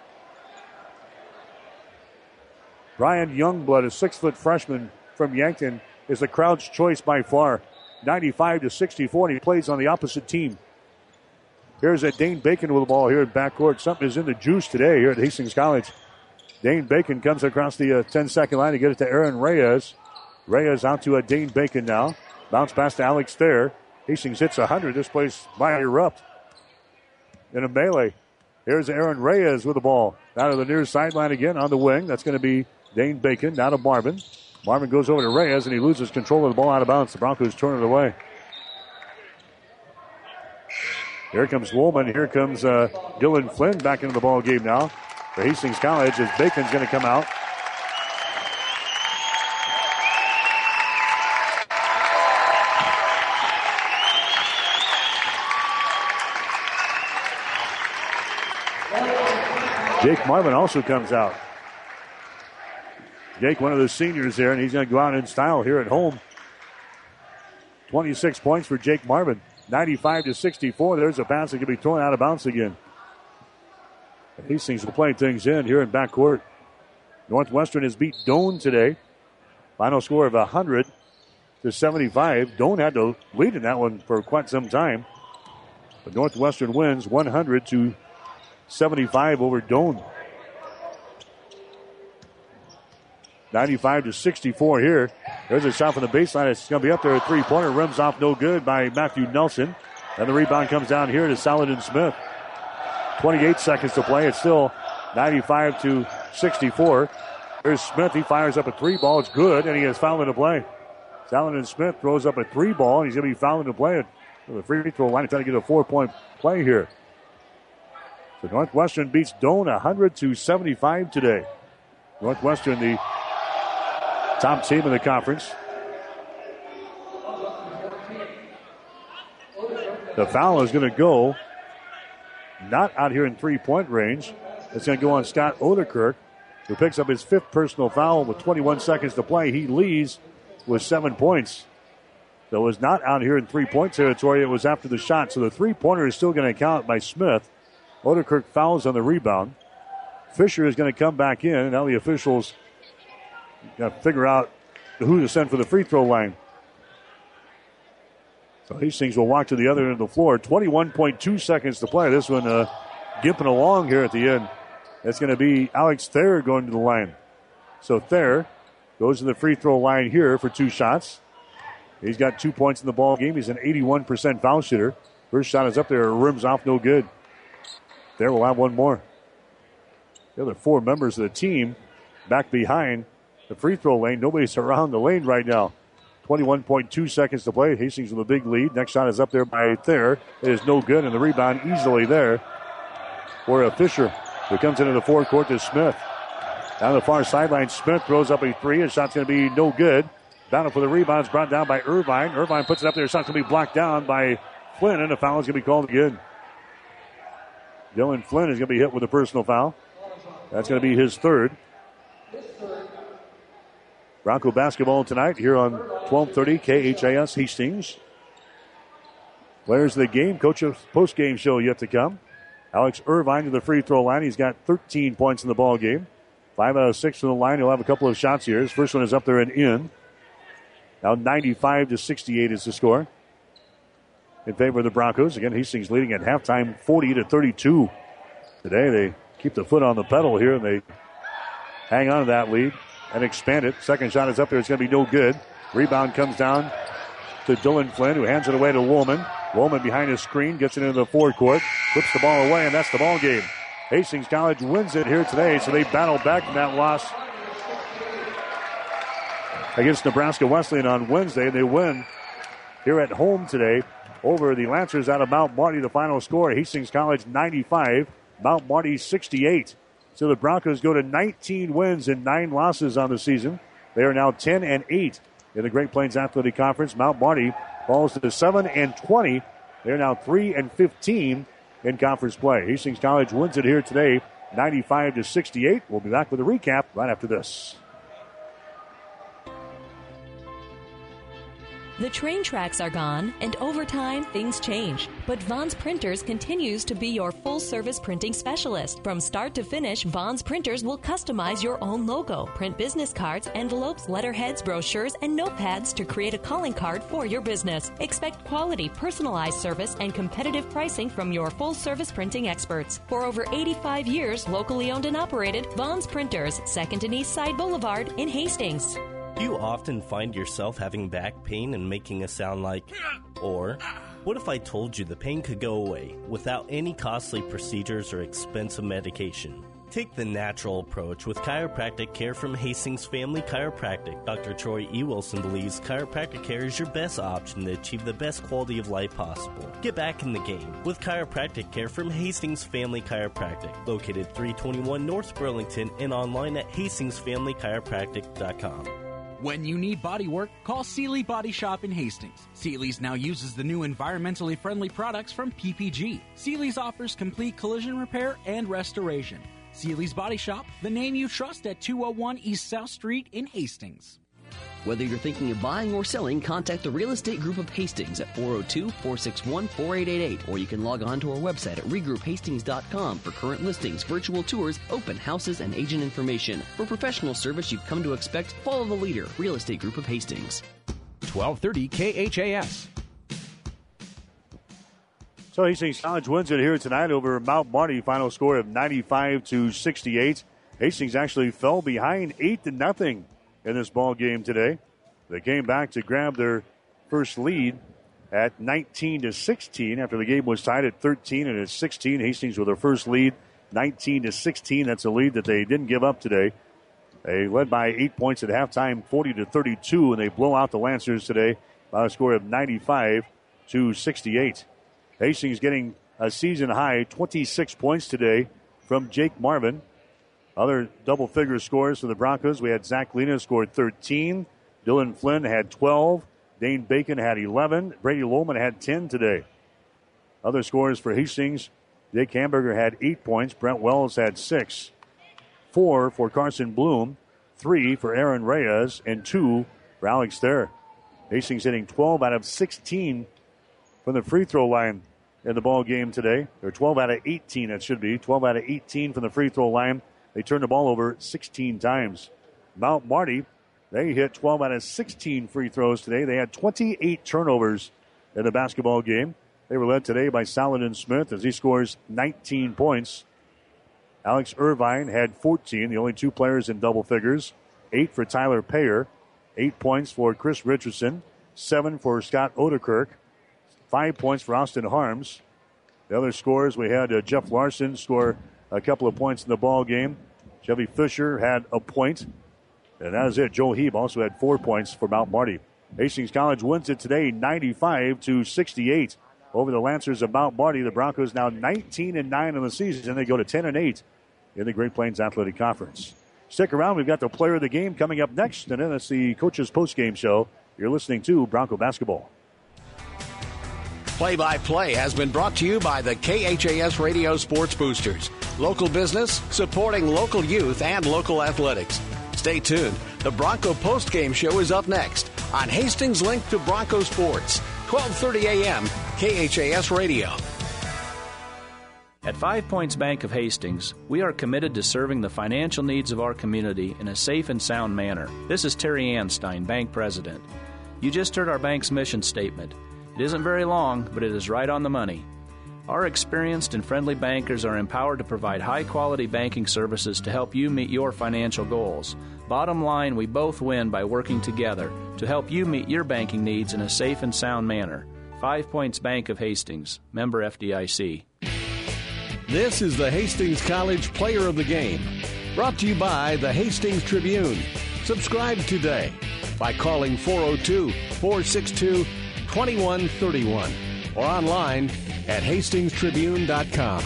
Brian Youngblood, a 6-foot freshman from Yankton, is the crowd's choice by far. 95-64, and he plays on the opposite team. Here's Dane Bacon with the ball here in backcourt. Something is in the juice today here at Hastings College. Dane Bacon comes across the 10-second line to get it to Aaron Reyes. Reyes out to Dane Bacon now. Bounce pass to Alex Thayer. Hastings hits 100. This place might erupt in a melee. Here's Aaron Reyes with the ball. Down to the near sideline again on the wing. That's going to be Dane Bacon. Down to Marvin. Marvin goes over to Reyes, and he loses control of the ball out of bounds. The Broncos turn it away. Here comes Woolman. Here comes Dylan Flynn back into the ball game now for Hastings College as Bacon's going to come out. Jake Marvin also comes out. Jake, one of the seniors there, and he's going to go out in style here at home. 26 points for Jake Marvin. 95-64. There's a pass that can be thrown out of bounds again. Hastings will play things in here in backcourt. Northwestern has beat Doane today. Final score of 100 100-75. Doane had to lead in that one for quite some time. But Northwestern wins 100-75 over Doane. 95-64 here. There's a shot from the baseline. It's going to be up there. A three-pointer rims off no good by Matthew Nelson. And the rebound comes down here to Saladin Smith. 28 seconds to play. It's still 95-64. There's Smith. He fires up a three ball. It's good, and he has fouled into play. Saladin Smith throws up a three ball, and he's going to be fouled into play. The free throw line, trying to get a 4-point play here. So Northwestern beats Doane 100-75 today. Northwestern, the top team in the conference. The foul is going to go not out here in three-point range. It's going to go on Scott Odekirk, who picks up his 5th personal foul with 21 seconds to play. He leads with 7 points. That was not out here in three-point territory. It was after the shot. So the three-pointer is still going to count by Smith. Odekirk fouls on the rebound. Fisher is going to come back in. Now the officials got to figure out who to send for the free throw line. So Hastings will walk to the other end of the floor. 21.2 seconds to play. This one gimping along here at the end. It's going to be Alex Thayer going to the line. So Thayer goes to the free throw line here for 2 shots. He's got 2 points in the ball game. He's an 81% foul shooter. First shot is up there. Rims off, no good. Thayer will have one more. The other 4 members of the team back behind the free throw lane. Nobody's around the lane right now. 21.2 seconds to play. Hastings with a big lead. Next shot is up there by Thayer. It is no good, and the rebound easily there for Fisher, who comes into the forecourt to Smith. Down the far sideline, Smith throws up a three. His shot's going to be no good. Battle for the rebound is brought down by Irvine. Irvine puts it up there. His shot's going to be blocked down by Flynn, and a foul is going to be called again. Dylan Flynn is going to be hit with a personal foul. That's going to be his 3rd. Bronco basketball tonight here on 1230 KHAS Hastings. Players of the game, coach's post-game show yet to come. Alex Irvine to the free throw line. He's got 13 points in the ball game. 5 out of 6 from the line. He'll have a couple of shots here. His first one is up there and in. Now 95-68 is the score in favor of the Broncos. Again, Hastings leading at halftime 40-32. Today they keep the foot on the pedal here, and they hang on to that lead and expand it. Second shot is up there. It's going to be no good. Rebound comes down to Dylan Flynn, who hands it away to Woolman. Woolman behind his screen, gets it into the forecourt, flips the ball away, and that's the ball game. Hastings College wins it here today, so they battle back from that loss against Nebraska Wesleyan on Wednesday. They win here at home today over the Lancers out of Mount Marty. The final score, Hastings College 95, Mount Marty 68. So the Broncos go to 19 wins and 9 losses on the season. They are now 10-8 in the Great Plains Athletic Conference. Mount Marty falls to 7-20. They're now 3-15 in conference play. Hastings College wins it here today, 95-68. We'll be back with a recap right after this. The train tracks are gone, and over time, things change. But Vaughn's Printers continues to be your full-service printing specialist. From start to finish, Vaughn's Printers will customize your own logo, print business cards, envelopes, letterheads, brochures, and notepads to create a calling card for your business. Expect quality, personalized service and competitive pricing from your full-service printing experts. For over 85 years, locally owned and operated, Vaughn's Printers, 2nd and East Side Boulevard in Hastings. Do you often find yourself having back pain and making a sound like, or what if I told you the pain could go away without any costly procedures or expensive medication? Take the natural approach with chiropractic care from Hastings Family Chiropractic. Dr. Troy E. Wilson believes chiropractic care is your best option to achieve the best quality of life possible. Get back in the game with chiropractic care from Hastings Family Chiropractic, located 321 North Burlington and online at hastingsfamilychiropractic.com. When you need body work, call Seeley Body Shop in Hastings. Seeley's now uses the new environmentally friendly products from PPG. Seeley's offers complete collision repair and restoration. Seeley's Body Shop, the name you trust at 201 East South Street in Hastings. Whether you're thinking of buying or selling, contact the Real Estate Group of Hastings at 402-461-4888, or you can log on to our website at regrouphastings.com for current listings, virtual tours, open houses, and agent information. For professional service you've come to expect, follow the leader, Real Estate Group of Hastings. 1230 KHAS. So Hastings College wins it here tonight over Mount Marty. Final score of 95-68. Hastings actually fell behind 8-0 in this ball game today. They came back to grab their first lead at 19-16 after the game was tied at 13 and at 16. Hastings with their first lead, 19-16. That's a lead that they didn't give up today. They led by 8 points at halftime, 40-32, and they blow out the Lancers today by a score of 95-68. Hastings getting a season high 26 points today from Jake Marvin. Other double-figure scores for the Broncos. We had Zach Lena scored 13. Dylan Flynn had 12. Dane Bacon had 11. Brady Lohman had 10 today. Other scores for Hastings. Jake Hamburger had 8 points. Brent Wells had 6. 4 for Carson Bloom. 3 for Aaron Reyes. And 2 for Alex Thayer. Hastings hitting 12 out of 16 from the free throw line in the ball game today. Or 12 out of 18, it should be. 12 out of 18 from the free throw line. They turned the ball over 16 times. Mount Marty, they hit 12 out of 16 free throws today. They had 28 turnovers in the basketball game. They were led today by Saladin Smith as he scores 19 points. Alex Irvine had 14, the only two players in double figures. 8 for Tyler Payer. 8 points for Chris Richardson. 7 for Scott Odekirk. 5 points for Austin Harms. The other scores, we had Jeff Larson score a couple of points in the ball game. Chevy Fisher had a point. And that is it. Joe Heeb also had 4 points for Mount Marty. Hastings College wins it today 95-68 over the Lancers of Mount Marty. The Broncos now 19-9 in the season, and they go to 10-8 in the Great Plains Athletic Conference. Stick around. We've got the player of the game coming up next, and then it's the Coach's Postgame Show. You're listening to Bronco Basketball. Play-by-play has been brought to you by the KHAS Radio Sports Boosters. Local business supporting local youth and local athletics. Stay tuned. The Bronco Postgame Show is up next on Hastings Link to Bronco Sports, 1230 a.m. KHAS Radio. At 5 Points Bank of Hastings, we are committed to serving the financial needs of our community in a safe and sound manner. This is Terry Anstein, Bank President. You just heard our bank's mission statement. It isn't very long, but it is right on the money. Our experienced and friendly bankers are empowered to provide high-quality banking services to help you meet your financial goals. Bottom line, we both win by working together to help you meet your banking needs in a safe and sound manner. 5 Points Bank of Hastings, member FDIC. This is the Hastings College Player of the Game, brought to you by the Hastings Tribune. Subscribe today by calling 402-462-2131 or online at hastingstribune.com.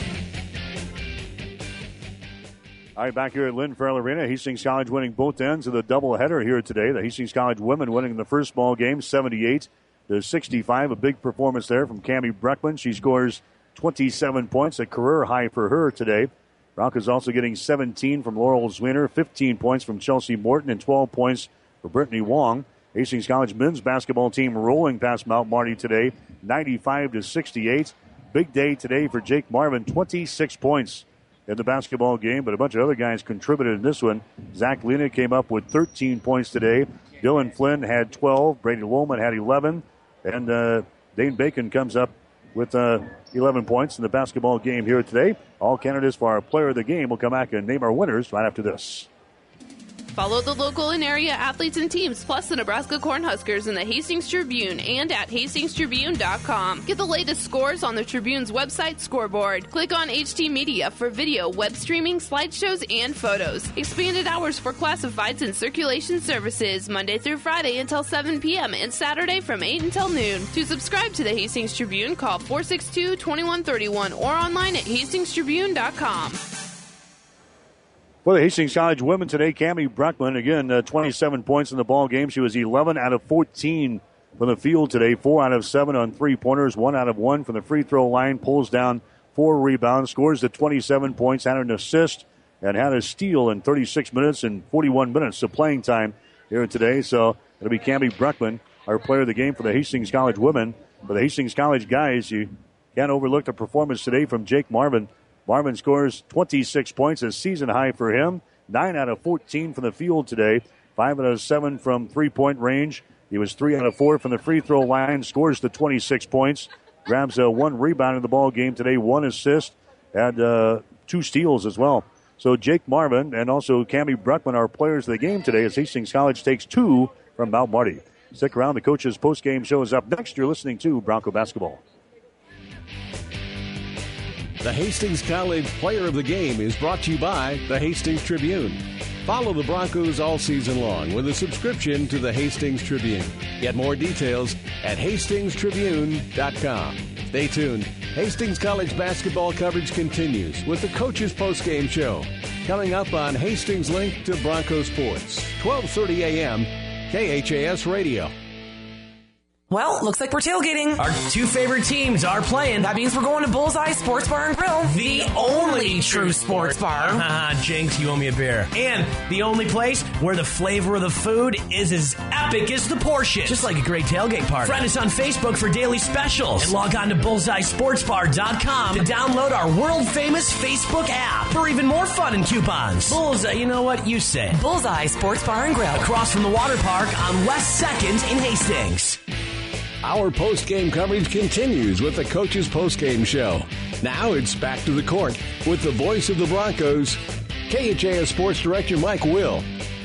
All right, back here at Lynn Farrell Arena, Hastings College winning both ends of the doubleheader here today. The Hastings College women winning the first ball game 78-65. A big performance there from Cammie Breckman. She scores 27 points, a career high for her today. Broncos also getting 17 from Laurel Zwiener, 15 points from Chelsea Morton, and 12 points for Brittany Wong. Hastings College men's basketball team rolling past Mount Marty today, 95-68. Big day today for Jake Marvin, 26 points in the basketball game, but a bunch of other guys contributed in this one. Zach Lena came up with 13 points today. Dylan Flynn had 12. Brady Lohman had 11. And Dane Bacon comes up with 11 points in the basketball game here today. All candidates for our player of the game will come back and name our winners right after this. Follow the local and area athletes and teams, plus the Nebraska Cornhuskers in the Hastings Tribune and at hastingstribune.com. Get the latest scores on the Tribune's website scoreboard. Click on HT Media for video, web streaming, slideshows, and photos. Expanded hours for classifieds and circulation services, Monday through Friday until 7 p.m. and Saturday from 8 until noon. To subscribe to the Hastings Tribune, call 462-2131 or online at hastingstribune.com. For the Hastings College women today, Cammie Breckman, again, 27 points in the ball game. She was 11 out of 14 from the field today, 4 out of 7 on three-pointers, 1 out of 1 from the free throw line, pulls down 4 rebounds, scores the 27 points, had an assist, and had a steal in 36 minutes and 41 minutes of playing time here today. So it'll be Cammie Breckman, our player of the game for the Hastings College women. For the Hastings College guys, you can't overlook the performance today from Jake Marvin. Marvin scores 26 points, a season high for him. 9 out of 14 from the field today. 5 out of 7 from three-point range. He was 3 out of 4 from the free throw line, scores the 26 points, grabs 1 rebound in the ball game today, 1 assist, and 2 steals as well. So Jake Marvin and also Cammie Bruckman are players of the game today as Hastings College takes 2 from Mount Marty. Stick around. The coach's post-game show is up next. You're listening to Bronco Basketball. The Hastings College Player of the Game is brought to you by the Hastings Tribune. Follow the Broncos all season long with a subscription to the Hastings Tribune. Get more details at hastingstribune.com. Stay tuned. Hastings College basketball coverage continues with the coach's postgame show. Coming up on Hastings Link to Bronco Sports, 12:30 a.m., KHAS Radio. Well, looks like we're tailgating. Our 2 favorite teams are playing. That means we're going to Bullseye Sports Bar and Grill. The only true sports bar. Jinx, you owe me a beer. And the only place where the flavor of the food is as epic as the portion. Just like a great tailgate party. Friend us on Facebook for daily specials. And log on to bullseyesportsbar.com to download our world-famous Facebook app for even more fun and coupons. Bullseye, you know what? You say it. Bullseye Sports Bar and Grill. Across from the water park on West 2nd in Hastings. Our post-game coverage continues with the coach's post-game show. Now it's back to the court with the voice of the Broncos, KHAS Sports Director Mike Will.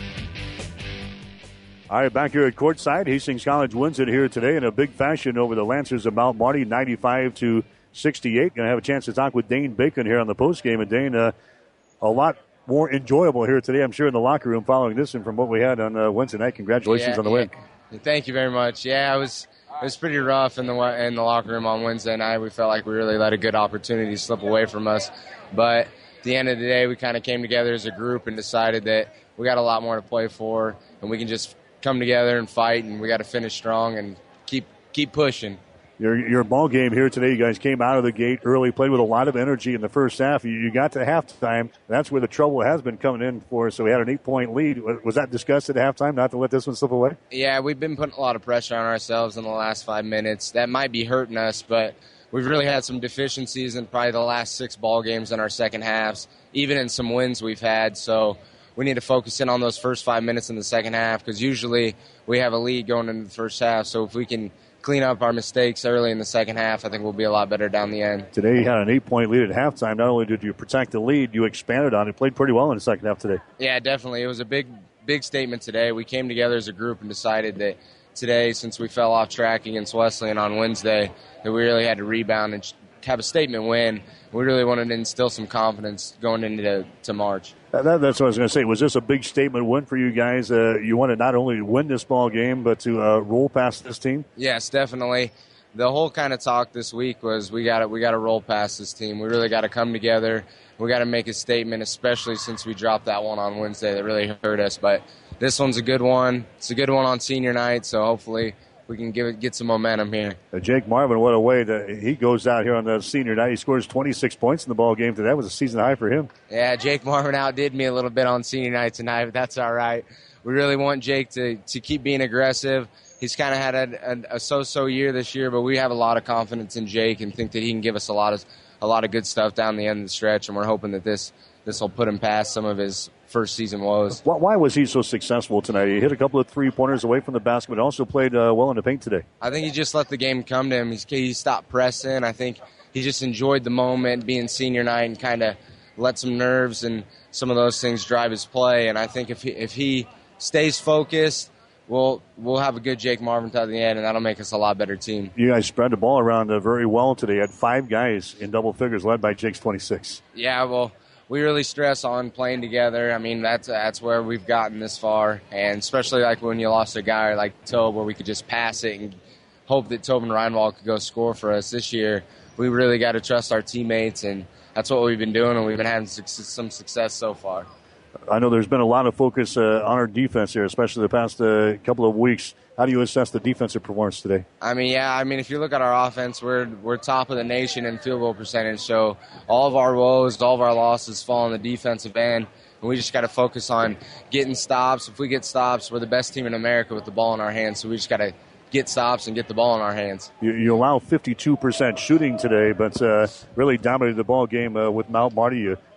All right, back here at courtside, Hastings College wins it here today in a big fashion over the Lancers of Mount Marty, 95-68. Going to have a chance to talk with Dane Bacon here on the postgame. And Dane, a lot more enjoyable here today, I'm sure, in the locker room following this and from what we had on Wednesday night. Congratulations on the win. Thank you very much. Yeah, it was pretty rough in the locker room on Wednesday night. We felt like we really let a good opportunity slip away from us. But at the end of the day, we kind of came together as a group and decided that we got a lot more to play for, and we can just come together and fight, and we got to finish strong and keep pushing. Your ball game here today, you guys came out of the gate early, played with a lot of energy in the first half. You got to halftime. That's where the trouble has been coming in for us. So we had an 8-point lead. Was that discussed at halftime, not to let this one slip away? Yeah, we've been putting a lot of pressure on ourselves in the last 5 minutes. That might be hurting us, but we've really had some deficiencies in probably the last 6 ball games in our second halves, even in some wins we've had. So we need to focus in on those first 5 minutes in the second half because usually we have a lead going into the first half. So if we can clean up our mistakes early in the second half, I think we'll be a lot better down the end. Today you had an 8-point lead at halftime. Not only did you protect the lead, you expanded on it. Played pretty well in the second half today. Yeah, definitely. It was a big statement today. We came together as a group and decided that today, since we fell off track against Wesleyan on Wednesday, that we really had to rebound and have a statement win. We really wanted to instill some confidence going into March. That's what I was going to say. Was this a big statement win for you guys? You wanted not only to win this ball game, but to roll past this team? Yes, definitely. The whole kind of talk this week was we got to roll past this team. We really got to come together. We got to make a statement, especially since we dropped that one on Wednesday that really hurt us. But this one's a good one. It's a good one on senior night, so hopefully we can get some momentum here. Jake Marvin, what a way he goes out here on the senior night. He scores 26 points in the ball game today. That was a season high for him. Yeah, Jake Marvin outdid me a little bit on senior night tonight, but that's all right. We really want Jake to keep being aggressive. He's kind of had a so-so year this year, but we have a lot of confidence in Jake and think that he can give us a lot of good stuff down the end of the stretch, and we're hoping that this will put him past some of his first season woes. Why was he so successful tonight? He hit a couple of three-pointers away from the basket, but also played well in the paint today. I think he just let the game come to him. He stopped pressing. I think he just enjoyed the moment, being senior night, and kind of let some nerves and some of those things drive his play. And I think if he stays focused, we'll have a good Jake Marvin to the end, and that'll make us a lot better team. You guys spread the ball around very well today. You had 5 guys in double figures, led by Jake's 26. Yeah, well, we really stress on playing together. I mean, that's where we've gotten this far, and especially like when you lost a guy like Tobe, where we could just pass it and hope that Tobin Reinwald could go score for us this year. We really got to trust our teammates, and that's what we've been doing, and we've been having some success so far. I know there's been a lot of focus on our defense here, especially the past couple of weeks. How do you assess the defensive performance today? I mean, if you look at our offense, we're top of the nation in field goal percentage. So all of our woes, all of our losses fall on the defensive end, and we just got to focus on getting stops. If we get stops, we're the best team in America with the ball in our hands. So we just got to get stops and get the ball in our hands. You allow 52% shooting today, but really dominated the ball game with Mount Marty. You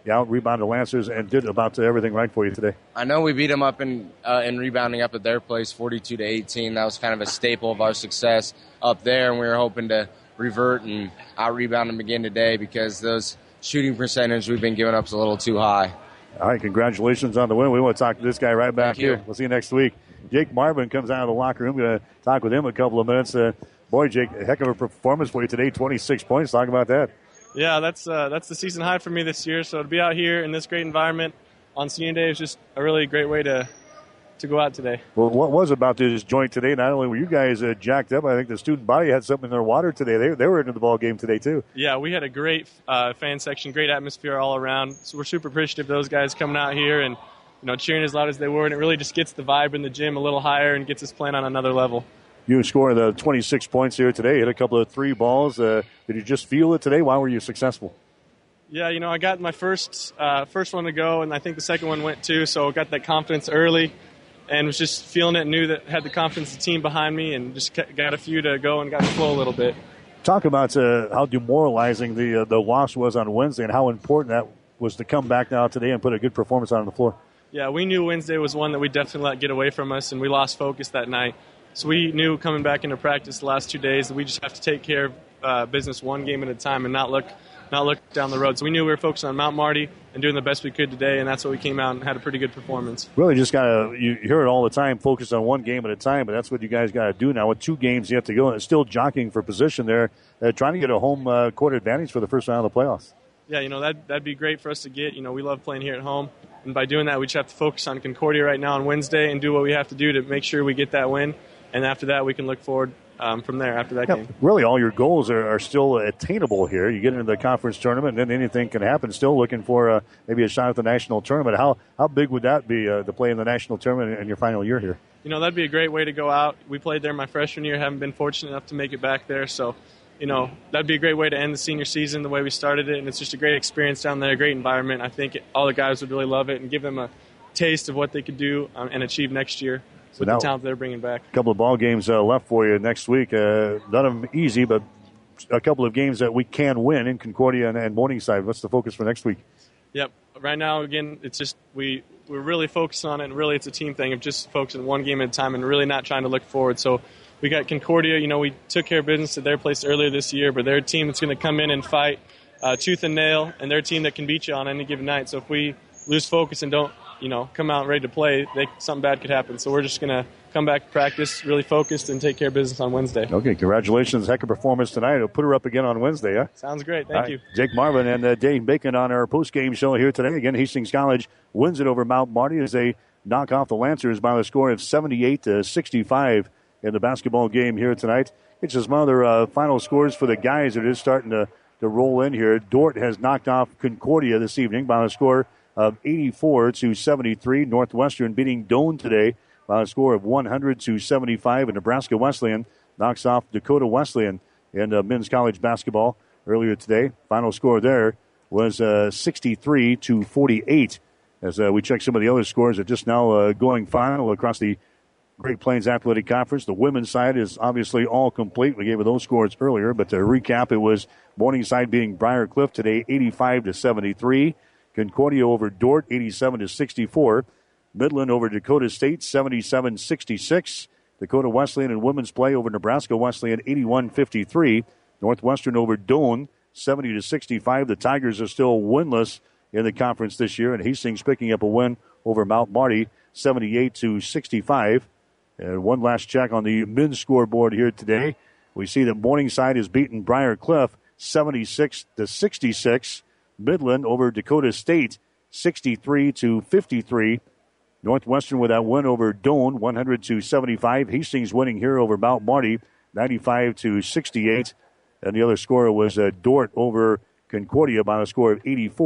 You out-rebounded the Lancers and did about everything right for you today. I know we beat them up in rebounding up at their place, 42-18. That was kind of a staple of our success up there, and we were hoping to revert and out-rebound them again today because those shooting percentage we've been giving up is a little too high. All right, congratulations on the win. We want to talk to this guy right back here. We'll see you next week. Jake Marvin comes out of the locker room. We're going to talk with him a couple of minutes. Boy, Jake, a heck of a performance for you today, 26 points. Talk about that. Yeah, that's the season high for me this year. So to be out here in this great environment on senior day is just a really great way to go out today. Well, what was about this joint today? Not only were you guys jacked up, I think the student body had something in their water today. They were into the ball game today too. Yeah, we had a great fan section, great atmosphere all around. So we're super appreciative of those guys coming out here and cheering as loud as they were. And it really just gets the vibe in the gym a little higher and gets us playing on another level. You scored the 26 points here today. Hit a couple of 3 balls. Did you just feel it today? Why were you successful? Yeah, I got my first one to go, and I think the second one went too. So I got that confidence early, and was just feeling it. Knew that had the confidence of the team behind me, and just got a few to go and got the flow a little bit. Talk about how demoralizing the loss was on Wednesday, and how important that was to come back now today and put a good performance on the floor. Yeah, we knew Wednesday was one that we definitely let get away from us, and we lost focus that night. So we knew coming back into practice the last 2 days that we just have to take care of business one game at a time and not look down the road. So we knew we were focused on Mount Marty and doing the best we could today, and that's what we came out and had a pretty good performance. Really just got to, you hear it all the time, focus on one game at a time, but that's what you guys got to do now. With 2 games you have to go, and it's still jockeying for position there, trying to get a home court advantage for the first round of the playoffs. Yeah, that'd be great for us to get. We love playing here at home, and by doing that we just have to focus on Concordia right now on Wednesday and do what we have to do to make sure we get that win. And after that, we can look forward from there after that game. Really, all your goals are still attainable here. You get into the conference tournament, and then anything can happen. Still looking for maybe a shot at the national tournament. How big would that be to play in the national tournament in your final year here? That'd be a great way to go out. We played there my freshman year. Haven't been fortunate enough to make it back there. So, that'd be a great way to end the senior season the way we started it. And it's just a great experience down there, a great environment. I think all the guys would really love it and give them a taste of what they could do and achieve next year. So with the talent they're bringing back. A couple of ball games left for you next week. None of them easy, but a couple of games that we can win in Concordia and Morningside. What's the focus for next week? Yep. Right now, again, it's just we're really focused on it, and really it's a team thing of just focusing one game at a time and really not trying to look forward. So we got Concordia. We took care of business at their place earlier this year, but they're a team that's going to come in and fight tooth and nail, and they're a team that can beat you on any given night. So if we lose focus and don't come out ready to play, something bad could happen. So we're just going to come back to practice, really focused, and take care of business on Wednesday. Okay, congratulations. Heck of performance tonight. We'll put her up again on Wednesday, huh? Sounds great. Thank you. Jake Marvin and Dave Bacon on our post-game show here today. Again, Hastings College wins it over Mount Marty as they knock off the Lancers by the score of 78-65 in the basketball game here tonight. It's just one of their final scores for the guys that is starting to roll in here. Dordt has knocked off Concordia this evening by a score of 84-73. Northwestern beating Doane today by a score of 100-75. And Nebraska Wesleyan knocks off Dakota Wesleyan in men's college basketball earlier today. Final score there was 63-48. As we check some of the other scores that just now going final across the Great Plains Athletic Conference. The women's side is obviously all complete. We gave you those scores earlier, but to recap, it was Morningside beating Briar Cliff today, 85-73. Concordia over Dordt, 87-64. Midland over Dakota State, 77-66. Dakota Wesleyan in women's play over Nebraska Wesleyan, 81-53. Northwestern over Doane, 70-65. The Tigers are still winless in the conference this year, and Hastings picking up a win over Mount Marty, 78-65. And one last check on the men's scoreboard here today. We see that Morningside has beaten Briar Cliff, 76-66. Midland over Dakota State, 63-53. Northwestern with that win over Doane, 100-75. Hastings winning here over Mount Marty, 95-68. And the other score was Dordt over Concordia by a score of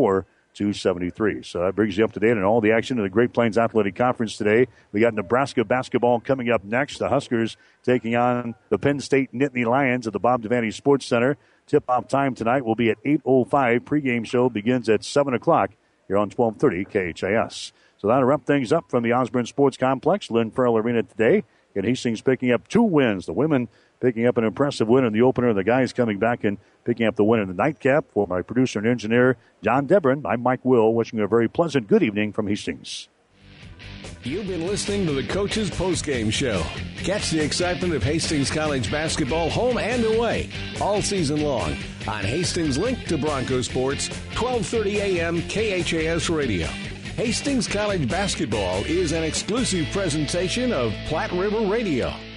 84-73. So that brings you up to date on all the action in the Great Plains Athletic Conference today. We got Nebraska basketball coming up next. The Huskers taking on the Penn State Nittany Lions at the Bob Devaney Sports Center. Tip-off time tonight will be at 8:05. Pre-game show begins at 7 o'clock here on 1230 KHAS. So that'll wrap things up from the Osborne Sports Complex, Lynn Farrell Arena today. and Hastings picking up 2 wins. The women picking up an impressive win in the opener, and the guys coming back and picking up the win in the nightcap. For my producer and engineer, John Debron, I'm Mike Will, wishing you a very pleasant good evening from Hastings. You've been listening to the Coach's Postgame Show. Catch the excitement of Hastings College basketball home and away all season long on Hastings Link to Bronco Sports, 1230 a.m. KHAS Radio. Hastings College basketball is an exclusive presentation of Platte River Radio.